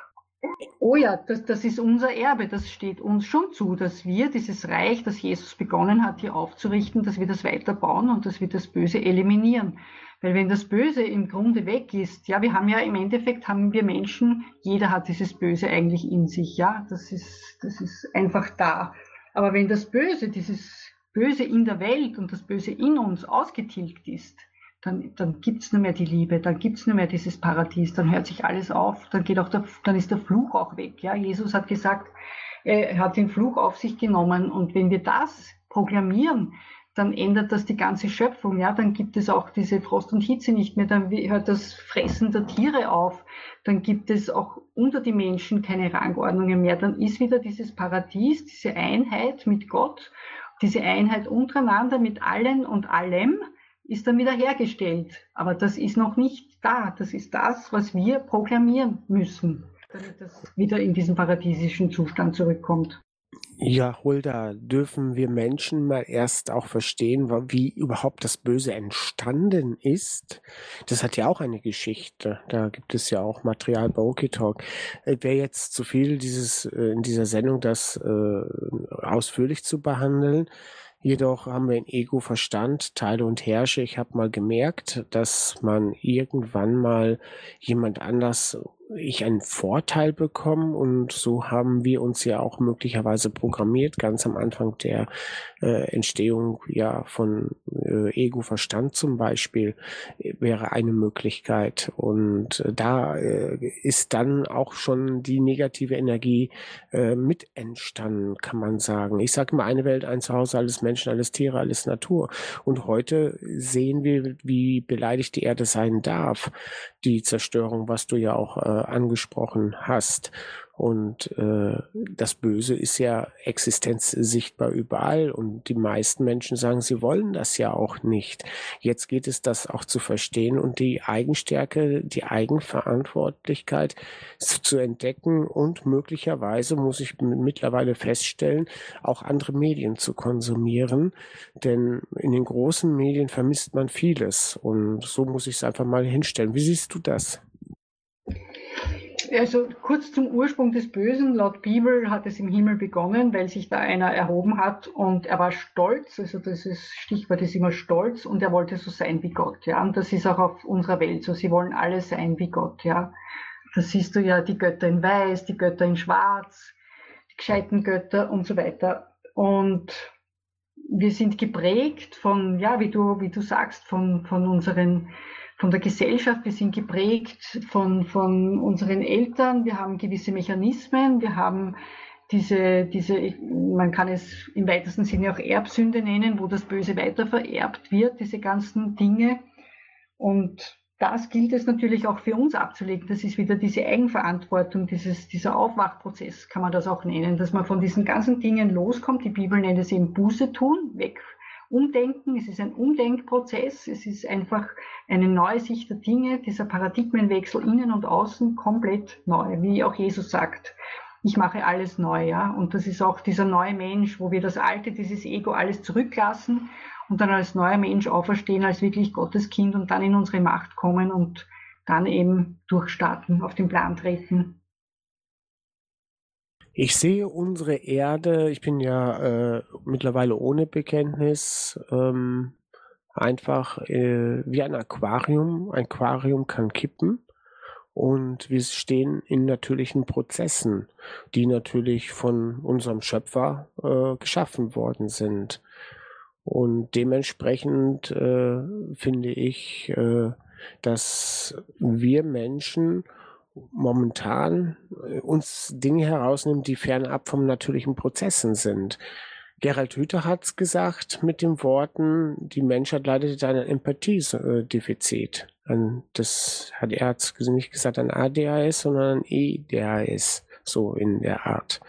Oh ja, das ist unser Erbe, das steht uns schon zu, dass wir dieses Reich, das Jesus begonnen hat, hier aufzurichten, dass wir das weiterbauen und dass wir das Böse eliminieren. Weil wenn das Böse im Grunde weg ist, ja, wir haben ja im Endeffekt, haben wir Menschen, jeder hat dieses Böse eigentlich in sich, ja, das ist einfach da. Aber wenn das Böse, dieses Böse in der Welt und das Böse in uns ausgetilgt ist, dann gibt's nicht mehr die Liebe, dann gibt's nicht mehr dieses Paradies, dann hört sich alles auf, dann ist der Fluch auch weg. Ja, Jesus hat gesagt, er hat den Fluch auf sich genommen, und wenn wir das proklamieren, dann ändert das die ganze Schöpfung. Ja, dann gibt es auch diese Frost und Hitze nicht mehr, dann hört das Fressen der Tiere auf, dann gibt es auch unter die Menschen keine Rangordnungen mehr, dann ist wieder dieses Paradies, diese Einheit mit Gott, diese Einheit untereinander mit allen und allem, ist dann wieder hergestellt. Aber das ist noch nicht da. Das ist das, was wir proklamieren müssen, damit das wieder in diesen paradiesischen Zustand zurückkommt. Ja, Hulda, dürfen wir Menschen mal erst auch verstehen, wie überhaupt das Böse entstanden ist? Das hat ja auch eine Geschichte. Da gibt es ja auch Material bei OKTalk. Wäre jetzt zu viel, in dieser Sendung das ausführlich zu behandeln. Jedoch haben wir in Ego-Verstand, Teile und Herrsche. Ich habe mal gemerkt, dass man irgendwann mal jemand anders einen Vorteil bekommen, und so haben wir uns ja auch möglicherweise programmiert, ganz am Anfang der Entstehung ja von Ego-Verstand zum Beispiel wäre eine Möglichkeit, und da ist dann auch schon die negative Energie mit entstanden, kann man sagen. Ich sage immer, eine Welt, ein Zuhause, alles Menschen, alles Tiere, alles Natur, und heute sehen wir, wie beleidigt die Erde sein darf, die Zerstörung, was du ja auch angesprochen hast. Und das Böse ist ja existenzsichtbar überall und die meisten Menschen sagen, sie wollen das ja auch nicht. Jetzt geht es, das auch zu verstehen und die Eigenstärke, die Eigenverantwortlichkeit zu entdecken und möglicherweise, muss ich mittlerweile feststellen, auch andere Medien zu konsumieren, denn in den großen Medien vermisst man vieles und so muss ich es einfach mal hinstellen. Wie siehst du das? Also kurz zum Ursprung des Bösen. Laut Bibel hat es im Himmel begonnen, weil sich da einer erhoben hat und er war stolz. Also das Stichwort ist immer stolz und er wollte so sein wie Gott. Ja, und das ist auch auf unserer Welt so. Sie wollen alle sein wie Gott. Ja, das siehst du ja, die Götter in Weiß, die Götter in Schwarz, die gescheiten Götter und so weiter. Und wir sind geprägt von, ja, wie du sagst, von der Gesellschaft, wir sind geprägt von unseren Eltern, wir haben gewisse Mechanismen, wir haben diese, man kann es im weitesten Sinne auch Erbsünde nennen, wo das Böse weiter vererbt wird, diese ganzen Dinge. Und das gilt es natürlich auch für uns abzulegen. Das ist wieder diese Eigenverantwortung, dieser Aufwachprozess, kann man das auch nennen, dass man von diesen ganzen Dingen loskommt. Die Bibel nennt es eben Buße tun, weg. Umdenken, es ist ein Umdenkprozess, es ist einfach eine neue Sicht der Dinge, dieser Paradigmenwechsel innen und außen komplett neu, wie auch Jesus sagt, ich mache alles neu, ja, und das ist auch dieser neue Mensch, wo wir das Alte, dieses Ego alles zurücklassen und dann als neuer Mensch auferstehen, als wirklich Gottes Kind und dann in unsere Macht kommen und dann eben durchstarten, auf den Plan treten. Ich sehe unsere Erde, ich bin ja mittlerweile ohne Bekenntnis, einfach wie ein Aquarium. Ein Aquarium kann kippen und wir stehen in natürlichen Prozessen, die natürlich von unserem Schöpfer geschaffen worden sind. Und dementsprechend finde ich, dass wir Menschen momentan uns Dinge herausnehmen, die fernab vom natürlichen Prozessen sind. Gerald Hüther hat es gesagt mit den Worten, die Menschheit leidet an einem Empathiedefizit. Das hat er nicht gesagt an ADHS, sondern an EDHS, so in der Art.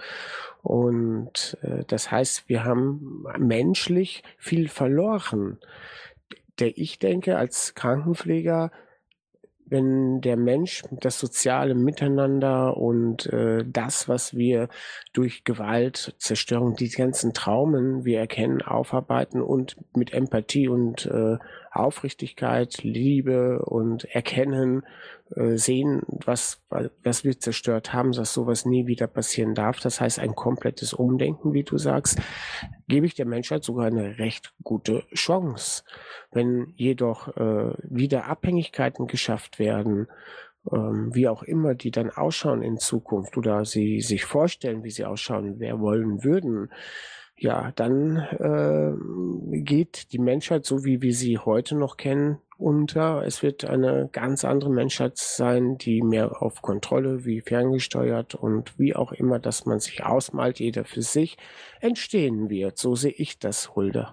Und das heißt, wir haben menschlich viel verloren. Ich denke, als Krankenpfleger, wenn der Mensch das soziale Miteinander und das, was wir durch Gewalt, Zerstörung, die ganzen Traumen wir erkennen, aufarbeiten und mit Empathie und Aufrichtigkeit, Liebe und Erkennen sehen, was wir zerstört haben, dass sowas nie wieder passieren darf. Das heißt, ein komplettes Umdenken, wie du sagst, gebe ich der Menschheit sogar eine recht gute Chance. Wenn jedoch wieder Abhängigkeiten geschafft werden, wie auch immer die dann ausschauen in Zukunft oder sie sich vorstellen, wie sie ausschauen, wollen würden, ja, dann geht die Menschheit, so wie wir sie heute noch kennen, unter. Es wird eine ganz andere Menschheit sein, die mehr auf Kontrolle, wie ferngesteuert und wie auch immer, dass man sich ausmalt, jeder für sich, entstehen wird. So sehe ich das, Hulda.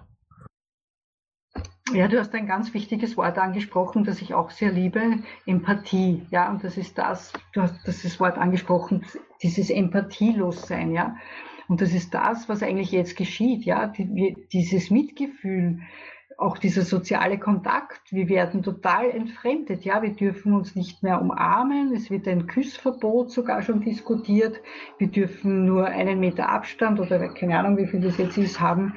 Ja, du hast ein ganz wichtiges Wort angesprochen, das ich auch sehr liebe, Empathie. Ja, und das ist das, du hast das Wort angesprochen, dieses Empathielossein, ja. Und das ist das, was eigentlich jetzt geschieht, ja, dieses Mitgefühl, auch dieser soziale Kontakt, wir werden total entfremdet, ja, wir dürfen uns nicht mehr umarmen, es wird ein Küssverbot sogar schon diskutiert, wir dürfen nur 1 Meter Abstand oder keine Ahnung, wie viel das jetzt ist, haben.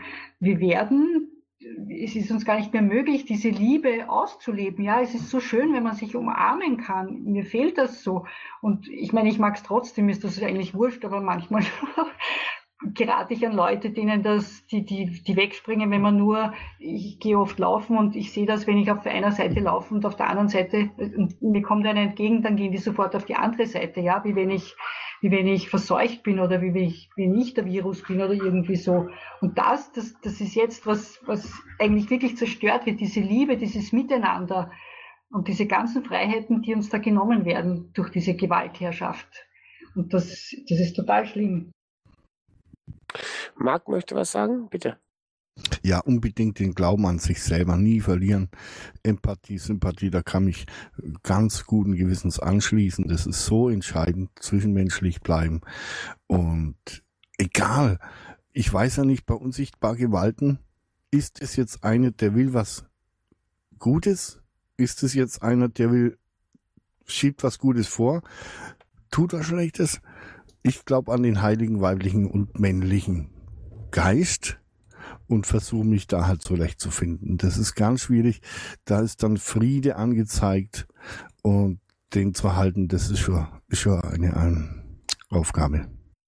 Es ist uns gar nicht mehr möglich, diese Liebe auszuleben. Ja, es ist so schön, wenn man sich umarmen kann. Mir fehlt das so. Und ich meine, ich mag es trotzdem, ist das eigentlich wurscht, aber manchmal gerate ich an Leute, denen die wegspringen, wenn man nur, ich gehe oft laufen und ich sehe das, wenn ich auf einer Seite laufe und auf der anderen Seite, und mir kommt einer entgegen, dann gehen die sofort auf die andere Seite, ja, wie wenn ich verseucht bin oder wie wenn ich der Virus bin oder irgendwie so. Und das ist jetzt was eigentlich wirklich zerstört wird, diese Liebe, dieses Miteinander und diese ganzen Freiheiten, die uns da genommen werden durch diese Gewaltherrschaft. Und das ist total schlimm. Marc möchte was sagen, bitte. Ja, unbedingt den Glauben an sich selber nie verlieren. Empathie, Sympathie, da kann ich ganz guten Gewissens anschließen. Das ist so entscheidend, zwischenmenschlich bleiben. Und egal, ich weiß ja nicht, bei unsichtbar Gewalten, ist es jetzt einer, der will was Gutes? Ist es jetzt einer, der schiebt was Gutes vor? Tut was Schlechtes? Ich glaube an den heiligen weiblichen und männlichen Geist und versuche mich da halt zurechtzufinden. Das ist ganz schwierig. Da ist dann Friede angezeigt und den zu halten, das ist schon eine Aufgabe.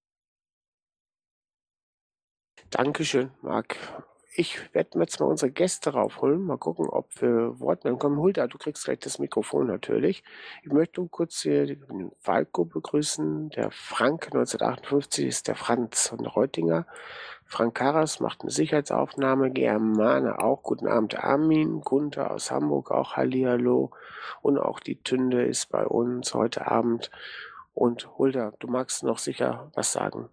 Dankeschön, Marc. Ich werde jetzt mal unsere Gäste raufholen, mal gucken, ob wir Wortmeldungen kommen. Hulda, du kriegst gleich das Mikrofon natürlich. Ich möchte kurz hier den Falco begrüßen. Der Frank 1958 ist der Franz von Reutinger. Frank Karas macht eine Sicherheitsaufnahme. Germane auch. Guten Abend, Armin. Gunther aus Hamburg auch. Hallihallo. Und auch die Tünde ist bei uns heute Abend. Und Hulda, du magst noch sicher was sagen.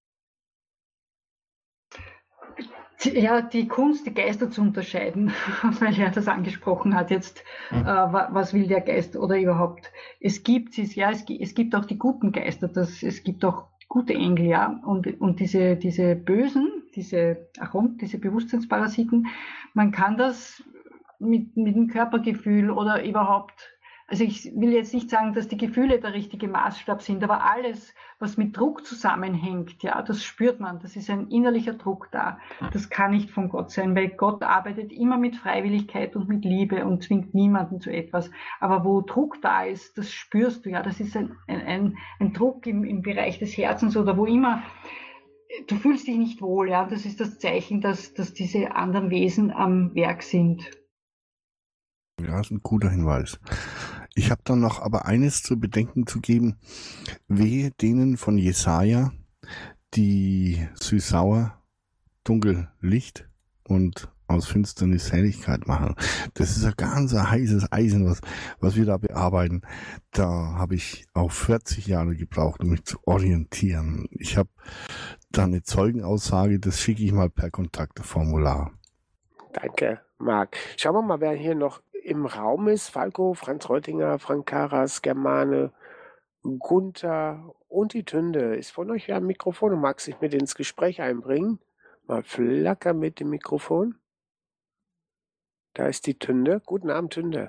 Ja, die Kunst, die Geister zu unterscheiden, weil er das angesprochen hat jetzt, was will der Geist oder überhaupt. Es gibt auch die guten Geister, es gibt auch gute Engel, ja, und diese Bösen, diese Bewusstseinsparasiten, man kann das mit dem Körpergefühl oder überhaupt, also ich will jetzt nicht sagen, dass die Gefühle der richtige Maßstab sind, aber alles, was mit Druck zusammenhängt, ja, das spürt man, das ist ein innerlicher Druck da. Das kann nicht von Gott sein, weil Gott arbeitet immer mit Freiwilligkeit und mit Liebe und zwingt niemanden zu etwas. Aber wo Druck da ist, das spürst du, ja, das ist ein Druck im Bereich des Herzens oder wo immer. Du fühlst dich nicht wohl, ja, das ist das Zeichen, dass diese anderen Wesen am Werk sind. Ja, das ist ein guter Hinweis. Ich habe dann noch aber eines zu bedenken zu geben. Wehe denen von Jesaja, die süß-sauer, dunkel Licht und aus Finsternis Helligkeit machen. Das ist ein ganz heißes Eisen, was wir da bearbeiten. Da habe ich auch 40 Jahre gebraucht, um mich zu orientieren. Ich habe da eine Zeugenaussage, das schicke ich mal per Kontaktformular. Danke, Marc. Schauen wir mal, wer hier noch im Raum ist. Falco, Franz Reutinger, Frank Karas, Germane, Gunther und die Tünde. Ist von euch ja ein Mikrofon und mag sich mit ins Gespräch einbringen? Mal flacker mit dem Mikrofon. Da ist die Tünde. Guten Abend, Tünde.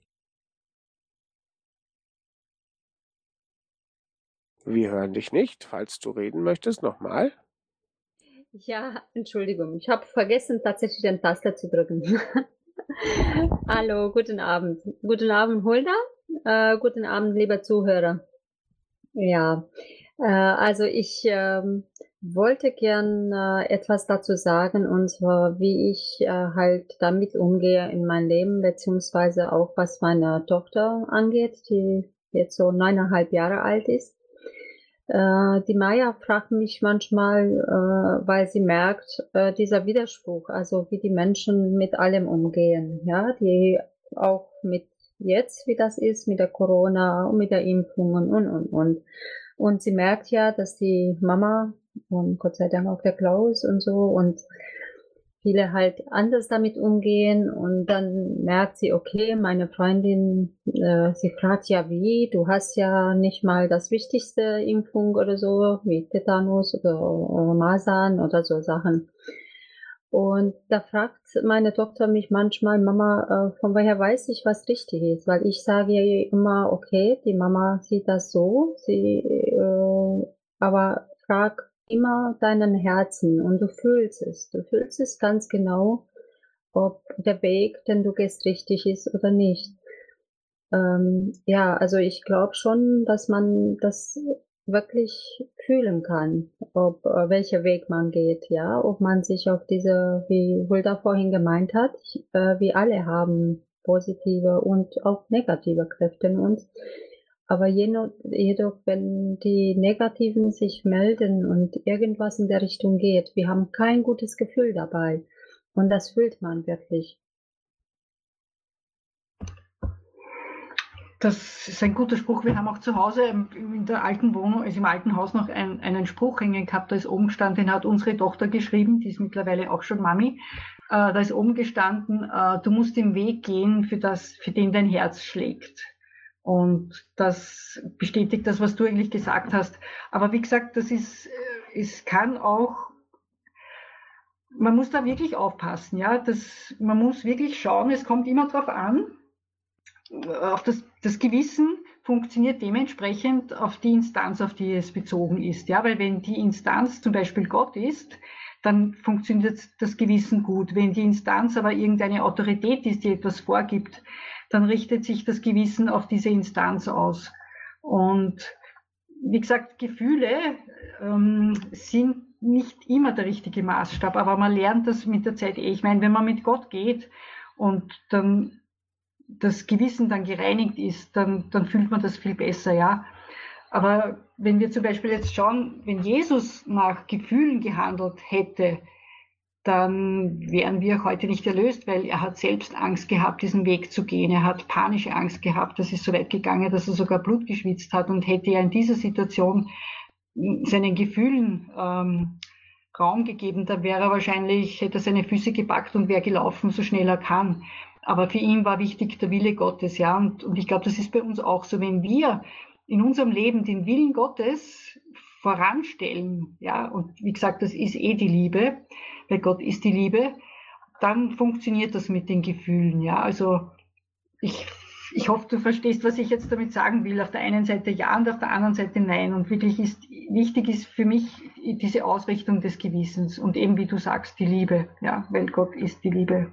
Wir hören dich nicht. Falls du reden möchtest, nochmal. Ja, Entschuldigung, ich habe vergessen, tatsächlich den Taster zu drücken. Hallo, guten Abend. Guten Abend, Hulda. Guten Abend, lieber Zuhörer. Ja, also ich wollte gern etwas dazu sagen, und zwar, wie ich halt damit umgehe in meinem Leben, beziehungsweise auch was meine Tochter angeht, die jetzt so 9,5 Jahre alt ist. Die Maya fragt mich manchmal, weil sie merkt, dieser Widerspruch, also wie die Menschen mit allem umgehen, ja, die auch mit jetzt, wie das ist, mit der Corona und mit der Impfungen und. Und sie merkt ja, dass die Mama und Gott sei Dank auch der Klaus und so und viele halt anders damit umgehen, und dann merkt sie, okay, meine Freundin, sie fragt ja wie, du hast ja nicht mal das wichtigste Impfung oder so, wie Tetanus oder Masern oder so Sachen. Und da fragt meine Tochter mich manchmal, Mama, von woher weiß ich, was richtig ist? Weil ich sage ihr immer, okay, die Mama sieht das so, aber frag immer deinen Herzen und du fühlst es ganz genau, ob der Weg, den du gehst, richtig ist oder nicht. Ja, also ich glaube schon, dass man das wirklich fühlen kann, ob welcher Weg man geht, ja, ob man sich auf diese, wie Hulda vorhin gemeint hat, wir alle haben positive und auch negative Kräfte in uns. Aber jedoch, wenn die Negativen sich melden und irgendwas in der Richtung geht, wir haben kein gutes Gefühl dabei. Und das fühlt man wirklich. Das ist ein guter Spruch. Wir haben auch zu Hause in der alten Wohnung, also im alten Haus noch einen Spruch hängen gehabt, da ist oben gestanden, den hat unsere Tochter geschrieben, die ist mittlerweile auch schon Mami. Da ist oben gestanden, du musst den Weg gehen, für den dein Herz schlägt. Und das bestätigt das, was du eigentlich gesagt hast. Aber wie gesagt, es kann auch, man muss da wirklich aufpassen, ja. Man muss wirklich schauen, es kommt immer darauf an, auf das Gewissen funktioniert dementsprechend auf die Instanz, auf die es bezogen ist. Ja, weil wenn die Instanz zum Beispiel Gott ist, dann funktioniert das Gewissen gut. Wenn die Instanz aber irgendeine Autorität ist, die etwas vorgibt, dann richtet sich das Gewissen auf diese Instanz aus. Und wie gesagt, Gefühle sind nicht immer der richtige Maßstab, aber man lernt das mit der Zeit. Ich meine, wenn man mit Gott geht und dann das Gewissen dann gereinigt ist, dann fühlt man das viel besser, ja. Aber wenn wir zum Beispiel jetzt schauen, wenn Jesus nach Gefühlen gehandelt hätte, dann wären wir heute nicht erlöst, weil er hat selbst Angst gehabt, diesen Weg zu gehen. Er hat panische Angst gehabt. Das ist so weit gegangen, dass er sogar Blut geschwitzt hat, und hätte er in dieser Situation seinen Gefühlen Raum gegeben, dann wäre er wahrscheinlich, hätte er seine Füße gepackt und wäre gelaufen, so schnell er kann. Aber für ihn war wichtig der Wille Gottes, ja. Und ich glaube, das ist bei uns auch so. Wenn wir in unserem Leben den Willen Gottes voranstellen, ja, und wie gesagt, das ist die Liebe, weil Gott ist die Liebe, dann funktioniert das mit den Gefühlen, ja. Also ich hoffe, du verstehst, was ich jetzt damit sagen will. Auf der einen Seite ja und auf der anderen Seite nein. Und wichtig ist für mich diese Ausrichtung des Gewissens und eben, wie du sagst, die Liebe, ja, weil Gott ist die Liebe.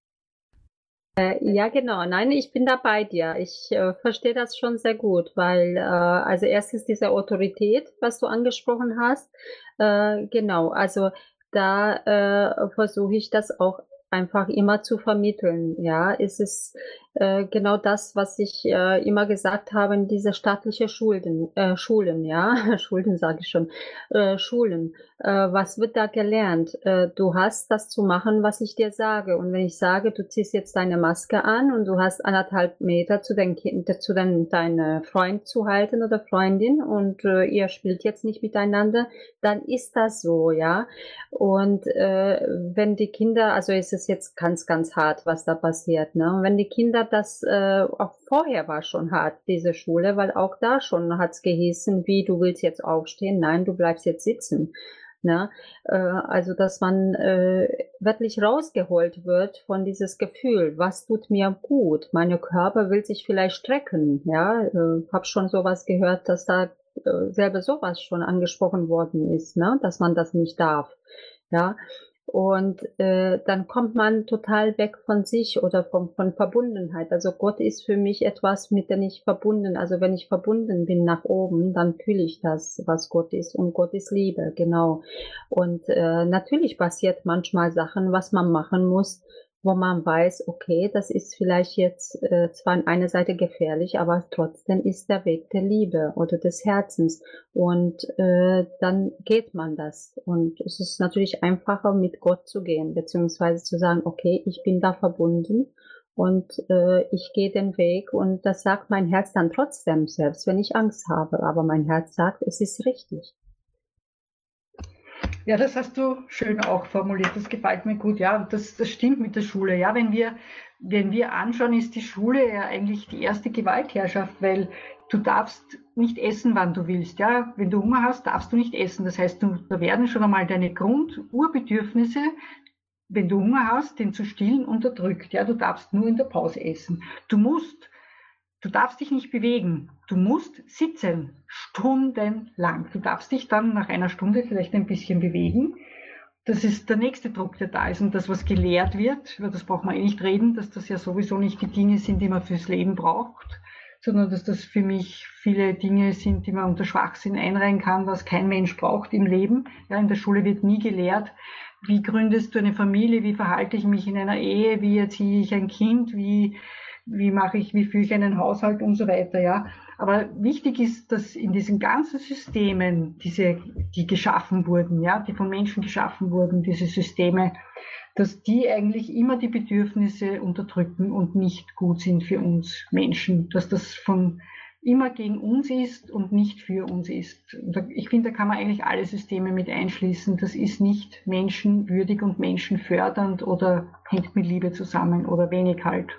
Ja, genau. Nein, ich bin da bei dir. Ich verstehe das schon sehr gut, weil also erstens diese Autorität, was du angesprochen hast, genau, also da versuche ich das auch einfach immer zu vermitteln. Ja, es ist genau das, was ich immer gesagt habe, diese staatliche Schulen, ja, Schulen sage ich schon, Schulen. Was wird da gelernt? Du hast das zu machen, was ich dir sage. Und wenn ich sage, du ziehst jetzt deine Maske an und du hast 1,5 Meter zu deinem Freund zu halten oder Freundin und ihr spielt jetzt nicht miteinander, dann ist das so, ja. Und wenn die Kinder, also ist es jetzt ganz, ganz hart, was da passiert, ne? Und wenn die Kinder das, auch vorher war schon hart, diese Schule, weil auch da schon hat's gehießen, wie, du willst jetzt aufstehen? Nein, du bleibst jetzt sitzen. Ne? Also, dass man wirklich rausgeholt wird von dieses Gefühl, was tut mir gut? Mein Körper will sich vielleicht strecken, ja. Hab schon sowas gehört, dass da selber sowas schon angesprochen worden ist, ne? Dass man das nicht darf, ja. Und dann kommt man total weg von sich oder von Verbundenheit. Also Gott ist für mich etwas, mit dem ich verbunden, also wenn ich verbunden bin nach oben, dann fühle ich das, was Gott ist. Und Gott ist Liebe, genau. Und natürlich passiert manchmal Sachen, was man machen muss, wo man weiß, okay, das ist vielleicht jetzt zwar an einer Seite gefährlich, aber trotzdem ist der Weg der Liebe oder des Herzens. Und dann geht man das. Und es ist natürlich einfacher, mit Gott zu gehen, beziehungsweise zu sagen, okay, ich bin da verbunden und ich gehe den Weg. Und das sagt mein Herz dann trotzdem, selbst wenn ich Angst habe. Aber mein Herz sagt, es ist richtig. Ja, das hast du schön auch formuliert. Das gefällt mir gut. Ja, das stimmt mit der Schule. Ja, wenn wir anschauen, ist die Schule ja eigentlich die erste Gewaltherrschaft, weil du darfst nicht essen, wann du willst. Ja, wenn du Hunger hast, darfst du nicht essen. Das heißt, da werden schon einmal deine Grundurbedürfnisse, wenn du Hunger hast, den zu stillen, unterdrückt. Ja, du darfst nur in der Pause essen. Du darfst dich nicht bewegen. Du musst sitzen, stundenlang. Du darfst dich dann nach einer Stunde vielleicht ein bisschen bewegen. Das ist der nächste Druck, der da ist. Und das, was gelehrt wird, über das braucht man eh nicht reden, dass das ja sowieso nicht die Dinge sind, die man fürs Leben braucht, sondern dass das für mich viele Dinge sind, die man unter Schwachsinn einreihen kann, was kein Mensch braucht im Leben. Ja, in der Schule wird nie gelehrt, wie gründest du eine Familie, wie verhalte ich mich in einer Ehe, wie erziehe ich ein Kind, wie wie führe ich einen Haushalt und so weiter, ja. Aber wichtig ist, dass in diesen ganzen Systemen, die geschaffen wurden, ja, die von Menschen geschaffen wurden, diese Systeme, dass die eigentlich immer die Bedürfnisse unterdrücken und nicht gut sind für uns Menschen, dass das immer gegen uns ist und nicht für uns ist. Und ich finde, da kann man eigentlich alle Systeme mit einschließen. Das ist nicht menschenwürdig und menschenfördernd oder hängt mit Liebe zusammen oder wenig halt.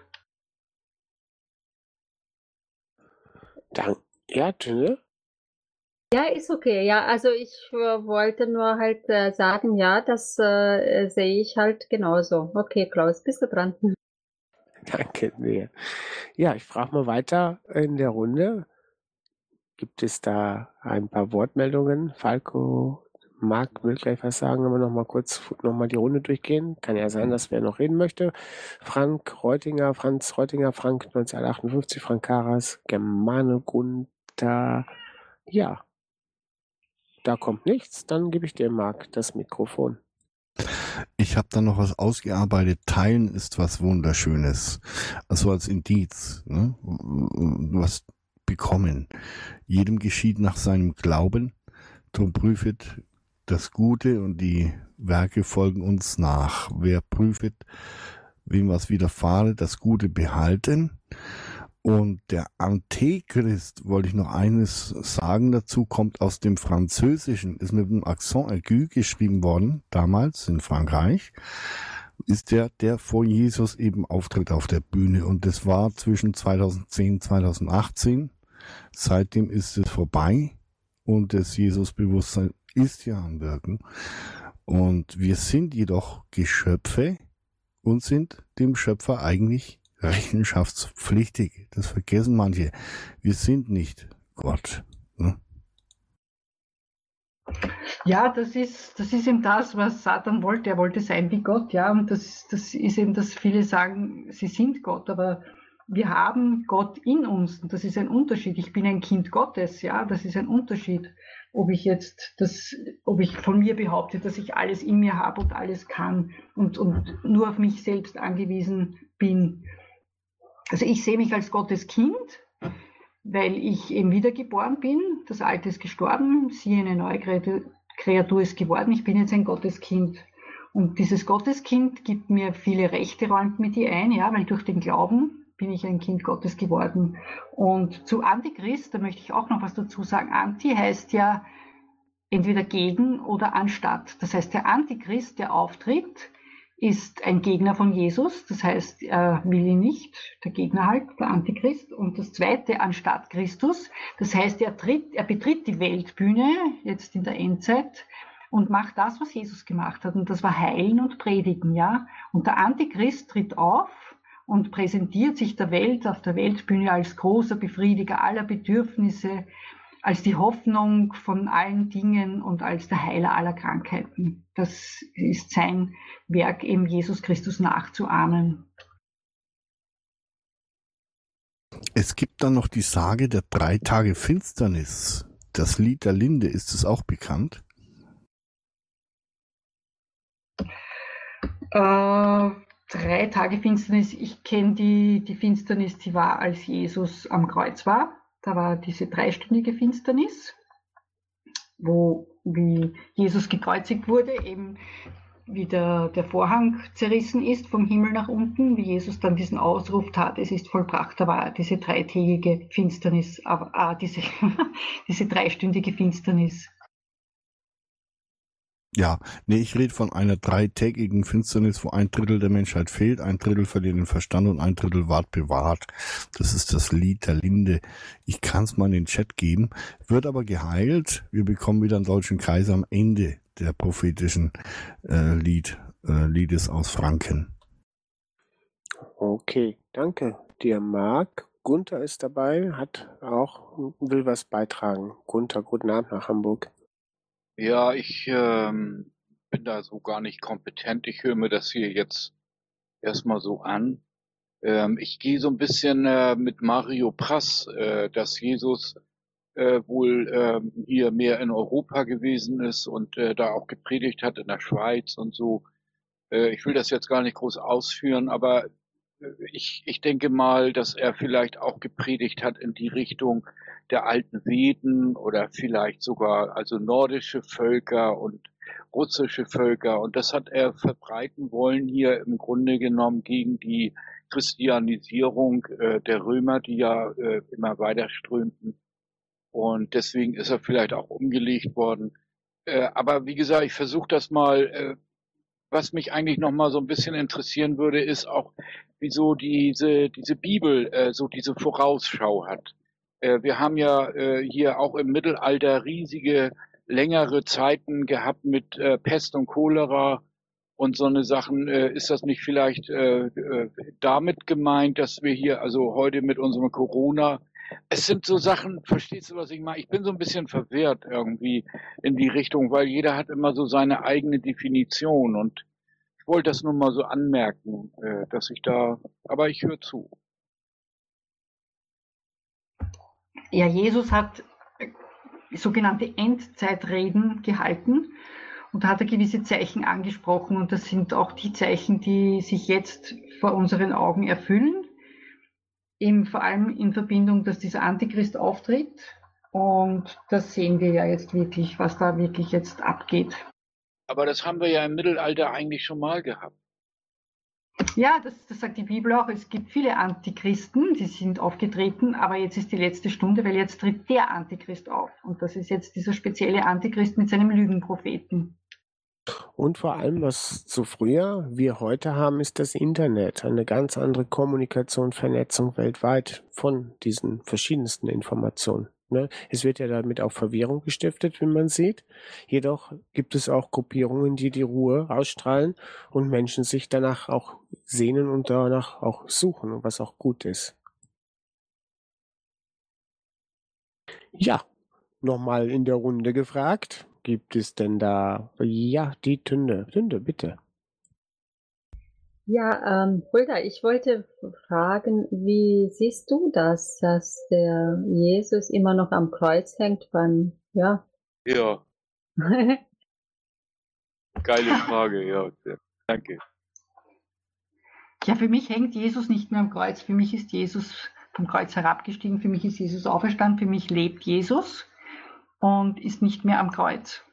Ja, Tünne? Ja, ist okay. Ja, also ich wollte nur halt sagen, ja, das sehe ich halt genauso. Okay, Klaus, bist du dran? Danke sehr. Ja, ich frage mal weiter in der Runde. Gibt es da ein paar Wortmeldungen? Falco, Marc will gleich was sagen, aber noch mal kurz die Runde durchgehen. Kann ja sein, dass wer noch reden möchte. Franz Reutinger, Frank 1958, Frank Karas, Germane Gunther. Ja, da kommt nichts. Dann gebe ich dir, Marc, das Mikrofon. Ich habe da noch was ausgearbeitet. Teilen ist was Wunderschönes. Also als Indiz, ne? Was bekommen. Jedem geschieht nach seinem Glauben. Drum prüfet das Gute und die Werke folgen uns nach. Wer prüfet, wem was widerfahre, das Gute behalten. Und der Antichrist, wollte ich noch eines sagen dazu, kommt aus dem Französischen, ist mit dem Accent aigu geschrieben worden, damals in Frankreich, ist der vor Jesus eben auftritt auf der Bühne. Und das war zwischen 2010 2018. Seitdem ist es vorbei und das Jesus-Bewusstsein ist ja am Wirken. Und wir sind jedoch Geschöpfe und sind dem Schöpfer eigentlich rechenschaftspflichtig. Das vergessen manche. Wir sind nicht Gott. Ne? Ja, das ist eben das, was Satan wollte. Er wollte sein wie Gott, ja. Und das ist eben, dass viele sagen, sie sind Gott, aber wir haben Gott in uns. Und das ist ein Unterschied. Ich bin ein Kind Gottes, ja. Das ist ein Unterschied. Ob ich von mir behaupte, dass ich alles in mir habe und alles kann und nur auf mich selbst angewiesen bin. Also ich sehe mich als Gottes Kind, weil ich eben wiedergeboren bin. Das Alte ist gestorben, siehe, eine neue Kreatur ist geworden. Ich bin jetzt ein Gotteskind. Und dieses Gotteskind gibt mir viele Rechte, räumt mir die ein, ja, weil durch den Glauben bin ich ein Kind Gottes geworden. Und zu Antichrist, da möchte ich auch noch was dazu sagen. Anti heißt ja entweder gegen oder anstatt. Das heißt, der Antichrist, der auftritt, ist ein Gegner von Jesus, das heißt, er will ihn nicht, der Gegner halt, der Antichrist. Und das zweite, anstatt Christus, das heißt, er betritt die Weltbühne, jetzt in der Endzeit, und macht das, was Jesus gemacht hat. Und das war Heilen und Predigen, ja. Und der Antichrist tritt auf und präsentiert sich der Welt auf der Weltbühne als großer Befriediger aller Bedürfnisse, als die Hoffnung von allen Dingen und als der Heiler aller Krankheiten. Das ist sein Werk, eben Jesus Christus nachzuahmen. Es gibt dann noch die Sage der 3 Tage Finsternis. Das Lied der Linde, ist es auch bekannt? 3 Tage Finsternis, ich kenne die Finsternis, die war, als Jesus am Kreuz war. Da war diese 3-stündige Finsternis, wie Jesus gekreuzigt wurde, eben wie der Vorhang zerrissen ist vom Himmel nach unten, wie Jesus dann diesen Ausruf tat, es ist vollbracht. Da war diese 3-tägige Finsternis, diese 3-stündige Finsternis. Ja, nee, ich rede von einer 3-tägigen Finsternis, wo 1/3 der Menschheit fehlt, 1/3 verliert den Verstand und 1/3 ward bewahrt. Das ist das Lied der Linde. Ich kann es mal in den Chat geben, wird aber geheilt. Wir bekommen wieder einen deutschen Kaiser am Ende der prophetischen Liedes aus Franken. Okay, danke dir, Marc. Gunther ist dabei, will was beitragen. Gunther, guten Abend nach Hamburg. Ja, ich bin da so gar nicht kompetent. Ich höre mir das hier jetzt erstmal so an. Ich gehe so ein bisschen mit Mario Pras, dass Jesus wohl hier mehr in Europa gewesen ist und da auch gepredigt hat in der Schweiz und so. Ich will das jetzt gar nicht groß ausführen, aber ich denke mal, dass er vielleicht auch gepredigt hat in die Richtung der alten Veden oder vielleicht sogar also nordische Völker und russische Völker. Und das hat er verbreiten wollen hier im Grunde genommen gegen die Christianisierung der Römer, die ja immer weiter strömten. Und deswegen ist er vielleicht auch umgelegt worden. Aber wie gesagt, ich versuche das mal. Was mich eigentlich noch mal so ein bisschen interessieren würde, ist auch, wieso diese Bibel so diese Vorausschau hat. Wir haben ja hier auch im Mittelalter riesige, längere Zeiten gehabt mit Pest und Cholera und so eine Sachen. Ist das nicht vielleicht damit gemeint, dass wir hier also heute mit unserem Corona, es sind so Sachen, verstehst du, was ich meine? Ich bin so ein bisschen verwirrt irgendwie in die Richtung, weil jeder hat immer so seine eigene Definition und ich wollte das nur mal so anmerken, dass ich da, aber ich höre zu. Ja, Jesus hat sogenannte Endzeitreden gehalten und da hat er gewisse Zeichen angesprochen und das sind auch die Zeichen, die sich jetzt vor unseren Augen erfüllen. Eben vor allem in Verbindung, dass dieser Antichrist auftritt. Und das sehen wir ja jetzt wirklich, was da wirklich jetzt abgeht. Aber das haben wir ja im Mittelalter eigentlich schon mal gehabt. Ja, das sagt die Bibel auch. Es gibt viele Antichristen, die sind aufgetreten, aber jetzt ist die letzte Stunde, weil jetzt tritt der Antichrist auf. Und das ist jetzt dieser spezielle Antichrist mit seinem Lügenpropheten. Und vor allem, was so früher wir heute haben, ist das Internet. Eine ganz andere Kommunikation, Vernetzung weltweit von diesen verschiedensten Informationen. Ne? Es wird ja damit auch Verwirrung gestiftet, wie man sieht. Jedoch gibt es auch Gruppierungen, die die Ruhe ausstrahlen und Menschen sich danach auch sehnen und danach auch suchen, was auch gut ist. Ja, nochmal in der Runde gefragt. Gibt es denn da, ja, die Tünde, bitte. Ja, Hulda, ich wollte fragen, wie siehst du das, dass der Jesus immer noch am Kreuz hängt ja? Ja, geile Frage, ja, danke. Ja, für mich hängt Jesus nicht mehr am Kreuz. Für mich ist Jesus vom Kreuz herabgestiegen. Für mich ist Jesus auferstanden. Für mich lebt Jesus und ist nicht mehr am Kreuz.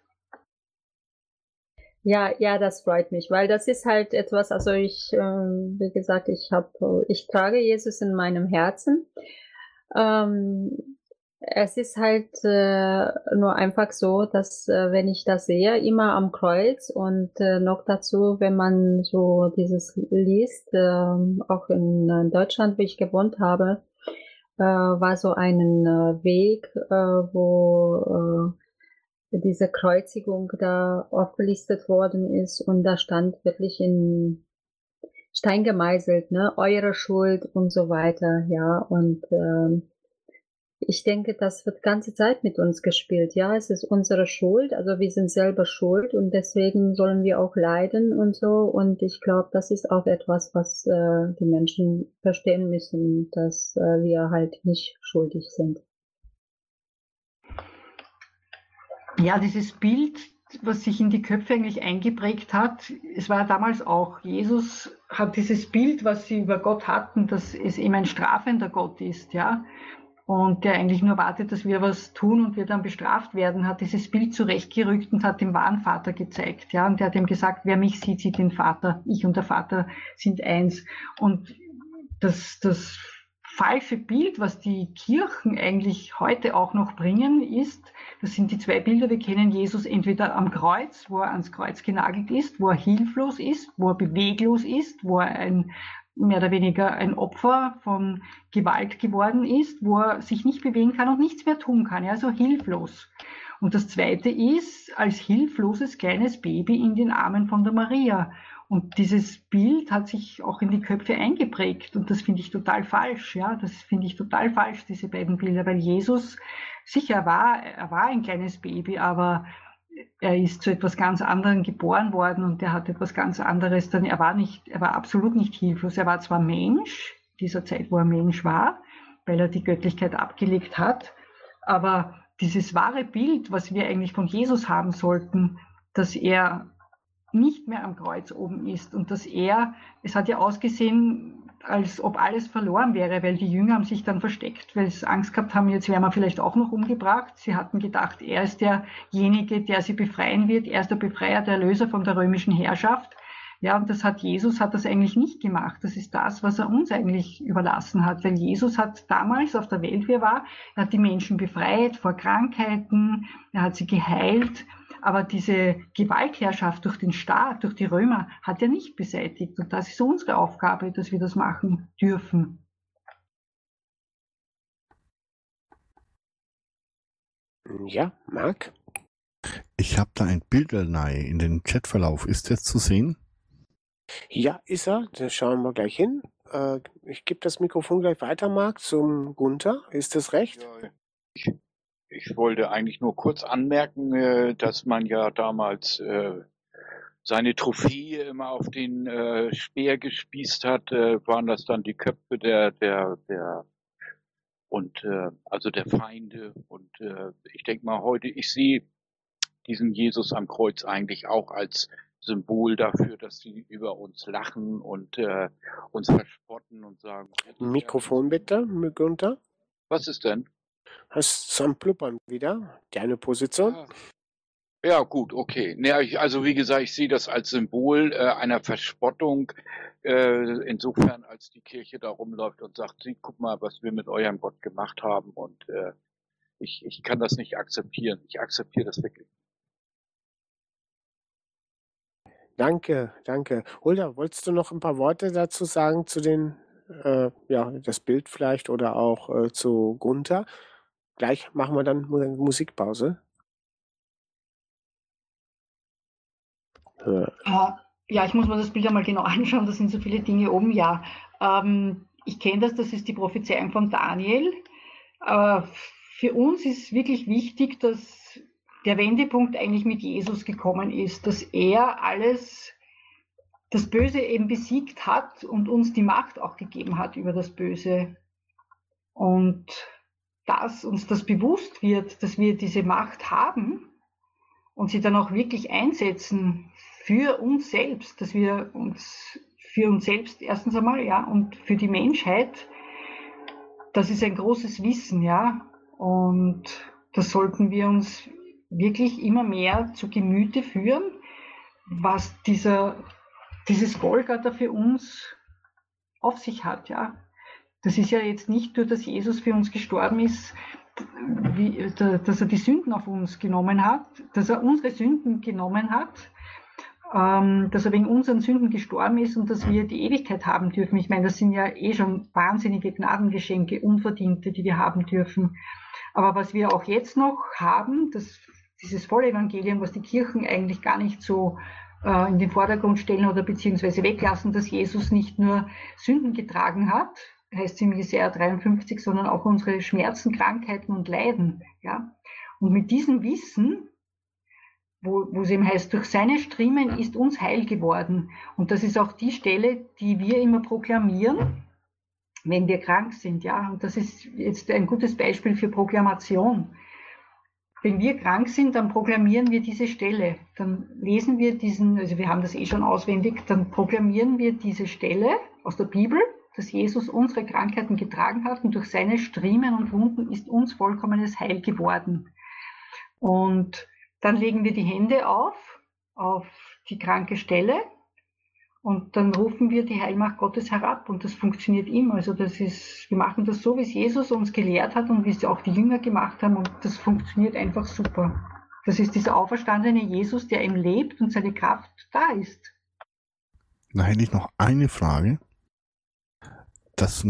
Ja, das freut mich, weil das ist halt etwas, also wie gesagt, ich trage Jesus in meinem Herzen. Es ist halt nur einfach so, dass wenn ich das sehe, immer am Kreuz und noch dazu, wenn man so dieses liest, auch in Deutschland, wo ich gewohnt habe, war so ein Weg, wo diese Kreuzigung da aufgelistet worden ist und da stand wirklich in Stein gemeißelt, ne, eure Schuld und so weiter, ja, und ich denke, das wird ganze Zeit mit uns gespielt, ja, es ist unsere Schuld, also wir sind selber schuld und deswegen sollen wir auch leiden und so und ich glaube, das ist auch etwas, was die Menschen verstehen müssen, dass wir halt nicht schuldig sind. Ja, dieses Bild, was sich in die Köpfe eigentlich eingeprägt hat, es war damals auch, Jesus hat dieses Bild, was sie über Gott hatten, dass es eben ein strafender Gott ist, ja, und der eigentlich nur wartet, dass wir was tun und wir dann bestraft werden, hat dieses Bild zurechtgerückt und hat dem wahren Vater gezeigt, ja, und der hat ihm gesagt, wer mich sieht, sieht den Vater, ich und der Vater sind eins. Und das falsche Bild, was die Kirchen eigentlich heute auch noch bringen, ist, das sind die zwei Bilder, wir kennen Jesus entweder am Kreuz, wo er ans Kreuz genagelt ist, wo er hilflos ist, wo er beweglos ist, wo er mehr oder weniger ein Opfer von Gewalt geworden ist, wo er sich nicht bewegen kann und nichts mehr tun kann, also hilflos. Und das zweite ist, als hilfloses kleines Baby in den Armen von der Maria. Und dieses Bild hat sich auch in die Köpfe eingeprägt und das finde ich total falsch, ja, das finde ich total falsch, diese beiden Bilder, weil Jesus, sicher, er war ein kleines Baby, aber er ist zu etwas ganz anderem geboren worden und er hat etwas ganz anderes, er war absolut nicht hilflos, er war zwar Mensch, dieser Zeit, wo er Mensch war, weil er die Göttlichkeit abgelegt hat, aber dieses wahre Bild, was wir eigentlich von Jesus haben sollten, dass er nicht mehr am Kreuz oben ist und dass es hat ja ausgesehen, als ob alles verloren wäre, weil die Jünger haben sich dann versteckt, weil sie Angst gehabt haben, jetzt werden wir vielleicht auch noch umgebracht. Sie hatten gedacht, er ist derjenige, der sie befreien wird. Er ist der Befreier, der Erlöser von der römischen Herrschaft. Ja, und Jesus hat das eigentlich nicht gemacht. Das ist das, was er uns eigentlich überlassen hat. Weil Jesus hat damals auf der Welt, wie er war, er hat die Menschen befreit vor Krankheiten, er hat sie geheilt. Aber diese Gewaltherrschaft durch den Staat, durch die Römer, hat er nicht beseitigt. Und das ist unsere Aufgabe, dass wir das machen dürfen. Ja, Marc? Ich habe da ein Bild in den Chatverlauf. Ist das zu sehen? Ja, ist er. Da schauen wir gleich hin. Ich gebe das Mikrofon gleich weiter, Marc, zum Gunther. Ist das recht? Ja, ich wollte eigentlich nur kurz anmerken, dass man ja damals seine Trophäe immer auf den Speer gespießt hat. Waren das dann die Köpfe der Feinde. Und ich denke mal heute, ich sehe diesen Jesus am Kreuz eigentlich auch als Symbol dafür, dass sie über uns lachen und uns verspotten und sagen. Mikrofon bitte, Gunther. Was ist denn? Hast du am Pluppern wieder? Deine Position? Ja, gut, okay. Also wie gesagt, ich sehe das als Symbol einer Verspottung, insofern als die Kirche da rumläuft und sagt, guck mal, was wir mit eurem Gott gemacht haben, und ich kann das nicht akzeptieren. Ich akzeptiere das wirklich. Danke. Hulda, wolltest du noch ein paar Worte dazu sagen zu das Bild vielleicht oder auch zu Gunther? Gleich machen wir dann Musikpause. Ja, ich muss mir das Bild einmal genau anschauen, da sind so viele Dinge oben. Ja, ich kenne das ist die Prophezeiung von Daniel. Für uns ist wirklich wichtig, dass der Wendepunkt eigentlich mit Jesus gekommen ist, dass er das Böse eben besiegt hat und uns die Macht auch gegeben hat über das Böse. Und dass uns das bewusst wird, dass wir diese Macht haben und sie dann auch wirklich einsetzen für uns selbst, dass wir uns für uns selbst erstens einmal, ja, und für die Menschheit, das ist ein großes Wissen, ja, und das sollten wir uns wirklich immer mehr zu Gemüte führen, was dieses Golgatha für uns auf sich hat, ja. Das ist ja jetzt nicht nur, dass Jesus für uns gestorben ist, dass er die Sünden auf uns genommen hat, dass er unsere Sünden genommen hat, dass er wegen unseren Sünden gestorben ist und dass wir die Ewigkeit haben dürfen. Ich meine, das sind ja schon wahnsinnige Gnadengeschenke, unverdiente, die wir haben dürfen. Aber was wir auch jetzt noch haben, dieses volle Evangelium, was die Kirchen eigentlich gar nicht so in den Vordergrund stellen oder beziehungsweise weglassen, dass Jesus nicht nur Sünden getragen hat, heißt es im Jesaja 53, sondern auch unsere Schmerzen, Krankheiten und Leiden. Ja? Und mit diesem Wissen, wo es eben heißt, durch seine Striemen ist uns Heil geworden. Und das ist auch die Stelle, die wir immer proklamieren, wenn wir krank sind. Ja? Und das ist jetzt ein gutes Beispiel für Proklamation. Wenn wir krank sind, dann proklamieren wir diese Stelle. Dann lesen wir also wir haben das schon auswendig, dann proklamieren wir diese Stelle aus der Bibel, dass Jesus unsere Krankheiten getragen hat und durch seine Striemen und Wunden ist uns vollkommenes Heil geworden. Und dann legen wir die Hände auf die kranke Stelle und dann rufen wir die Heilmacht Gottes herab und das funktioniert immer. Also wir machen das so, wie es Jesus uns gelehrt hat und wie es auch die Jünger gemacht haben und das funktioniert einfach super. Das ist dieser auferstandene Jesus, der eben lebt und seine Kraft da ist. Da hätte ich noch eine Frage. Das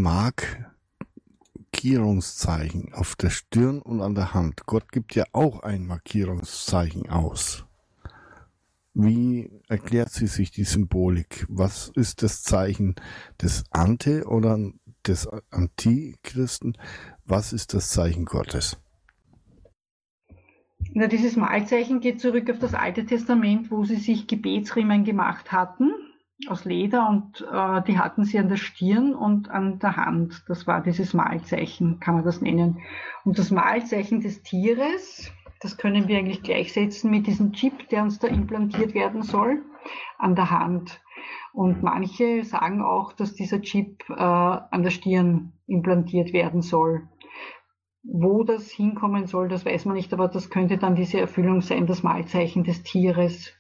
Markierungszeichen auf der Stirn und an der Hand. Gott gibt ja auch ein Markierungszeichen aus. Wie erklärt sie sich die Symbolik? Was ist das Zeichen des Ante oder des Antichristen? Was ist das Zeichen Gottes? Na, dieses Mahlzeichen geht zurück auf das Alte Testament, wo sie sich Gebetsriemen gemacht hatten aus Leder und die hatten sie an der Stirn und an der Hand. Das war dieses Mahlzeichen, kann man das nennen. Und das Mahlzeichen des Tieres, das können wir eigentlich gleichsetzen mit diesem Chip, der uns da implantiert werden soll. an der Hand. Und manche sagen auch, dass dieser Chip an der Stirn implantiert werden soll. Wo das hinkommen soll, das weiß man nicht, aber das könnte dann diese Erfüllung sein, das Malzeichen des Tieres.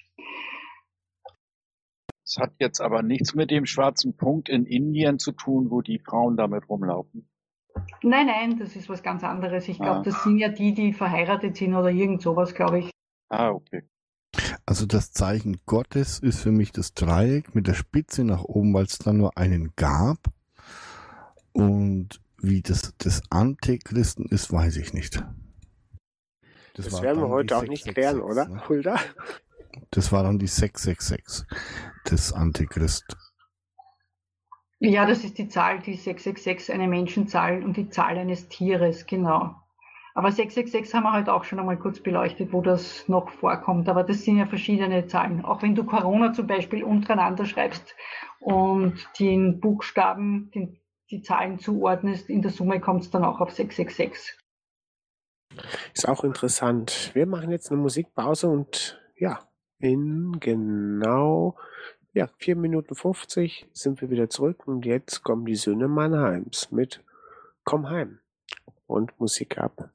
Es hat jetzt aber nichts mit dem schwarzen Punkt in Indien zu tun, wo die Frauen damit rumlaufen. Nein, das ist was ganz anderes. Ich glaube, das sind ja die verheiratet sind oder irgend sowas, glaube ich. Ah, okay. Also das Zeichen Gottes ist für mich das Dreieck mit der Spitze nach oben, weil es da nur einen gab. Und wie das des Antichristen ist, weiß ich nicht. Das werden wir heute auch nicht klären, oder, ne? Hulda? Das war dann die 666 des Antichrist. Ja, das ist die Zahl, die 666, eine Menschenzahl und die Zahl eines Tieres, genau. Aber 666 haben wir heute auch schon einmal kurz beleuchtet, wo das noch vorkommt. Aber das sind ja verschiedene Zahlen. Auch wenn du Corona zum Beispiel untereinander schreibst und den Buchstaben, die Zahlen zuordnest, in der Summe kommt es dann auch auf 666. Ist auch interessant. Wir machen jetzt eine Musikpause und ja, in genau 4 Minuten 50 sind wir wieder zurück und jetzt kommen die Söhne Mannheims mit Komm heim und Musik ab.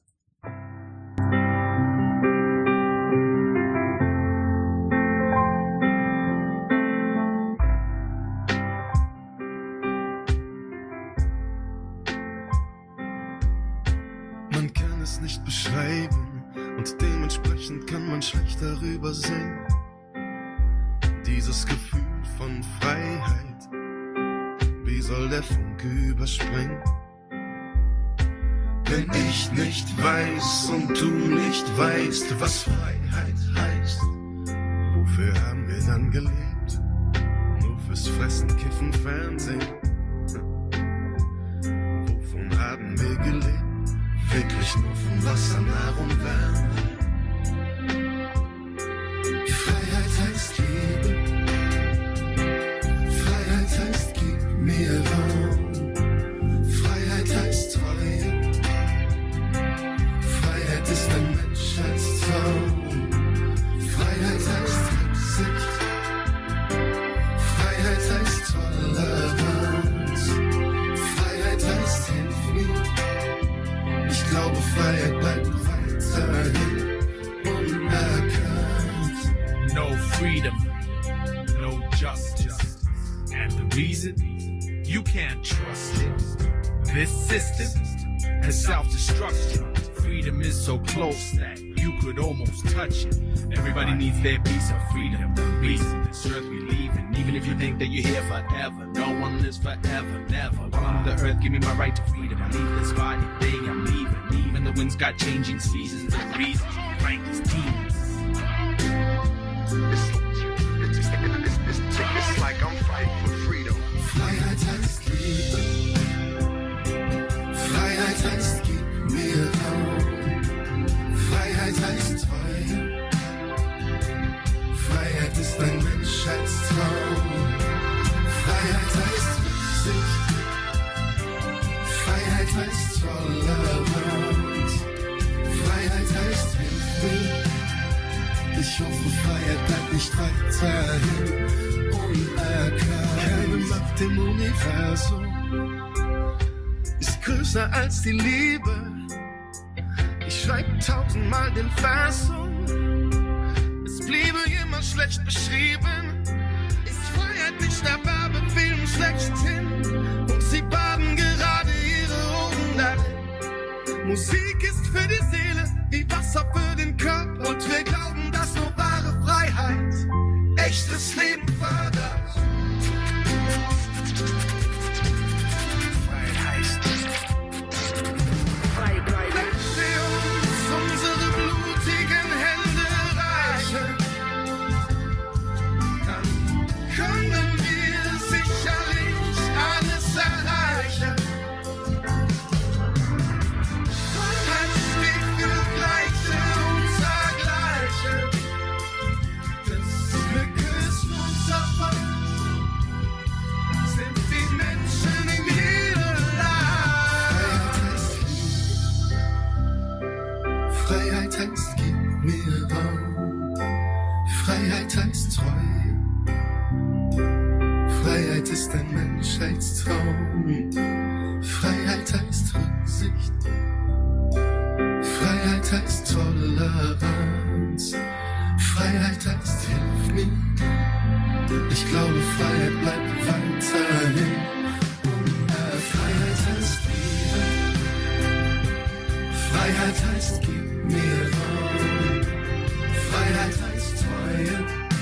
Man kann es nicht beschreiben und dementsprechend kann man schlecht darüber singen. Dieses Gefühl von Freiheit, wie soll der Funke überspringen? Wenn ich nicht weiß und du nicht weißt, was Freiheit heißt, wofür haben wir dann gelebt? Nur fürs Fressen, Kiffen, Fernsehen. Wovon haben wir gelebt? Wirklich nur von Wasser, Nahrung, Wärme. Freiheit heißt Liebe. Freiheit heißt gib mir Raum. Freiheit heißt Treue. Freiheit ist ein Menschheitstraum. Freiheit heißt Rücksicht. Freiheit heißt Toleranz. Freiheit heißt Hilf mir. Ich glaube, Freiheit bleibt weiterhin unerkannt. No freedom, no justice. And the reason you can't trust it. This system has self-destruction. Freedom is so close that you could almost touch it. Everybody needs their piece of freedom. The reason this earth we leave, and even if you think that you're here forever, no one lives forever, never. While I'm on the earth, give me my right to freedom. I leave this body, day I'm leaving. Even the winds got changing seasons and reasons. Rank is demons. It's like I'm fighting for freedom. Freiheit heißt Liebe. Freiheit heißt gib mir Raum. Freiheit heißt Treue. Freiheit ist ein Menschheitstraum. Freiheit heißt Rücksicht. Freiheit heißt Toleranz. Freiheit heißt Hilf mir. Ich hoffe, Freiheit bleibt nicht weiterhin unerkannt. Keine Macht im Universum ist größer als die Liebe. Ich schreib 1000-mal den Vers um. Es bliebe immer schlecht beschrieben. Ist Freiheit nicht der Werbefilm schlechthin? Und sie baden gerade ihre Augen darin. Musik ist für die Seele wie Wasser für den Körper. Und wir glauben, dass nur wahre Freiheit echtes Leben fördert. Freiheit heißt Freiheit. Wenn wir uns unsere blutigen Hände reichen, ist ein Menschheitstraum. Freiheit heißt Rücksicht. Freiheit heißt Toleranz. Freiheit heißt hilf mir. Ich glaube, Freiheit bleibt weiterhin. Freiheit heißt Liebe. Freiheit heißt gib mir Raum. Freiheit heißt Treue.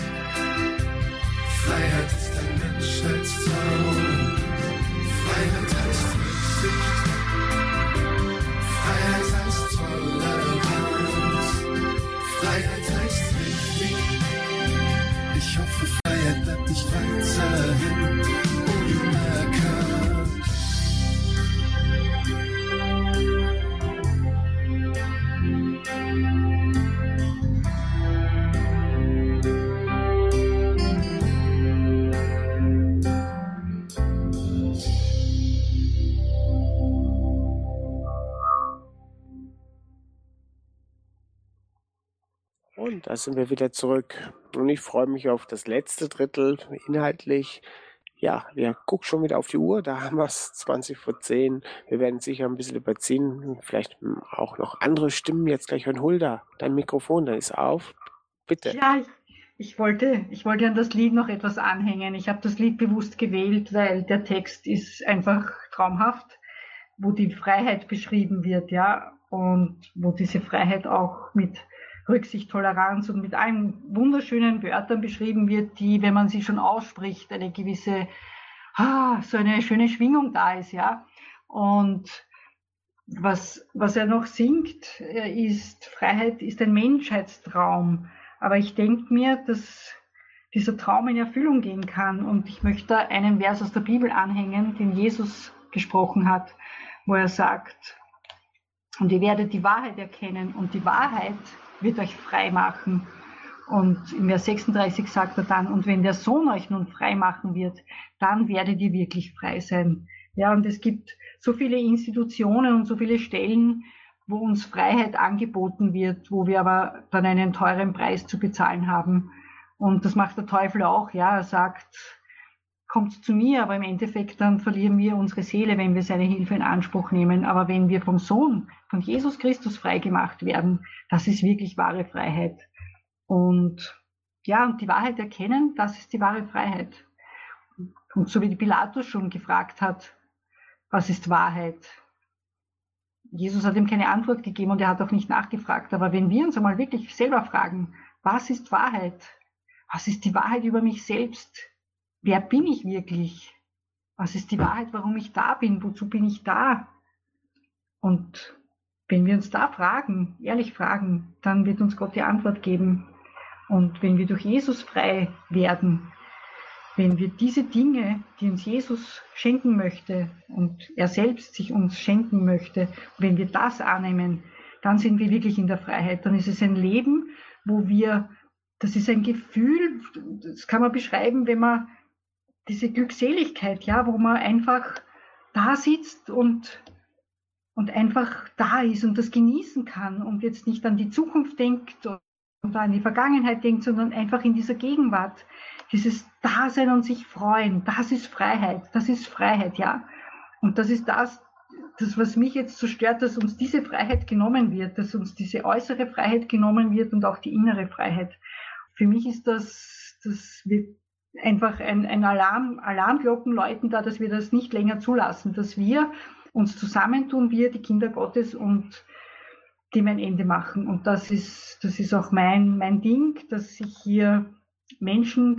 Freiheit ist ein Menschheitstraum. Freiheit heißt Rücksicht. Freiheit heißt Toleranz. Freiheit heißt wichtig. Ich hoffe, Freiheit bleibt nicht weiterhin unerkannt. Und da sind wir wieder zurück. Und ich freue mich auf das letzte Drittel inhaltlich. Ja, wir gucken schon wieder auf die Uhr. Da haben wir es 20:10. Wir werden sicher ein bisschen überziehen. Vielleicht auch noch andere Stimmen jetzt gleich hören. Hulda, dein Mikrofon, da ist auf. Bitte. Ja, ich wollte an das Lied noch etwas anhängen. Ich habe das Lied bewusst gewählt, weil der Text ist einfach traumhaft, wo die Freiheit beschrieben wird, ja, und wo diese Freiheit auch mit Rücksicht, Toleranz und mit allen wunderschönen Wörtern beschrieben wird, die, wenn man sie schon ausspricht, eine gewisse, so eine schöne Schwingung da ist, ja. Und was er noch singt, ist, Freiheit ist ein Menschheitstraum. Aber ich denke mir, dass dieser Traum in Erfüllung gehen kann. Und ich möchte einen Vers aus der Bibel anhängen, den Jesus gesprochen hat, wo er sagt, und ihr werdet die Wahrheit erkennen und die Wahrheit wird euch frei machen. Und im Vers 36 sagt er dann, und wenn der Sohn euch nun frei machen wird, dann werdet ihr wirklich frei sein. Ja, und es gibt so viele Institutionen und so viele Stellen, wo uns Freiheit angeboten wird, wo wir aber dann einen teuren Preis zu bezahlen haben. Und das macht der Teufel auch, ja. Er sagt, kommt zu mir, aber im Endeffekt dann verlieren wir unsere Seele, wenn wir seine Hilfe in Anspruch nehmen. Aber wenn wir vom Sohn, von Jesus Christus frei gemacht werden, das ist wirklich wahre Freiheit. Und ja, und die Wahrheit erkennen, das ist die wahre Freiheit. Und so wie die Pilatus schon gefragt hat, was ist Wahrheit? Jesus hat ihm keine Antwort gegeben und er hat auch nicht nachgefragt. Aber wenn wir uns einmal wirklich selber fragen, was ist Wahrheit? Was ist die Wahrheit über mich selbst? Wer bin ich wirklich? Was ist die Wahrheit, warum ich da bin? Wozu bin ich da? Und wenn wir uns da fragen, ehrlich fragen, dann wird uns Gott die Antwort geben. Und wenn wir durch Jesus frei werden, wenn wir diese Dinge, die uns Jesus schenken möchte und er selbst sich uns schenken möchte, wenn wir das annehmen, dann sind wir wirklich in der Freiheit. Dann ist es ein Leben, wo wir, das ist ein Gefühl, das kann man beschreiben, wenn man diese Glückseligkeit, ja, wo man einfach da sitzt und einfach da ist und das genießen kann und jetzt nicht an die Zukunft denkt und an die Vergangenheit denkt, sondern einfach in dieser Gegenwart. Dieses Dasein und sich freuen, das ist Freiheit, ja. Und das ist das, was mich jetzt so stört, dass uns diese Freiheit genommen wird, dass uns diese äußere Freiheit genommen wird und auch die innere Freiheit. Für mich ist das wird einfach ein Alarmglocken läuten da, dass wir das nicht länger zulassen, dass wir uns zusammentun, wir, die Kinder Gottes, und dem ein Ende machen. Und das ist auch mein Ding, dass ich hier Menschen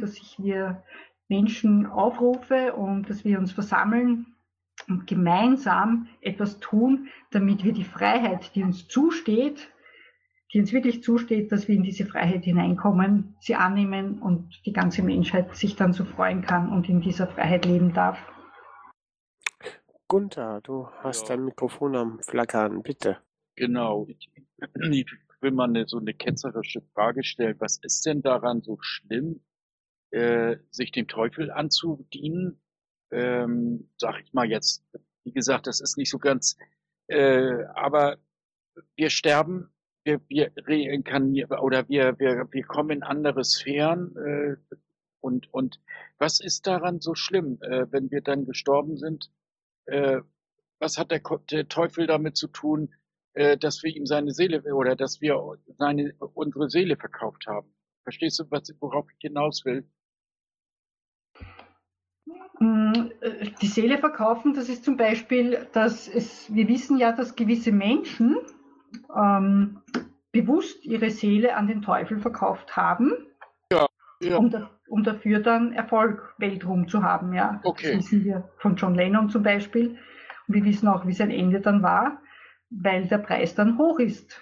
aufrufe und dass wir uns versammeln und gemeinsam etwas tun, damit wir die Freiheit, die uns wirklich zusteht, dass wir in diese Freiheit hineinkommen, sie annehmen und die ganze Menschheit sich dann so freuen kann und in dieser Freiheit leben darf. Gunther, du hast dein Mikrofon am Flackern, bitte. Genau. Ich will mal so eine ketzerische Frage stellen. Was ist denn daran so schlimm, sich dem Teufel anzudienen? Sag ich mal jetzt, wie gesagt, das ist nicht so ganz, aber wir sterben, wir reinkarnieren oder wir kommen in andere Sphären, Und was ist daran so schlimm, wenn wir dann gestorben sind? Was hat der Teufel damit zu tun, dass wir ihm seine Seele oder dass wir unsere Seele verkauft haben? Verstehst du, worauf ich hinaus will? Die Seele verkaufen, das ist zum Beispiel, wir wissen ja, dass gewisse Menschen bewusst ihre Seele an den Teufel verkauft haben, Ja. um dafür dann Erfolg weltrum zu haben. Ja. Okay. Das wissen wir von John Lennon zum Beispiel. Und wir wissen auch, wie sein Ende dann war, weil der Preis dann hoch ist.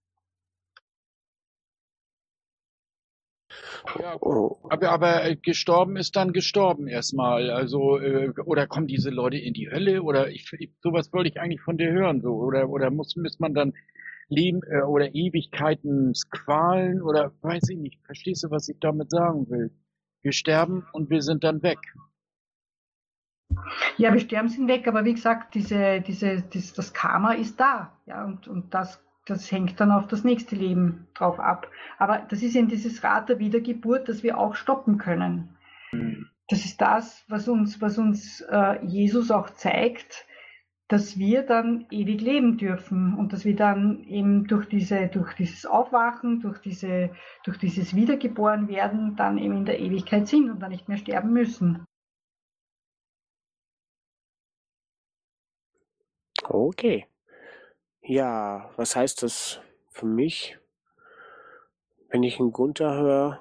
Ja, aber gestorben ist dann gestorben erstmal. Also, oder kommen diese Leute in die Hölle? Oder sowas wollte ich eigentlich von dir hören. So. Oder muss man dann Leben oder Ewigkeiten qualen? Oder weiß ich nicht. Verstehst du, was ich damit sagen will? Wir sterben und wir sind dann weg. Ja, wir sterben, sind weg, aber wie gesagt, das Karma ist da. Ja, und das hängt dann auf das nächste Leben drauf ab. Aber das ist eben dieses Rad der Wiedergeburt, das wir auch stoppen können. Das ist das, was uns Jesus auch zeigt, dass wir dann ewig leben dürfen und dass wir dann eben durch dieses Aufwachen, durch dieses Wiedergeborenwerden dann eben in der Ewigkeit sind und dann nicht mehr sterben müssen. Okay. Ja, was heißt das für mich, wenn ich einen Gunther höre?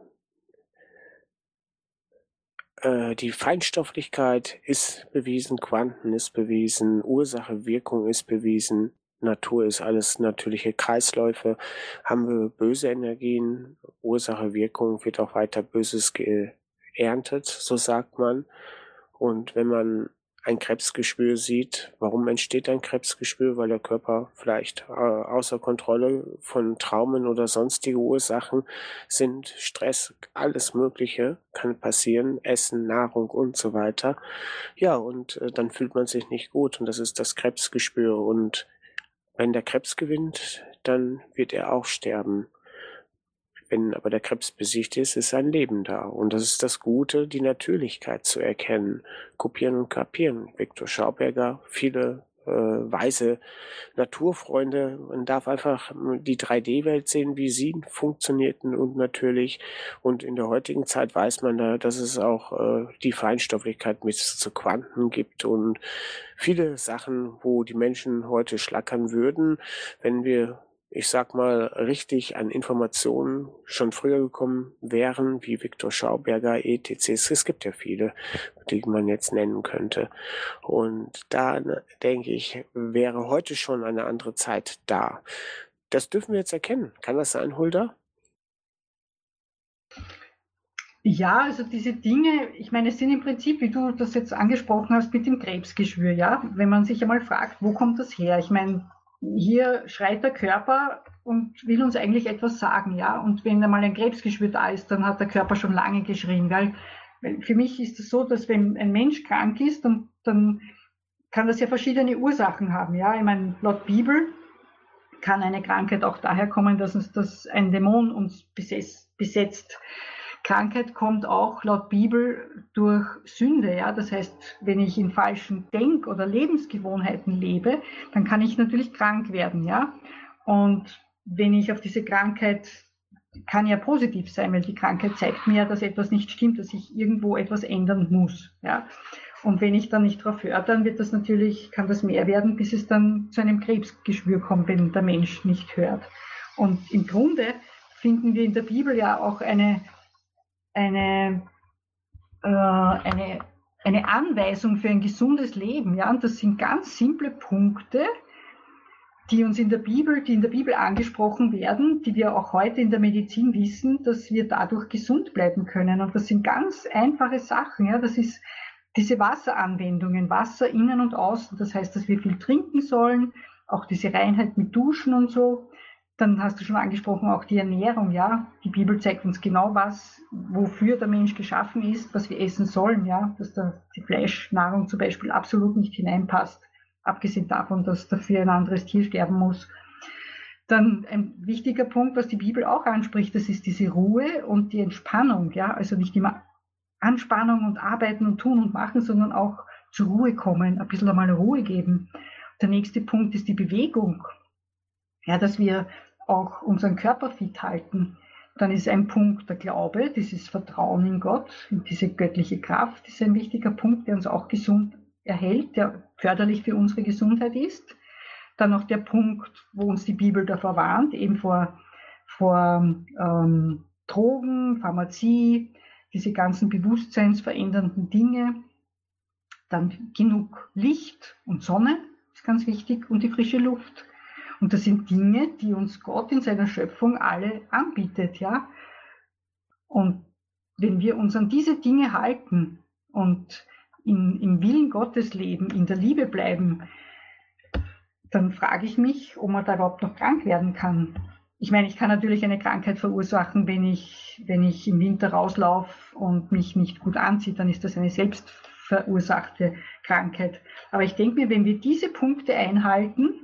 Die Feinstofflichkeit ist bewiesen, Quanten ist bewiesen, Ursache, Wirkung ist bewiesen, Natur ist alles natürliche Kreisläufe. Haben wir böse Energien, Ursache, Wirkung, wird auch weiter Böses geerntet, so sagt man. Und wenn man ein Krebsgeschwür sieht, warum entsteht ein Krebsgeschwür? Weil der Körper vielleicht außer Kontrolle von Traumen oder sonstige Ursachen sind, Stress, alles Mögliche kann passieren, Essen, Nahrung und so weiter. Ja, und dann fühlt man sich nicht gut und das ist das Krebsgeschwür. Und wenn der Krebs gewinnt, dann wird er auch sterben. Wenn aber der Krebs besiegt ist, ist sein Leben da. Und das ist das Gute, die Natürlichkeit zu erkennen. Kopieren und kapieren. Viktor Schauberger, viele weise Naturfreunde. Man darf einfach die 3D-Welt sehen, wie sie funktionierten und natürlich. Und in der heutigen Zeit weiß man da, dass es auch die Feinstofflichkeit mit zu Quanten gibt und viele Sachen, wo die Menschen heute schlackern würden, wenn wir, ich sag mal, richtig an Informationen schon früher gekommen wären, wie Viktor Schauberger, etc. Es gibt ja viele, die man jetzt nennen könnte. Und da, denke ich, wäre heute schon eine andere Zeit da. Das dürfen wir jetzt erkennen. Kann das sein, Hulda? Ja, also diese Dinge, ich meine, es sind im Prinzip, wie du das jetzt angesprochen hast, mit dem Krebsgeschwür, ja. Wenn man sich einmal fragt, wo kommt das her? Ich meine, hier schreit der Körper und will uns eigentlich etwas sagen, ja. Und wenn einmal ein Krebsgeschwür da ist, dann hat der Körper schon lange geschrien, weil für mich ist es so, dass wenn ein Mensch krank ist, dann kann das ja verschiedene Ursachen haben, ja. Ich meine, laut Bibel kann eine Krankheit auch daher kommen, dass ein Dämon uns besetzt. Krankheit kommt auch laut Bibel durch Sünde, ja. Das heißt, wenn ich in falschen Denk- oder Lebensgewohnheiten lebe, dann kann ich natürlich krank werden, ja. Und wenn ich auf diese Krankheit, kann ja positiv sein, weil die Krankheit zeigt mir ja, dass etwas nicht stimmt, dass ich irgendwo etwas ändern muss, ja. Und wenn ich dann nicht darauf höre, dann wird das natürlich, kann das mehr werden, bis es dann zu einem Krebsgeschwür kommt, wenn der Mensch nicht hört. Und im Grunde finden wir in der Bibel ja auch eine Anweisung für ein gesundes Leben, ja, und das sind ganz simple Punkte, die in der Bibel angesprochen werden, die wir auch heute in der Medizin wissen, dass wir dadurch gesund bleiben können. Und das sind ganz einfache Sachen, ja, das ist diese Wasseranwendungen, Wasser innen und außen, das heißt, dass wir viel trinken sollen, auch diese Reinheit mit Duschen und so. Dann hast du schon angesprochen, auch die Ernährung, ja. Die Bibel zeigt uns genau wofür der Mensch geschaffen ist, was wir essen sollen, ja. Dass die Fleischnahrung zum Beispiel absolut nicht hineinpasst, abgesehen davon, dass dafür ein anderes Tier sterben muss. Dann ein wichtiger Punkt, was die Bibel auch anspricht, das ist diese Ruhe und die Entspannung, ja. Also nicht immer Anspannung und Arbeiten und Tun und Machen, sondern auch zur Ruhe kommen, ein bisschen einmal Ruhe geben. Der nächste Punkt ist die Bewegung, ja, dass wir auch unseren Körper fit halten. Dann ist ein Punkt der Glaube, dieses Vertrauen in Gott, in diese göttliche Kraft, ist ein wichtiger Punkt, der uns auch gesund erhält, der förderlich für unsere Gesundheit ist. Dann noch der Punkt, wo uns die Bibel davor warnt, eben vor Drogen, Pharmazie, diese ganzen bewusstseinsverändernden Dinge. Dann genug Licht und Sonne ist ganz wichtig und die frische Luft. Und das sind Dinge, die uns Gott in seiner Schöpfung alle anbietet, ja. Und wenn wir uns an diese Dinge halten und im Willen Gottes leben, in der Liebe bleiben, dann frage ich mich, ob man da überhaupt noch krank werden kann. Ich meine, ich kann natürlich eine Krankheit verursachen, wenn ich im Winter rauslaufe und mich nicht gut anziehe, dann ist das eine selbst verursachte Krankheit. Aber ich denke mir, wenn wir diese Punkte einhalten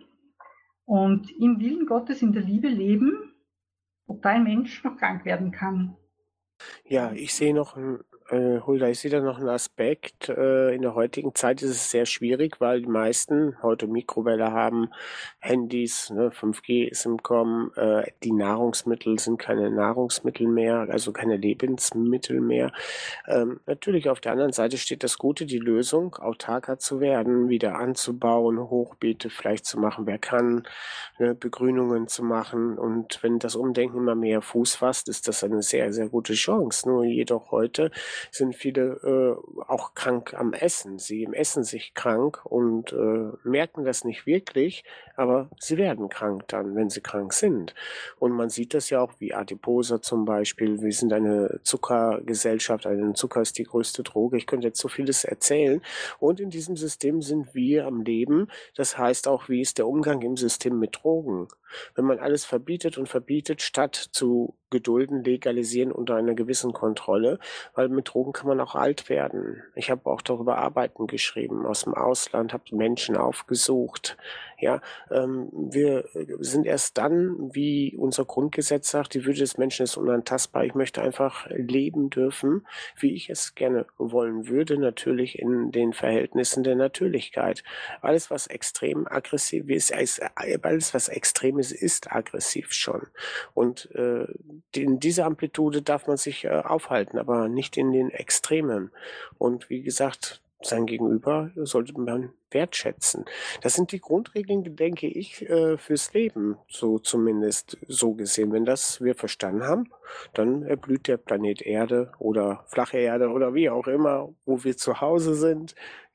und im Willen Gottes in der Liebe leben, ob da ein Mensch noch krank werden kann. Ja, ich sehe noch Hulda, ich sehe da noch einen Aspekt. In der heutigen Zeit ist es sehr schwierig, weil die meisten heute Mikrowelle haben, Handys, 5G ist im Kommen, die Nahrungsmittel sind keine Nahrungsmittel mehr, also keine Lebensmittel mehr. Natürlich auf der anderen Seite steht das Gute, die Lösung, autarker zu werden, wieder anzubauen, Hochbeete vielleicht zu machen, wer kann, Begrünungen zu machen. Und wenn das Umdenken immer mehr Fuß fasst, ist das eine sehr, sehr gute Chance. Nur jedoch heute sind viele auch krank am Essen. Sie essen sich krank und merken das nicht wirklich, aber sie werden krank dann, wenn sie krank sind. Und man sieht das ja auch wie Adiposa zum Beispiel. Wir sind eine Zuckergesellschaft, Zucker ist die größte Droge. Ich könnte jetzt so vieles erzählen. Und in diesem System sind wir am Leben. Das heißt auch, wie ist der Umgang im System mit Drogen? Wenn man alles verbietet und verbietet, statt zu gedulden, legalisieren unter einer gewissen Kontrolle, weil mit Drogen kann man auch alt werden. Ich habe auch darüber Arbeiten geschrieben aus dem Ausland, habe Menschen aufgesucht. Ja, wir sind erst dann, wie unser Grundgesetz sagt, die Würde des Menschen ist unantastbar. Ich möchte einfach leben dürfen, wie ich es gerne wollen würde, natürlich in den Verhältnissen der Natürlichkeit. Alles, was extrem aggressiv ist, alles, was extrem ist aggressiv schon. Und in dieser Amplitude darf man sich aufhalten, aber nicht in den Extremen. Und wie gesagt, sein Gegenüber sollte man wertschätzen. Das sind die Grundregeln, denke ich, fürs Leben, so zumindest so gesehen. Wenn das wir verstanden haben, dann erblüht der Planet Erde oder flache Erde oder wie auch immer, wo wir zu Hause sind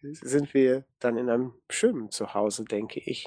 wir dann in einem schönen Zuhause, denke ich.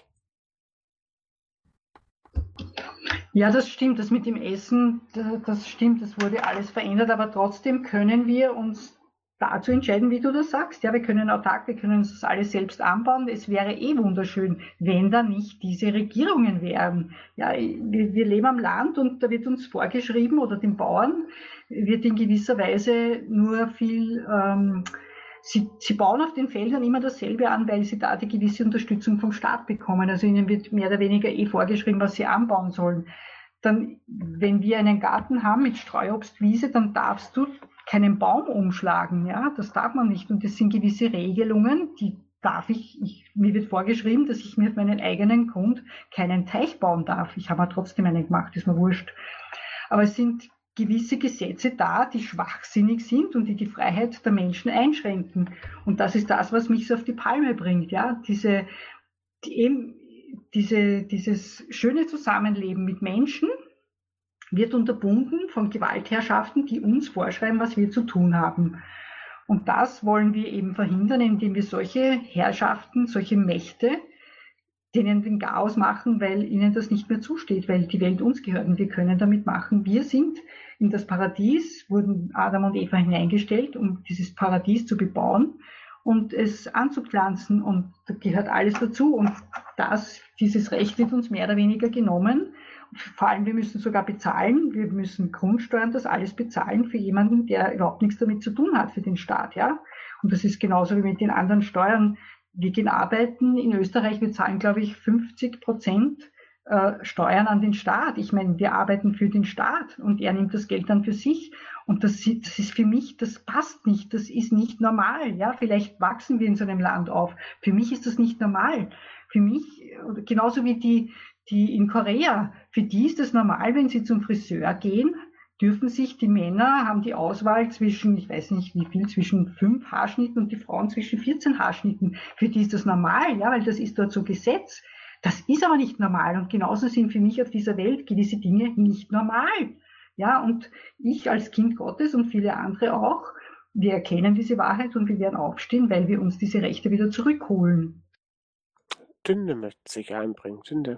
Ja, das stimmt, das mit dem Essen, das stimmt, das wurde alles verändert, aber trotzdem können wir uns dazu entscheiden, wie du das sagst. Ja, wir können autark, wir können uns das alles selbst anbauen. Es wäre wunderschön, wenn da nicht diese Regierungen wären. Ja, wir leben am Land und da wird uns vorgeschrieben, oder den Bauern wird in gewisser Weise nur viel, sie bauen auf den Feldern immer dasselbe an, weil sie da die gewisse Unterstützung vom Staat bekommen. Also ihnen wird mehr oder weniger vorgeschrieben, was sie anbauen sollen. Dann, wenn wir einen Garten haben mit Streuobstwiese, dann darfst du keinen Baum umschlagen, ja, das darf man nicht. Und das sind gewisse Regelungen, die darf mir wird vorgeschrieben, dass ich mir auf meinen eigenen Grund keinen Teich bauen darf. Ich habe aber trotzdem einen gemacht, ist mir wurscht. Aber es sind gewisse Gesetze da, die schwachsinnig sind und die Freiheit der Menschen einschränken. Und das ist das, was mich so auf die Palme bringt, ja, dieses schöne Zusammenleben mit Menschen wird unterbunden von Gewaltherrschaften, die uns vorschreiben, was wir zu tun haben. Und das wollen wir eben verhindern, indem wir solche Herrschaften, solche Mächte, denen den Chaos machen, weil ihnen das nicht mehr zusteht, weil die Welt uns gehört und wir können damit machen. Wir sind in das Paradies, wurden Adam und Eva hineingestellt, um dieses Paradies zu bebauen und es anzupflanzen, und da gehört alles dazu, und dieses Recht wird uns mehr oder weniger genommen. Vor allem, wir müssen sogar bezahlen, wir müssen Grundsteuern, das alles bezahlen für jemanden, der überhaupt nichts damit zu tun hat, für den Staat, ja. Und das ist genauso wie mit den anderen Steuern. Wir gehen arbeiten in Österreich, wir zahlen, glaube ich, 50% Steuern an den Staat. Ich meine, wir arbeiten für den Staat und er nimmt das Geld dann für sich. Und das ist für mich, das passt nicht, das ist nicht normal. Ja, vielleicht wachsen wir in so einem Land auf. Für mich ist das nicht normal. Für mich, genauso wie die in Korea, für die ist es normal, wenn sie zum Friseur gehen, dürfen sich die Männer, haben die Auswahl zwischen, ich weiß nicht wie viel, zwischen 5 Haarschnitten und die Frauen zwischen 14 Haarschnitten. Für die ist das normal, ja, weil das ist dort so Gesetz. Das ist aber nicht normal. Und genauso sind für mich auf dieser Welt gewisse Dinge nicht normal. Ja, und ich als Kind Gottes und viele andere auch, wir erkennen diese Wahrheit und wir werden aufstehen, weil wir uns diese Rechte wieder zurückholen. Tünde möchte sich einbringen. Tünde.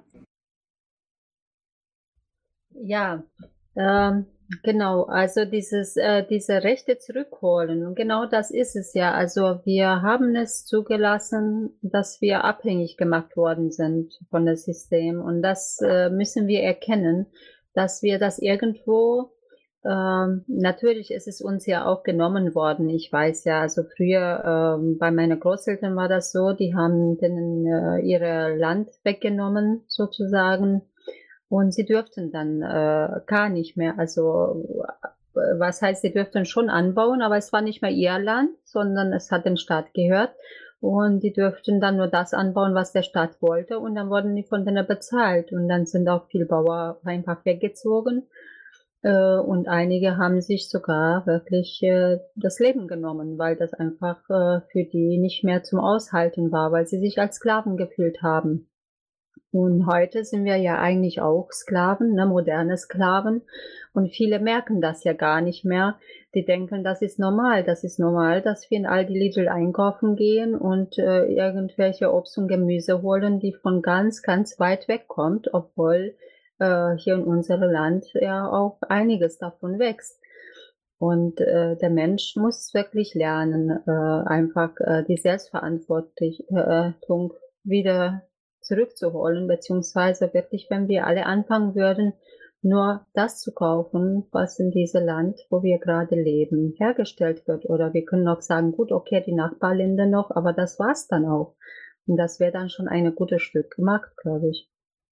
Ja, genau. Also diese Rechte zurückholen. Und genau das ist es ja. Also wir haben es zugelassen, dass wir abhängig gemacht worden sind von dem System. Und das müssen wir erkennen, dass wir das irgendwo, natürlich ist es uns ja auch genommen worden. Ich weiß ja, also früher bei meinen Großeltern war das so, die haben denen ihre Land weggenommen sozusagen. Und sie dürften dann gar nicht mehr, also was heißt, sie dürften schon anbauen, aber es war nicht mehr ihr Land, sondern es hat dem Staat gehört. Und die dürften dann nur das anbauen, was der Staat wollte. Und dann wurden die von denen bezahlt. Und dann sind auch viele Bauern einfach weggezogen. Und einige haben sich sogar wirklich das Leben genommen, weil das einfach für die nicht mehr zum Aushalten war, weil sie sich als Sklaven gefühlt haben. Und heute sind wir ja eigentlich auch Sklaven, ne, moderne Sklaven. Und viele merken das ja gar nicht mehr. Die denken, das ist normal. Das ist normal, dass wir in Aldi Lidl einkaufen gehen und irgendwelche Obst und Gemüse holen, die von ganz, ganz weit weg kommt, obwohl hier in unserem Land ja auch einiges davon wächst. Und der Mensch muss wirklich lernen, einfach die Selbstverantwortung wieder zurückzuholen, beziehungsweise wirklich, wenn wir alle anfangen würden, nur das zu kaufen, was in diesem Land, wo wir gerade leben, hergestellt wird. Oder wir können auch sagen, gut, okay, die Nachbarländer noch, aber das war's dann auch. Und das wäre dann schon ein gutes Stück gemacht, glaube ich.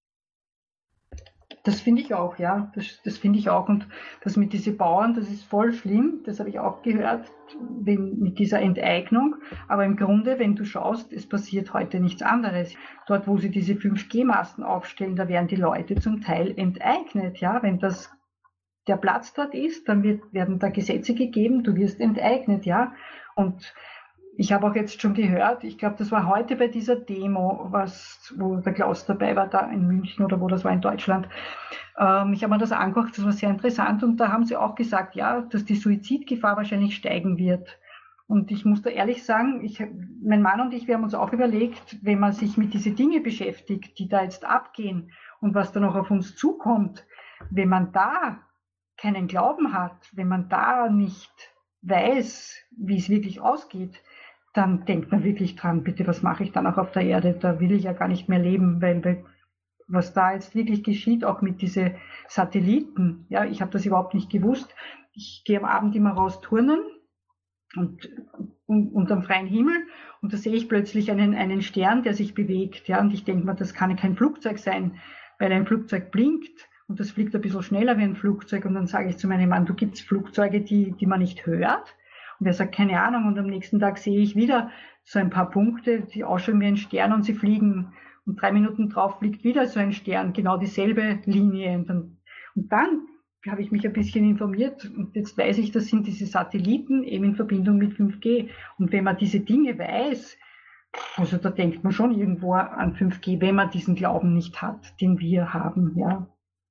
Das finde ich auch, ja. Das finde ich auch. Und das mit diesen Bauern, das ist voll schlimm. Das habe ich auch gehört, mit dieser Enteignung. Aber im Grunde, wenn du schaust, es passiert heute nichts anderes. Dort, wo sie diese 5G-Masten aufstellen, da werden die Leute zum Teil enteignet. Ja, wenn der Platz dort ist, dann werden da Gesetze gegeben, du wirst enteignet, ja. Und ich habe auch jetzt schon gehört, ich glaube, das war heute bei dieser Demo, wo der Klaus dabei war, da in München oder wo das war in Deutschland. Ich habe mir das angeguckt, das war sehr interessant und da haben sie auch gesagt, ja, dass die Suizidgefahr wahrscheinlich steigen wird. Und ich muss da ehrlich sagen, mein Mann und ich, wir haben uns auch überlegt, wenn man sich mit diesen Dingen beschäftigt, die da jetzt abgehen und was da noch auf uns zukommt, wenn man da keinen Glauben hat, wenn man da nicht weiß, wie es wirklich ausgeht, dann denkt man wirklich dran, bitte, was mache ich dann auch auf der Erde? Da will ich ja gar nicht mehr leben, weil was da jetzt wirklich geschieht, auch mit diesen Satelliten, ja, ich habe das überhaupt nicht gewusst. Ich gehe am Abend immer raus turnen und unterm freien Himmel und da sehe ich plötzlich einen Stern, der sich bewegt, ja, und ich denke mir, das kann kein Flugzeug sein, weil ein Flugzeug blinkt und das fliegt ein bisschen schneller wie ein Flugzeug und dann sage ich zu meinem Mann, du, gibt's Flugzeuge, die man nicht hört? Und er sagt, keine Ahnung. Und am nächsten Tag sehe ich wieder so ein paar Punkte, die ausschauen wie ein Stern und sie fliegen. Und 3 Minuten drauf fliegt wieder so ein Stern, genau dieselbe Linie. Und dann habe ich mich ein bisschen informiert und jetzt weiß ich, das sind diese Satelliten eben in Verbindung mit 5G. Und wenn man diese Dinge weiß, also da denkt man schon irgendwo an 5G, wenn man diesen Glauben nicht hat, den wir haben, ja.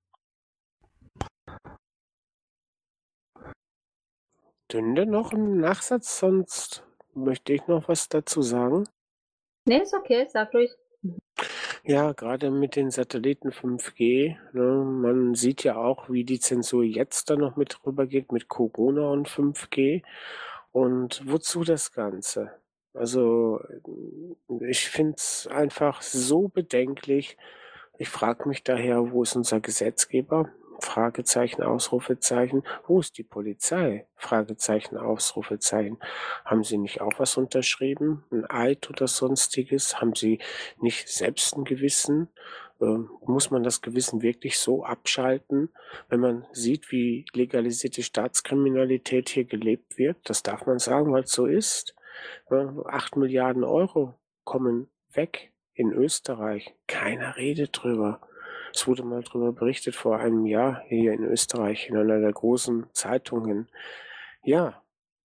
Dünde noch ein Nachsatz, sonst möchte ich noch was dazu sagen. Nee, ist okay, sag ruhig. Ja, gerade mit den Satelliten 5G, ne, man sieht ja auch, wie die Zensur jetzt da noch mit rübergeht mit Corona und 5G. Und wozu das Ganze? Also ich finde es einfach so bedenklich. Ich frage mich daher, wo ist unser Gesetzgeber? Fragezeichen, Ausrufezeichen. Wo ist die Polizei? Fragezeichen, Ausrufezeichen. Haben Sie nicht auch was unterschrieben? Ein Eid oder sonstiges? Haben Sie nicht selbst ein Gewissen? Muss man das Gewissen wirklich so abschalten, wenn man sieht, wie legalisierte Staatskriminalität hier gelebt wird? Das darf man sagen, weil es so ist. 8 Milliarden Euro kommen weg in Österreich. Keiner redet drüber. Es wurde mal darüber berichtet vor einem Jahr hier in Österreich in einer der großen Zeitungen. Ja,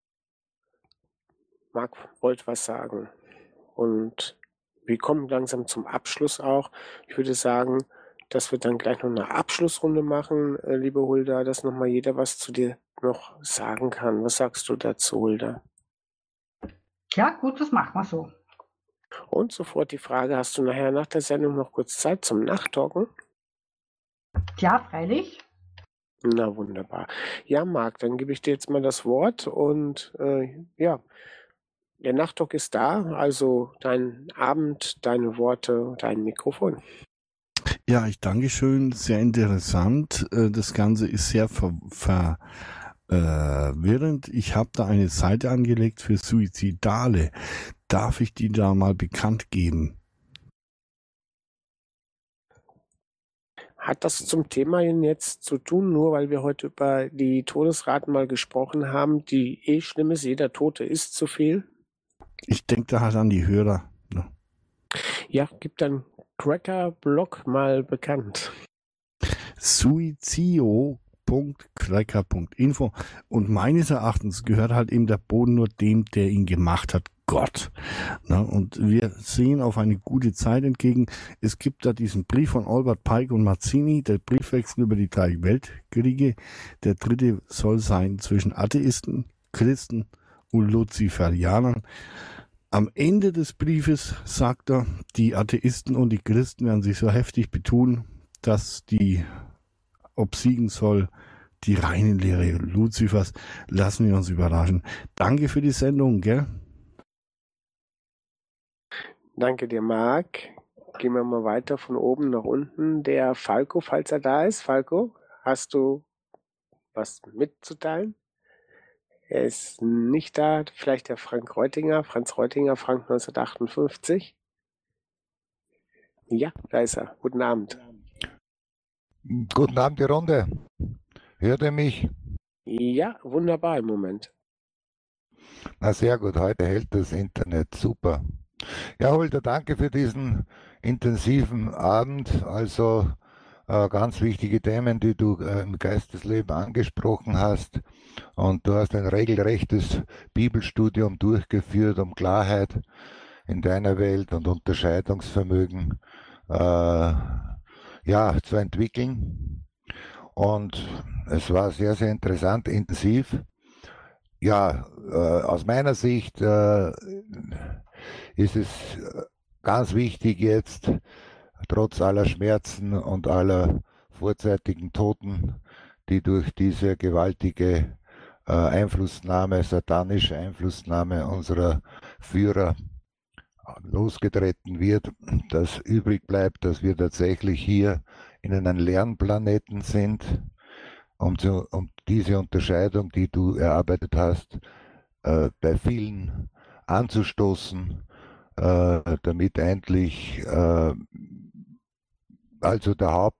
Marc wollte was sagen. Und wir kommen langsam zum Abschluss auch. Ich würde sagen, dass wir dann gleich noch eine Abschlussrunde machen, liebe Hulda, dass nochmal jeder was zu dir noch sagen kann. Was sagst du dazu, Hulda? Ja, gut, das machen wir so. Und sofort die Frage, hast du nachher nach der Sendung noch kurz Zeit zum Nachtalken? Ja, freilich. Na, wunderbar. Ja, Marc, dann gebe ich dir jetzt mal das Wort und ja, der Nachtalk ist da, also dein Abend, deine Worte, dein Mikrofon. Ja, ich danke schön, sehr interessant. Das Ganze ist sehr verwirrend. Ich habe da eine Seite angelegt für Suizidale. Darf ich die da mal bekannt geben? Hat das zum Thema jetzt zu tun, nur weil wir heute über die Todesraten mal gesprochen haben, die schlimm ist, jeder Tote ist zu viel? Ich denke da halt an die Hörer. Ja, gibt dann Cracker-Blog mal bekannt. Suizio.cracker.info und meines Erachtens gehört halt eben der Boden nur dem, der ihn gemacht hat, Gott. Na, und wir sehen auf eine gute Zeit entgegen. Es gibt da diesen Brief von Albert Pike und Mazzini, der Briefwechsel über die 3 Weltkriege. Der dritte soll sein zwischen Atheisten, Christen und Luziferianern. Am Ende des Briefes sagt er, die Atheisten und die Christen werden sich so heftig betun, dass die obsiegen soll die reine Lehre Luzifers. Lassen wir uns überraschen. Danke für die Sendung, gell? Danke dir, Marc. Gehen wir mal weiter von oben nach unten. Der Falco, falls er da ist. Falco, hast du was mitzuteilen? Er ist nicht da. Vielleicht der Franz Reutinger, Frank 1958. Ja, da ist er. Guten Abend. Guten Abend, die Runde. Hört ihr mich? Ja, wunderbar im Moment. Na sehr gut, heute hält das Internet super. Ja, Hulda, danke für diesen intensiven Abend. Also ganz wichtige Themen, die du im Geistesleben angesprochen hast. Und du hast ein regelrechtes Bibelstudium durchgeführt, um Klarheit in deiner Welt und Unterscheidungsvermögen zu entwickeln. Und es war sehr, sehr interessant, intensiv. Ja, aus meiner Sicht ist es ganz wichtig jetzt, trotz aller Schmerzen und aller vorzeitigen Toten, die durch diese gewaltige Einflussnahme, satanische Einflussnahme unserer Führer losgetreten wird, dass übrig bleibt, dass wir tatsächlich hier in einem Lernplaneten sind, um diese Unterscheidung, die du erarbeitet hast, bei vielen anzustoßen, damit endlich also der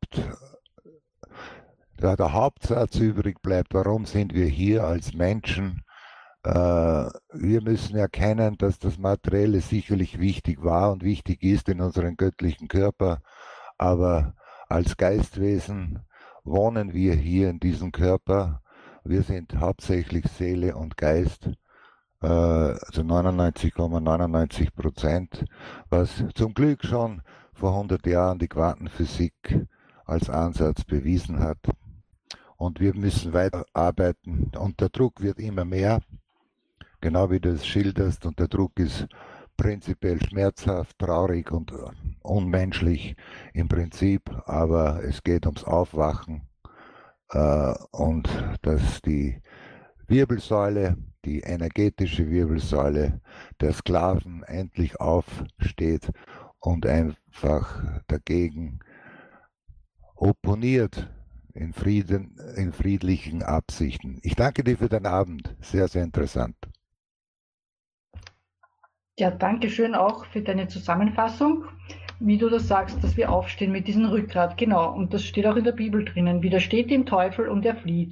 Hauptsatz übrig bleibt, warum sind wir hier als Menschen? Wir müssen erkennen, dass das Materielle sicherlich wichtig war und wichtig ist in unserem göttlichen Körper, aber als Geistwesen wohnen wir hier in diesem Körper. Wir sind hauptsächlich Seele und Geist, also 99,99%, was zum Glück schon vor 100 Jahren die Quantenphysik als Ansatz bewiesen hat. Und wir müssen weiterarbeiten und der Druck wird immer mehr, genau wie du es schilderst, und der Druck ist prinzipiell schmerzhaft, traurig und unmenschlich im Prinzip, aber es geht ums Aufwachen und dass die Wirbelsäule, die energetische Wirbelsäule der Sklaven endlich aufsteht und einfach dagegen opponiert. in Frieden, in friedlichen Absichten. Ich danke dir für den Abend. Sehr, sehr interessant. Ja, danke schön auch für deine Zusammenfassung. Wie du das sagst, dass wir aufstehen mit diesem Rückgrat. Genau, und das steht auch in der Bibel drinnen. Widersteht dem Teufel und er flieht.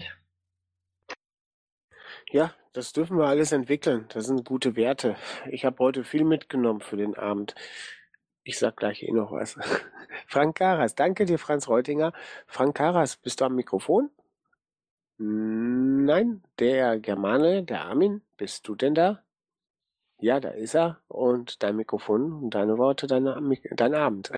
Ja, das dürfen wir alles entwickeln. Das sind gute Werte. Ich habe heute viel mitgenommen für den Abend. Ich sag gleich noch was. Frank Karas, danke dir, Franz Reutinger. Frank Karas, bist du am Mikrofon? Nein, der Germane, der Armin, bist du denn da? Ja, da ist er. Und dein Mikrofon und deine Worte, dein Abend.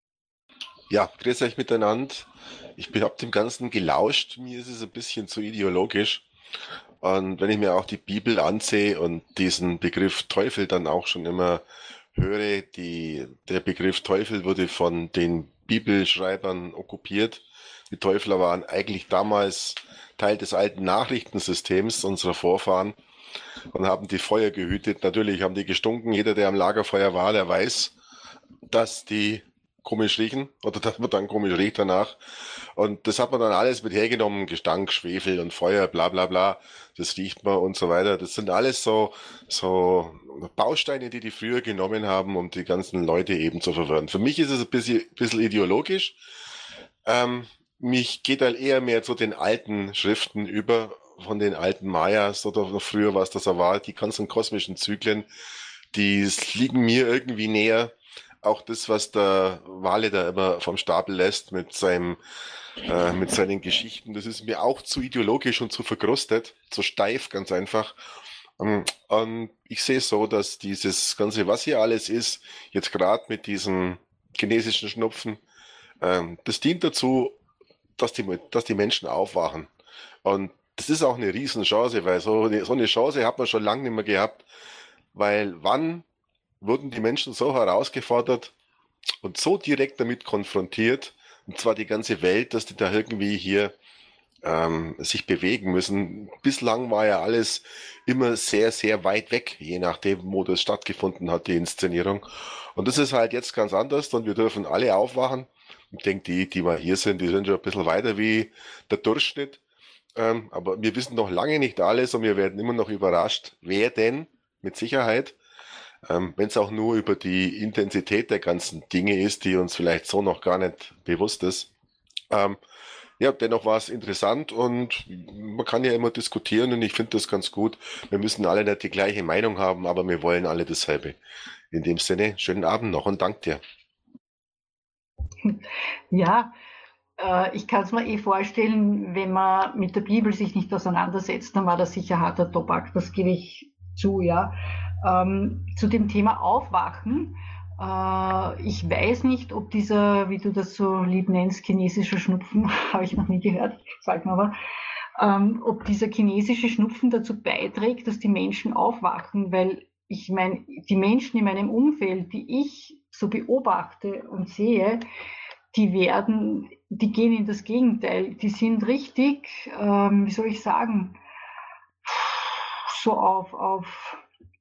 Ja, grüß euch miteinander. Ich habe dem Ganzen gelauscht. Mir ist es ein bisschen zu ideologisch. Und wenn ich mir auch die Bibel ansehe und diesen Begriff Teufel dann auch schon immer höre, der Begriff Teufel wurde von den Bibelschreibern okkupiert. Die Teufler waren eigentlich damals Teil des alten Nachrichtensystems unserer Vorfahren und haben die Feuer gehütet. Natürlich haben die gestunken. Jeder, der am Lagerfeuer war, der weiß, dass die komisch riechen oder dass man dann komisch riecht danach. Und das hat man dann alles mit hergenommen, Gestank, Schwefel und Feuer, bla bla bla, das riecht man und so weiter. Das sind alles so Bausteine, die früher genommen haben, um die ganzen Leute eben zu verwirren. Für mich ist es ein bisschen ideologisch. Mich geht halt eher mehr zu den alten Schriften über, von den alten Mayas oder noch früher, was das war, die ganzen kosmischen Zyklen, die liegen mir irgendwie näher. Auch das, was der Wale da immer vom Stapel lässt mit seinen Geschichten, das ist mir auch zu ideologisch und zu verkrustet, zu steif, ganz einfach. Und ich sehe so, dass dieses Ganze, was hier alles ist, jetzt gerade mit diesem chinesischen Schnupfen, das dient dazu, dass die Menschen aufwachen. Und das ist auch eine Riesenchance, weil so eine Chance hat man schon lange nicht mehr gehabt, weil wann wurden die Menschen so herausgefordert und so direkt damit konfrontiert, und zwar die ganze Welt, dass die da irgendwie hier sich bewegen müssen. Bislang war ja alles immer sehr, sehr weit weg, je nachdem, wo das stattgefunden hat, die Inszenierung. Und das ist halt jetzt ganz anders und wir dürfen alle aufwachen. Ich denke, die mal hier sind, die sind schon ein bisschen weiter wie der Durchschnitt. Aber wir wissen noch lange nicht alles und wir werden immer noch überrascht werden, mit Sicherheit. Wenn es auch nur über die Intensität der ganzen Dinge ist, die uns vielleicht so noch gar nicht bewusst ist. Ja, dennoch war es interessant und man kann ja immer diskutieren und ich finde das ganz gut. Wir müssen alle nicht die gleiche Meinung haben, aber wir wollen alle dasselbe. In dem Sinne, schönen Abend noch und Dank dir. Ja, ich kann es mir vorstellen, wenn man mit der Bibel sich nicht auseinandersetzt, dann war das sicher harter Tobak, das gebe ich zu, ja. Zu dem Thema Aufwachen. Ich weiß nicht, ob dieser, wie du das so lieb nennst, chinesischer Schnupfen, habe ich noch nie gehört, sag mal aber, ob dieser chinesische Schnupfen dazu beiträgt, dass die Menschen aufwachen, weil ich meine, die Menschen in meinem Umfeld, die ich so beobachte und sehe, die gehen in das Gegenteil. Die sind richtig, wie soll ich sagen, so auf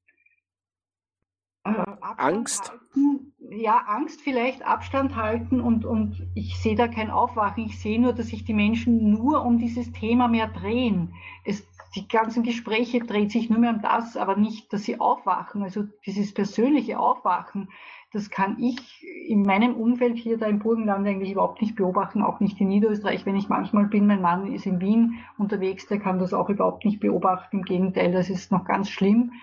Angst? Halten. Ja, Angst vielleicht, Abstand halten und ich sehe da kein Aufwachen. Ich sehe nur, dass sich die Menschen nur um dieses Thema mehr drehen. Die ganzen Gespräche dreht sich nur mehr um das, aber nicht, dass sie aufwachen. Also dieses persönliche Aufwachen, das kann ich in meinem Umfeld hier da im Burgenland eigentlich überhaupt nicht beobachten, auch nicht in Niederösterreich, wenn ich manchmal bin. Mein Mann ist in Wien unterwegs, der kann das auch überhaupt nicht beobachten. Im Gegenteil, das ist noch ganz schlimm.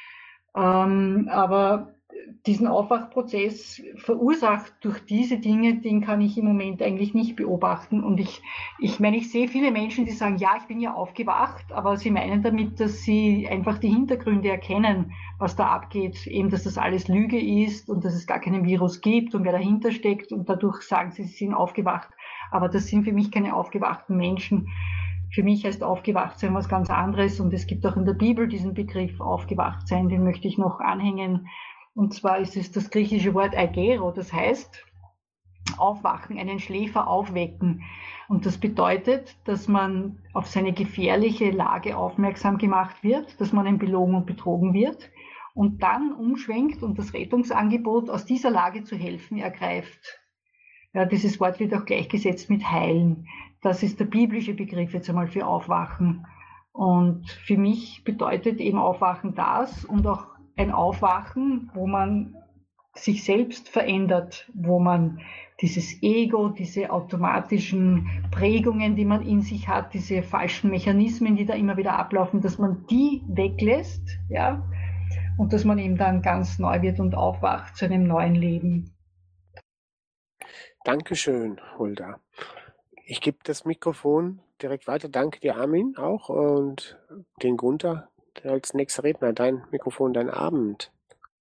Aber diesen Aufwachprozess verursacht durch diese Dinge, den kann ich im Moment eigentlich nicht beobachten. Und ich meine, ich sehe viele Menschen, die sagen, ja, ich bin ja aufgewacht, aber sie meinen damit, dass sie einfach die Hintergründe erkennen, was da abgeht, eben, dass das alles Lüge ist und dass es gar keinen Virus gibt und wer dahinter steckt und dadurch sagen sie sind aufgewacht. Aber das sind für mich keine aufgewachten Menschen. Für mich heißt aufgewacht sein was ganz anderes und es gibt auch in der Bibel diesen Begriff aufgewacht sein, den möchte ich noch anhängen. Und zwar ist es das griechische Wort aigero, das heißt aufwachen, einen Schläfer aufwecken. Und das bedeutet, dass man auf seine gefährliche Lage aufmerksam gemacht wird, dass man belogen und betrogen wird und dann umschwenkt und das Rettungsangebot, aus dieser Lage zu helfen, ergreift. Ja, dieses Wort wird auch gleichgesetzt mit heilen. Das ist der biblische Begriff jetzt einmal für Aufwachen. Und für mich bedeutet eben Aufwachen das und auch ein Aufwachen, wo man sich selbst verändert, wo man dieses Ego, diese automatischen Prägungen, die man in sich hat, diese falschen Mechanismen, die da immer wieder ablaufen, dass man die weglässt, ja, und dass man eben dann ganz neu wird und aufwacht zu einem neuen Leben. Dankeschön, Hulda. Ich gebe das Mikrofon direkt weiter. Danke dir, Armin, auch, und den Gunther als nächster Redner. Dein Mikrofon, dein Abend.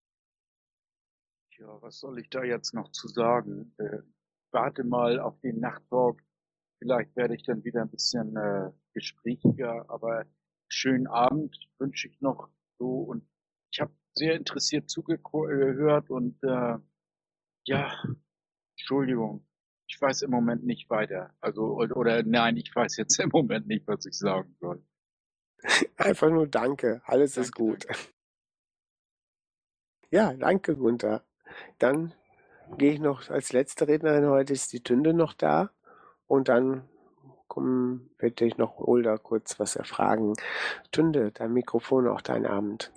Ja, was soll ich da jetzt noch zu sagen? Warte mal auf den Nachttalk. Vielleicht werde ich dann wieder ein bisschen gesprächiger, aber schönen Abend wünsche ich noch so. Und ich habe sehr interessiert zugehört und ja, Entschuldigung, ich weiß im Moment nicht weiter. Also, oder nein, ich weiß jetzt im Moment nicht, was ich sagen soll. Einfach nur danke. Alles ist gut. Ja, danke, Gunther. Dann gehe ich noch als letzte Rednerin heute, ist die Tünde noch da. Und dann werde ich noch Hulda kurz was erfragen. Tünde, dein Mikrofon, auch dein Abend.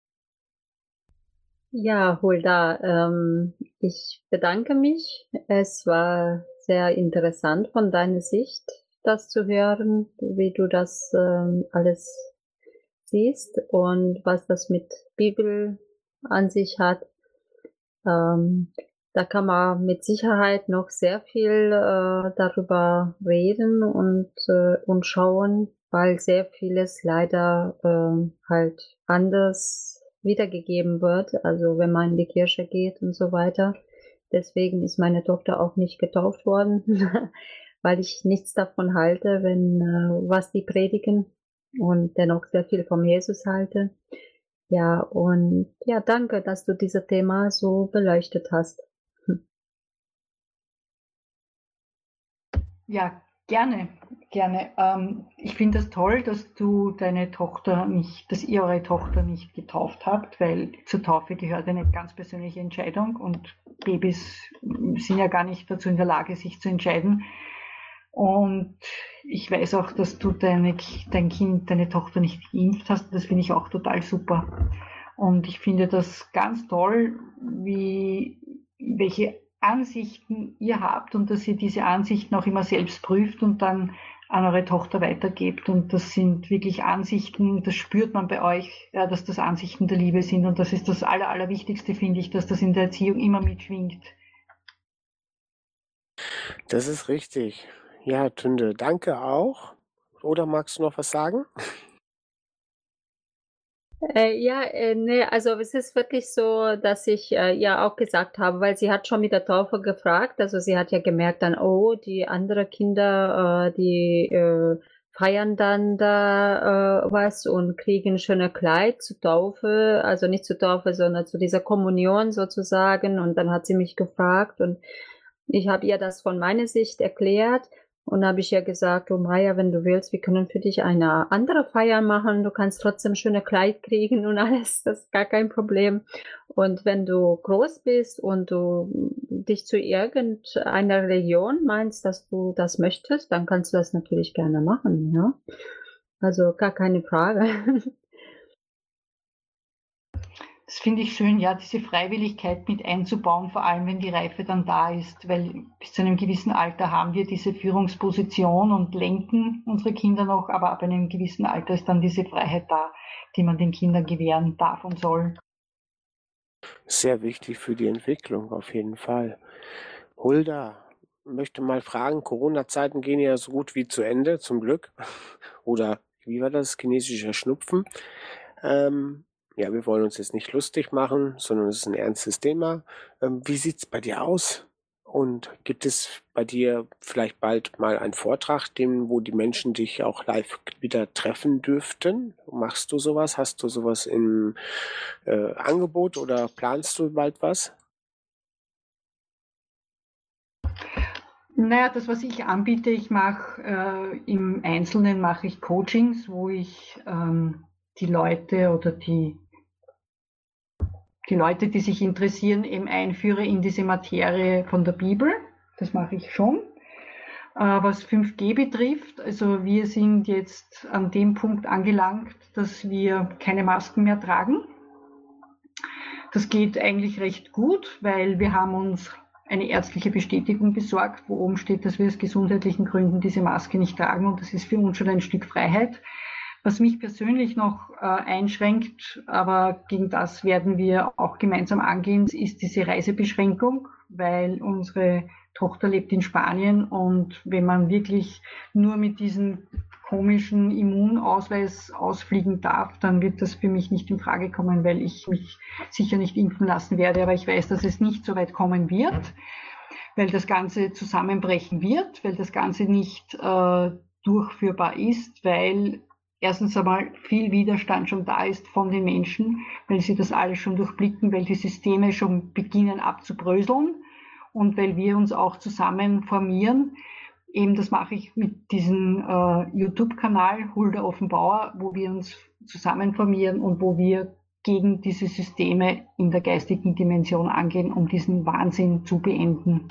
Ja, Hulda, ich bedanke mich. Es war sehr interessant von deiner Sicht, das zu hören, wie du das alles siehst und was das mit Bibel an sich hat. Da kann man mit Sicherheit noch sehr viel darüber reden und schauen, weil sehr vieles leider halt anders wiedergegeben wird, also wenn man in die Kirche geht und so weiter. Deswegen ist meine Tochter auch nicht getauft worden, weil ich nichts davon halte, wenn was die predigen und dennoch sehr viel vom Jesus halte. Ja, und ja, danke, dass du dieses Thema so beleuchtet hast. Ja, gerne, gerne. Ich finde es toll, dass du deine Tochter nicht, dass ihr eure Tochter nicht getauft habt, weil zur Taufe gehört eine ganz persönliche Entscheidung und Babys sind ja gar nicht dazu in der Lage, sich zu entscheiden. Und ich weiß auch, dass du dein Kind, deine Tochter nicht geimpft hast. Das finde ich auch total super. Und ich finde das ganz toll, welche Ansichten ihr habt und dass ihr diese Ansichten auch immer selbst prüft und dann an eure Tochter weitergebt. Und das sind wirklich Ansichten, das spürt man bei euch, ja, dass das Ansichten der Liebe sind. Und das ist das Allerwichtigste, finde ich, dass das in der Erziehung immer mitschwingt. Das ist richtig. Ja, Tünde, danke auch. Oder magst du noch was sagen? Nee, also es ist wirklich so, dass ich ja auch gesagt habe, weil sie hat schon mit der Taufe gefragt, also sie hat ja gemerkt dann, oh, die anderen Kinder, die feiern dann da was und kriegen ein schönes Kleid zur Taufe, also nicht zur Taufe, sondern zu dieser Kommunion sozusagen. Und dann hat sie mich gefragt und ich habe ihr das von meiner Sicht erklärt. Und habe ich ja gesagt, oh Maja, wenn du willst, wir können für dich eine andere Feier machen. Du kannst trotzdem ein schönes Kleid kriegen und alles, das ist gar kein Problem. Und wenn du groß bist und du dich zu irgendeiner Religion meinst, dass du das möchtest, dann kannst du das natürlich gerne machen, ja. Also gar keine Frage. Das finde ich schön, ja, diese Freiwilligkeit mit einzubauen, vor allem wenn die Reife dann da ist, weil bis zu einem gewissen Alter haben wir diese Führungsposition und lenken unsere Kinder noch, aber ab einem gewissen Alter ist dann diese Freiheit da, die man den Kindern gewähren darf und soll. Sehr wichtig für die Entwicklung, auf jeden Fall. Hulda, möchte mal fragen, Corona-Zeiten gehen ja so gut wie zu Ende, zum Glück. Oder wie war das? Chinesischer Schnupfen. Ja, wir wollen uns jetzt nicht lustig machen, sondern es ist ein ernstes Thema. Wie sieht's bei dir aus? Und gibt es bei dir vielleicht bald mal einen Vortrag, wo die Menschen dich auch live wieder treffen dürften? Machst du sowas? Hast du sowas im Angebot oder planst du bald was? Naja, das, was ich anbiete, ich mache im Einzelnen mache ich Coachings, wo ich die Leute oder die Leute, die sich interessieren, eben einführe in diese Materie von der Bibel. Das mache ich schon. Was 5G betrifft, also wir sind jetzt an dem Punkt angelangt, dass wir keine Masken mehr tragen. Das geht eigentlich recht gut, weil wir haben uns eine ärztliche Bestätigung besorgt, wo oben steht, dass wir aus gesundheitlichen Gründen diese Maske nicht tragen, und das ist für uns schon ein Stück Freiheit. Was mich persönlich noch einschränkt, aber gegen das werden wir auch gemeinsam angehen, ist diese Reisebeschränkung, weil unsere Tochter lebt in Spanien, und wenn man wirklich nur mit diesem komischen Immunausweis ausfliegen darf, dann wird das für mich nicht in Frage kommen, weil ich mich sicher nicht impfen lassen werde. Aber ich weiß, dass es nicht so weit kommen wird, weil das Ganze zusammenbrechen wird, weil das Ganze nicht durchführbar ist, weil erstens einmal viel Widerstand schon da ist von den Menschen, weil sie das alles schon durchblicken, weil die Systeme schon beginnen abzubröseln und weil wir uns auch zusammen formieren. Eben das mache ich mit diesem YouTube-Kanal Hulda Offenbauer, wo wir uns zusammen formieren und wo wir gegen diese Systeme in der geistigen Dimension angehen, um diesen Wahnsinn zu beenden.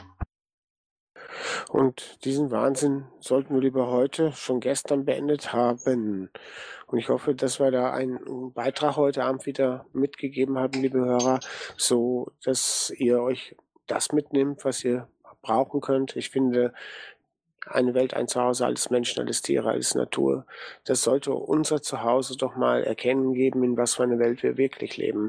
Und diesen Wahnsinn sollten wir lieber heute, schon gestern beendet haben. Und ich hoffe, dass wir da einen Beitrag heute Abend wieder mitgegeben haben, liebe Hörer, so dass ihr euch das mitnehmt, was ihr brauchen könnt. Ich finde, eine Welt, ein Zuhause, alles Menschen, alles Tiere, alles Natur. Das sollte unser Zuhause doch mal erkennen geben, in was für eine Welt wir wirklich leben.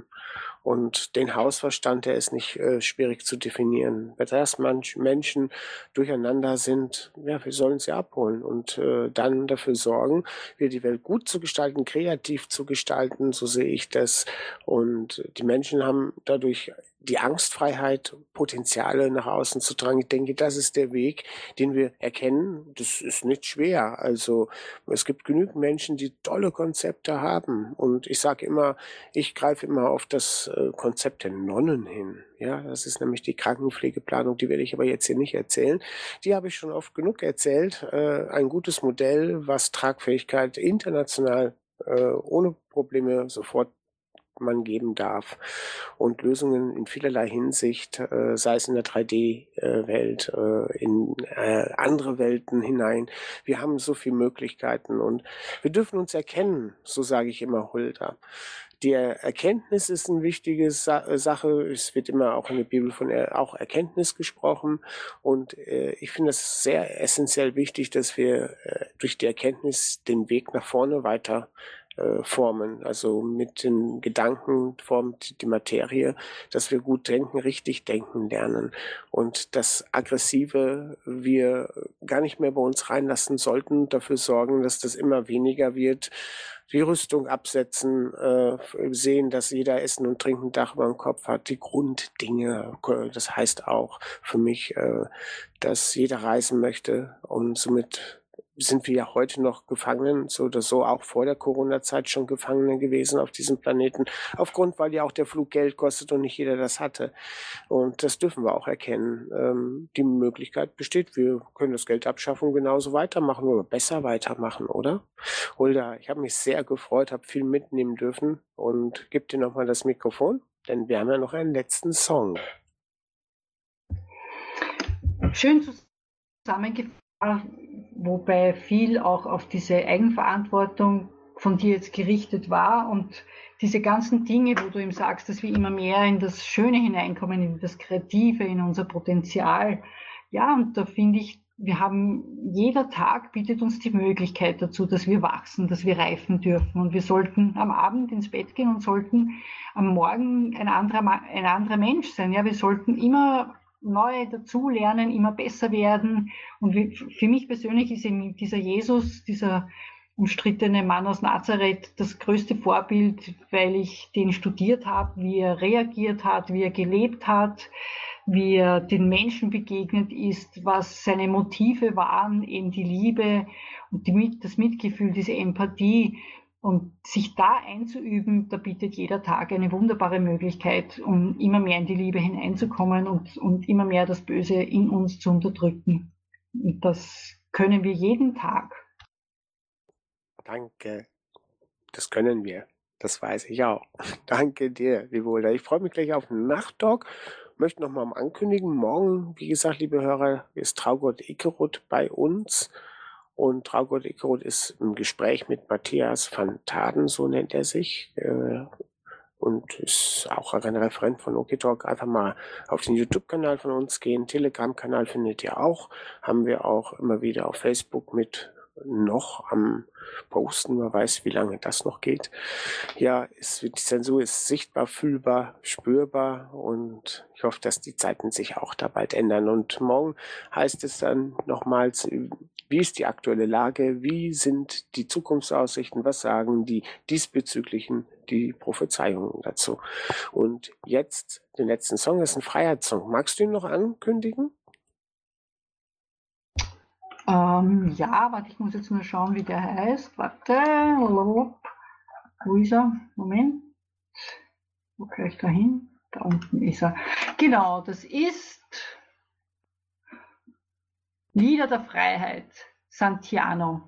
Und den Hausverstand, der ist nicht schwierig zu definieren. Wenn erst Menschen durcheinander sind, ja, wir sollen sie abholen und dann dafür sorgen, wir die Welt gut zu gestalten, kreativ zu gestalten, so sehe ich das. Und die Menschen haben dadurch die Angstfreiheit, Potenziale nach außen zu tragen. Ich denke, das ist der Weg, den wir erkennen. Das ist nicht schwer. Also es gibt genügend Menschen, die tolle Konzepte haben. Und ich sage immer, ich greife immer auf das Konzept der Nonnen hin. Ja, das ist nämlich die Krankenpflegeplanung, die werde ich aber jetzt hier nicht erzählen. Die habe ich schon oft genug erzählt. Ein gutes Modell, was Tragfähigkeit international ohne Probleme sofort man geben darf und Lösungen in vielerlei Hinsicht, sei es in der 3D-Welt, in andere Welten hinein. Wir haben so viele Möglichkeiten und wir dürfen uns erkennen, so sage ich immer, Hulda. Die Erkenntnis ist eine wichtige Sache. Es wird immer auch in der Bibel von auch Erkenntnis gesprochen. Und ich finde es sehr essentiell wichtig, dass wir durch die Erkenntnis den Weg nach vorne weiter formen. Also mit den Gedanken formt die Materie, dass wir gut denken, richtig denken lernen. Und das Aggressive wir gar nicht mehr bei uns reinlassen sollten, dafür sorgen, dass das immer weniger wird. Die Rüstung absetzen, sehen, dass jeder Essen und Trinken Dach über dem Kopf hat, die Grunddinge. Das heißt auch für mich, dass jeder reisen möchte und somit sind wir ja heute noch Gefangenen, so oder so, auch vor der Corona-Zeit schon Gefangene gewesen auf diesem Planeten, aufgrund, weil ja auch der Flug Geld kostet und nicht jeder das hatte. Und das dürfen wir auch erkennen. Die Möglichkeit besteht, wir können das Geld abschaffen und genauso weitermachen oder besser weitermachen, oder? Hulda, ich habe mich sehr gefreut, habe viel mitnehmen dürfen und gebe dir nochmal das Mikrofon, denn wir haben ja noch einen letzten Song. Schön zusammengefasst, wobei viel auch auf diese Eigenverantwortung von dir jetzt gerichtet war und diese ganzen Dinge, wo du ihm sagst, dass wir immer mehr in das Schöne hineinkommen, in das Kreative, in unser Potenzial. Ja, und da finde ich, wir haben, jeder Tag bietet uns die Möglichkeit dazu, dass wir wachsen, dass wir reifen dürfen. Und wir sollten am Abend ins Bett gehen und sollten am Morgen ein anderer Mensch sein. Ja, wir sollten immer neu dazulernen, immer besser werden. Und für mich persönlich ist eben dieser Jesus, dieser umstrittene Mann aus Nazareth, das größte Vorbild, weil ich den studiert habe, wie er reagiert hat, wie er gelebt hat, wie er den Menschen begegnet ist, was seine Motive waren, eben die Liebe und das Mitgefühl, diese Empathie. Und sich da einzuüben, da bietet jeder Tag eine wunderbare Möglichkeit, um immer mehr in die Liebe hineinzukommen und immer mehr das Böse in uns zu unterdrücken. Und das können wir jeden Tag. Danke. Das können wir. Das weiß ich auch. Danke dir, liebe Hulda. Ich freue mich gleich auf den Nachttalk möchte nochmal ankündigen, morgen, wie gesagt, liebe Hörer, ist Traugott Ickeroth bei uns. Und Traugott Ickeroth ist im Gespräch mit Matthias van Taden, so nennt er sich. Und ist auch ein Referent von OKTalk. Einfach mal auf den YouTube-Kanal von uns gehen. Telegram-Kanal findet ihr auch. Haben wir auch immer wieder auf Facebook mit noch am Posten. Man weiß, wie lange das noch geht. Ja, die Zensur ist sichtbar, fühlbar, spürbar und ich hoffe, dass die Zeiten sich auch da bald ändern. Und morgen heißt es dann nochmals, wie ist die aktuelle Lage, wie sind die Zukunftsaussichten, was sagen die diesbezüglichen, die Prophezeiungen dazu. Und jetzt, den letzten Song ist ein Freiheitssong. Magst du ihn noch ankündigen? Ja, warte, ich muss jetzt mal schauen, wie der heißt. Warte. Wo ist er? Moment. Wo gleich dahin? Da unten ist er. Genau, das ist Lieder der Freiheit, Santiano.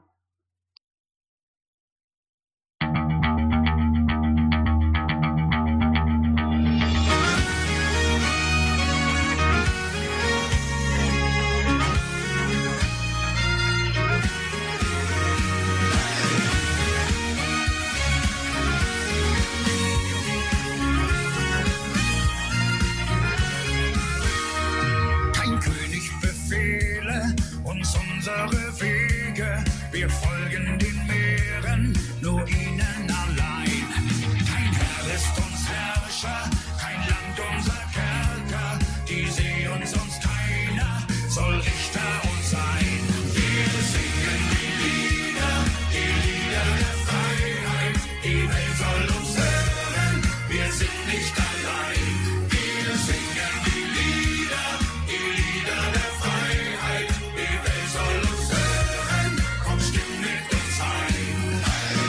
Unsere Wege, wir folgen den Meeren, nur ihnen allein. Kein Herr ist uns Herrscher, kein Land unser Kerker, die See uns keiner, soll Richter uns sein. Wir singen die Lieder der Freiheit, die Welt soll uns hören, wir sind nicht allein. Wir singen die Lieder der Freiheit, die Welt soll uns hören, komm, stimm mit uns ein.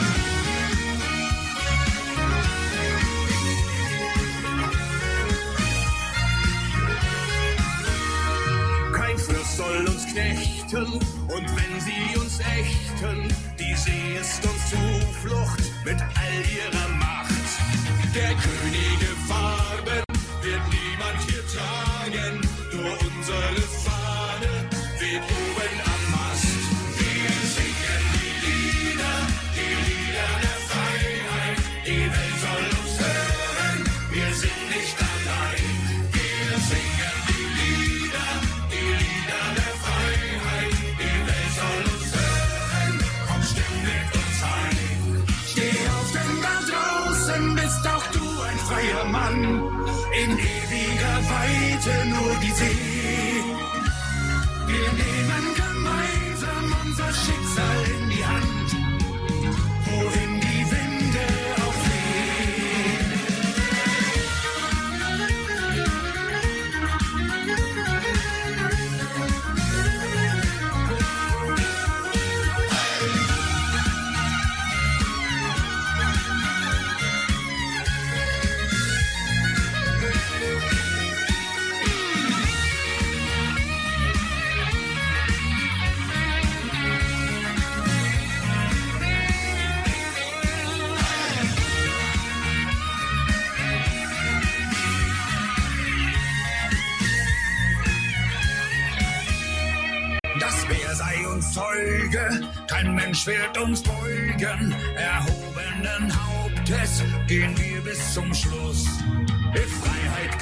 Kein Fürst soll uns knechten, und wenn sie uns ächten, die See ist uns Zuflucht mit all ihrer Macht. Der Könige Farben wird niemand hier tragen, nur unsere Fahne weht oben am Mast. Wir singen die Lieder der Freiheit, die Welt soll uns hören, wir sind nicht allein. Wir singen die Lieder der Freiheit, die Welt soll uns hören, komm, stimm mit uns ein. Steh auf, denn da draußen bist auch du ein freier Mann, in ewiger Weite nur die See. Wir nehmen gemeinsam unser Schicksal in die Hand, wohin die Winde auch wehen. Das Meer sei uns Zeuge, kein Mensch wird uns beugen. Erhobenen Hauptes gehen wir bis zum Schluss. Die Freiheit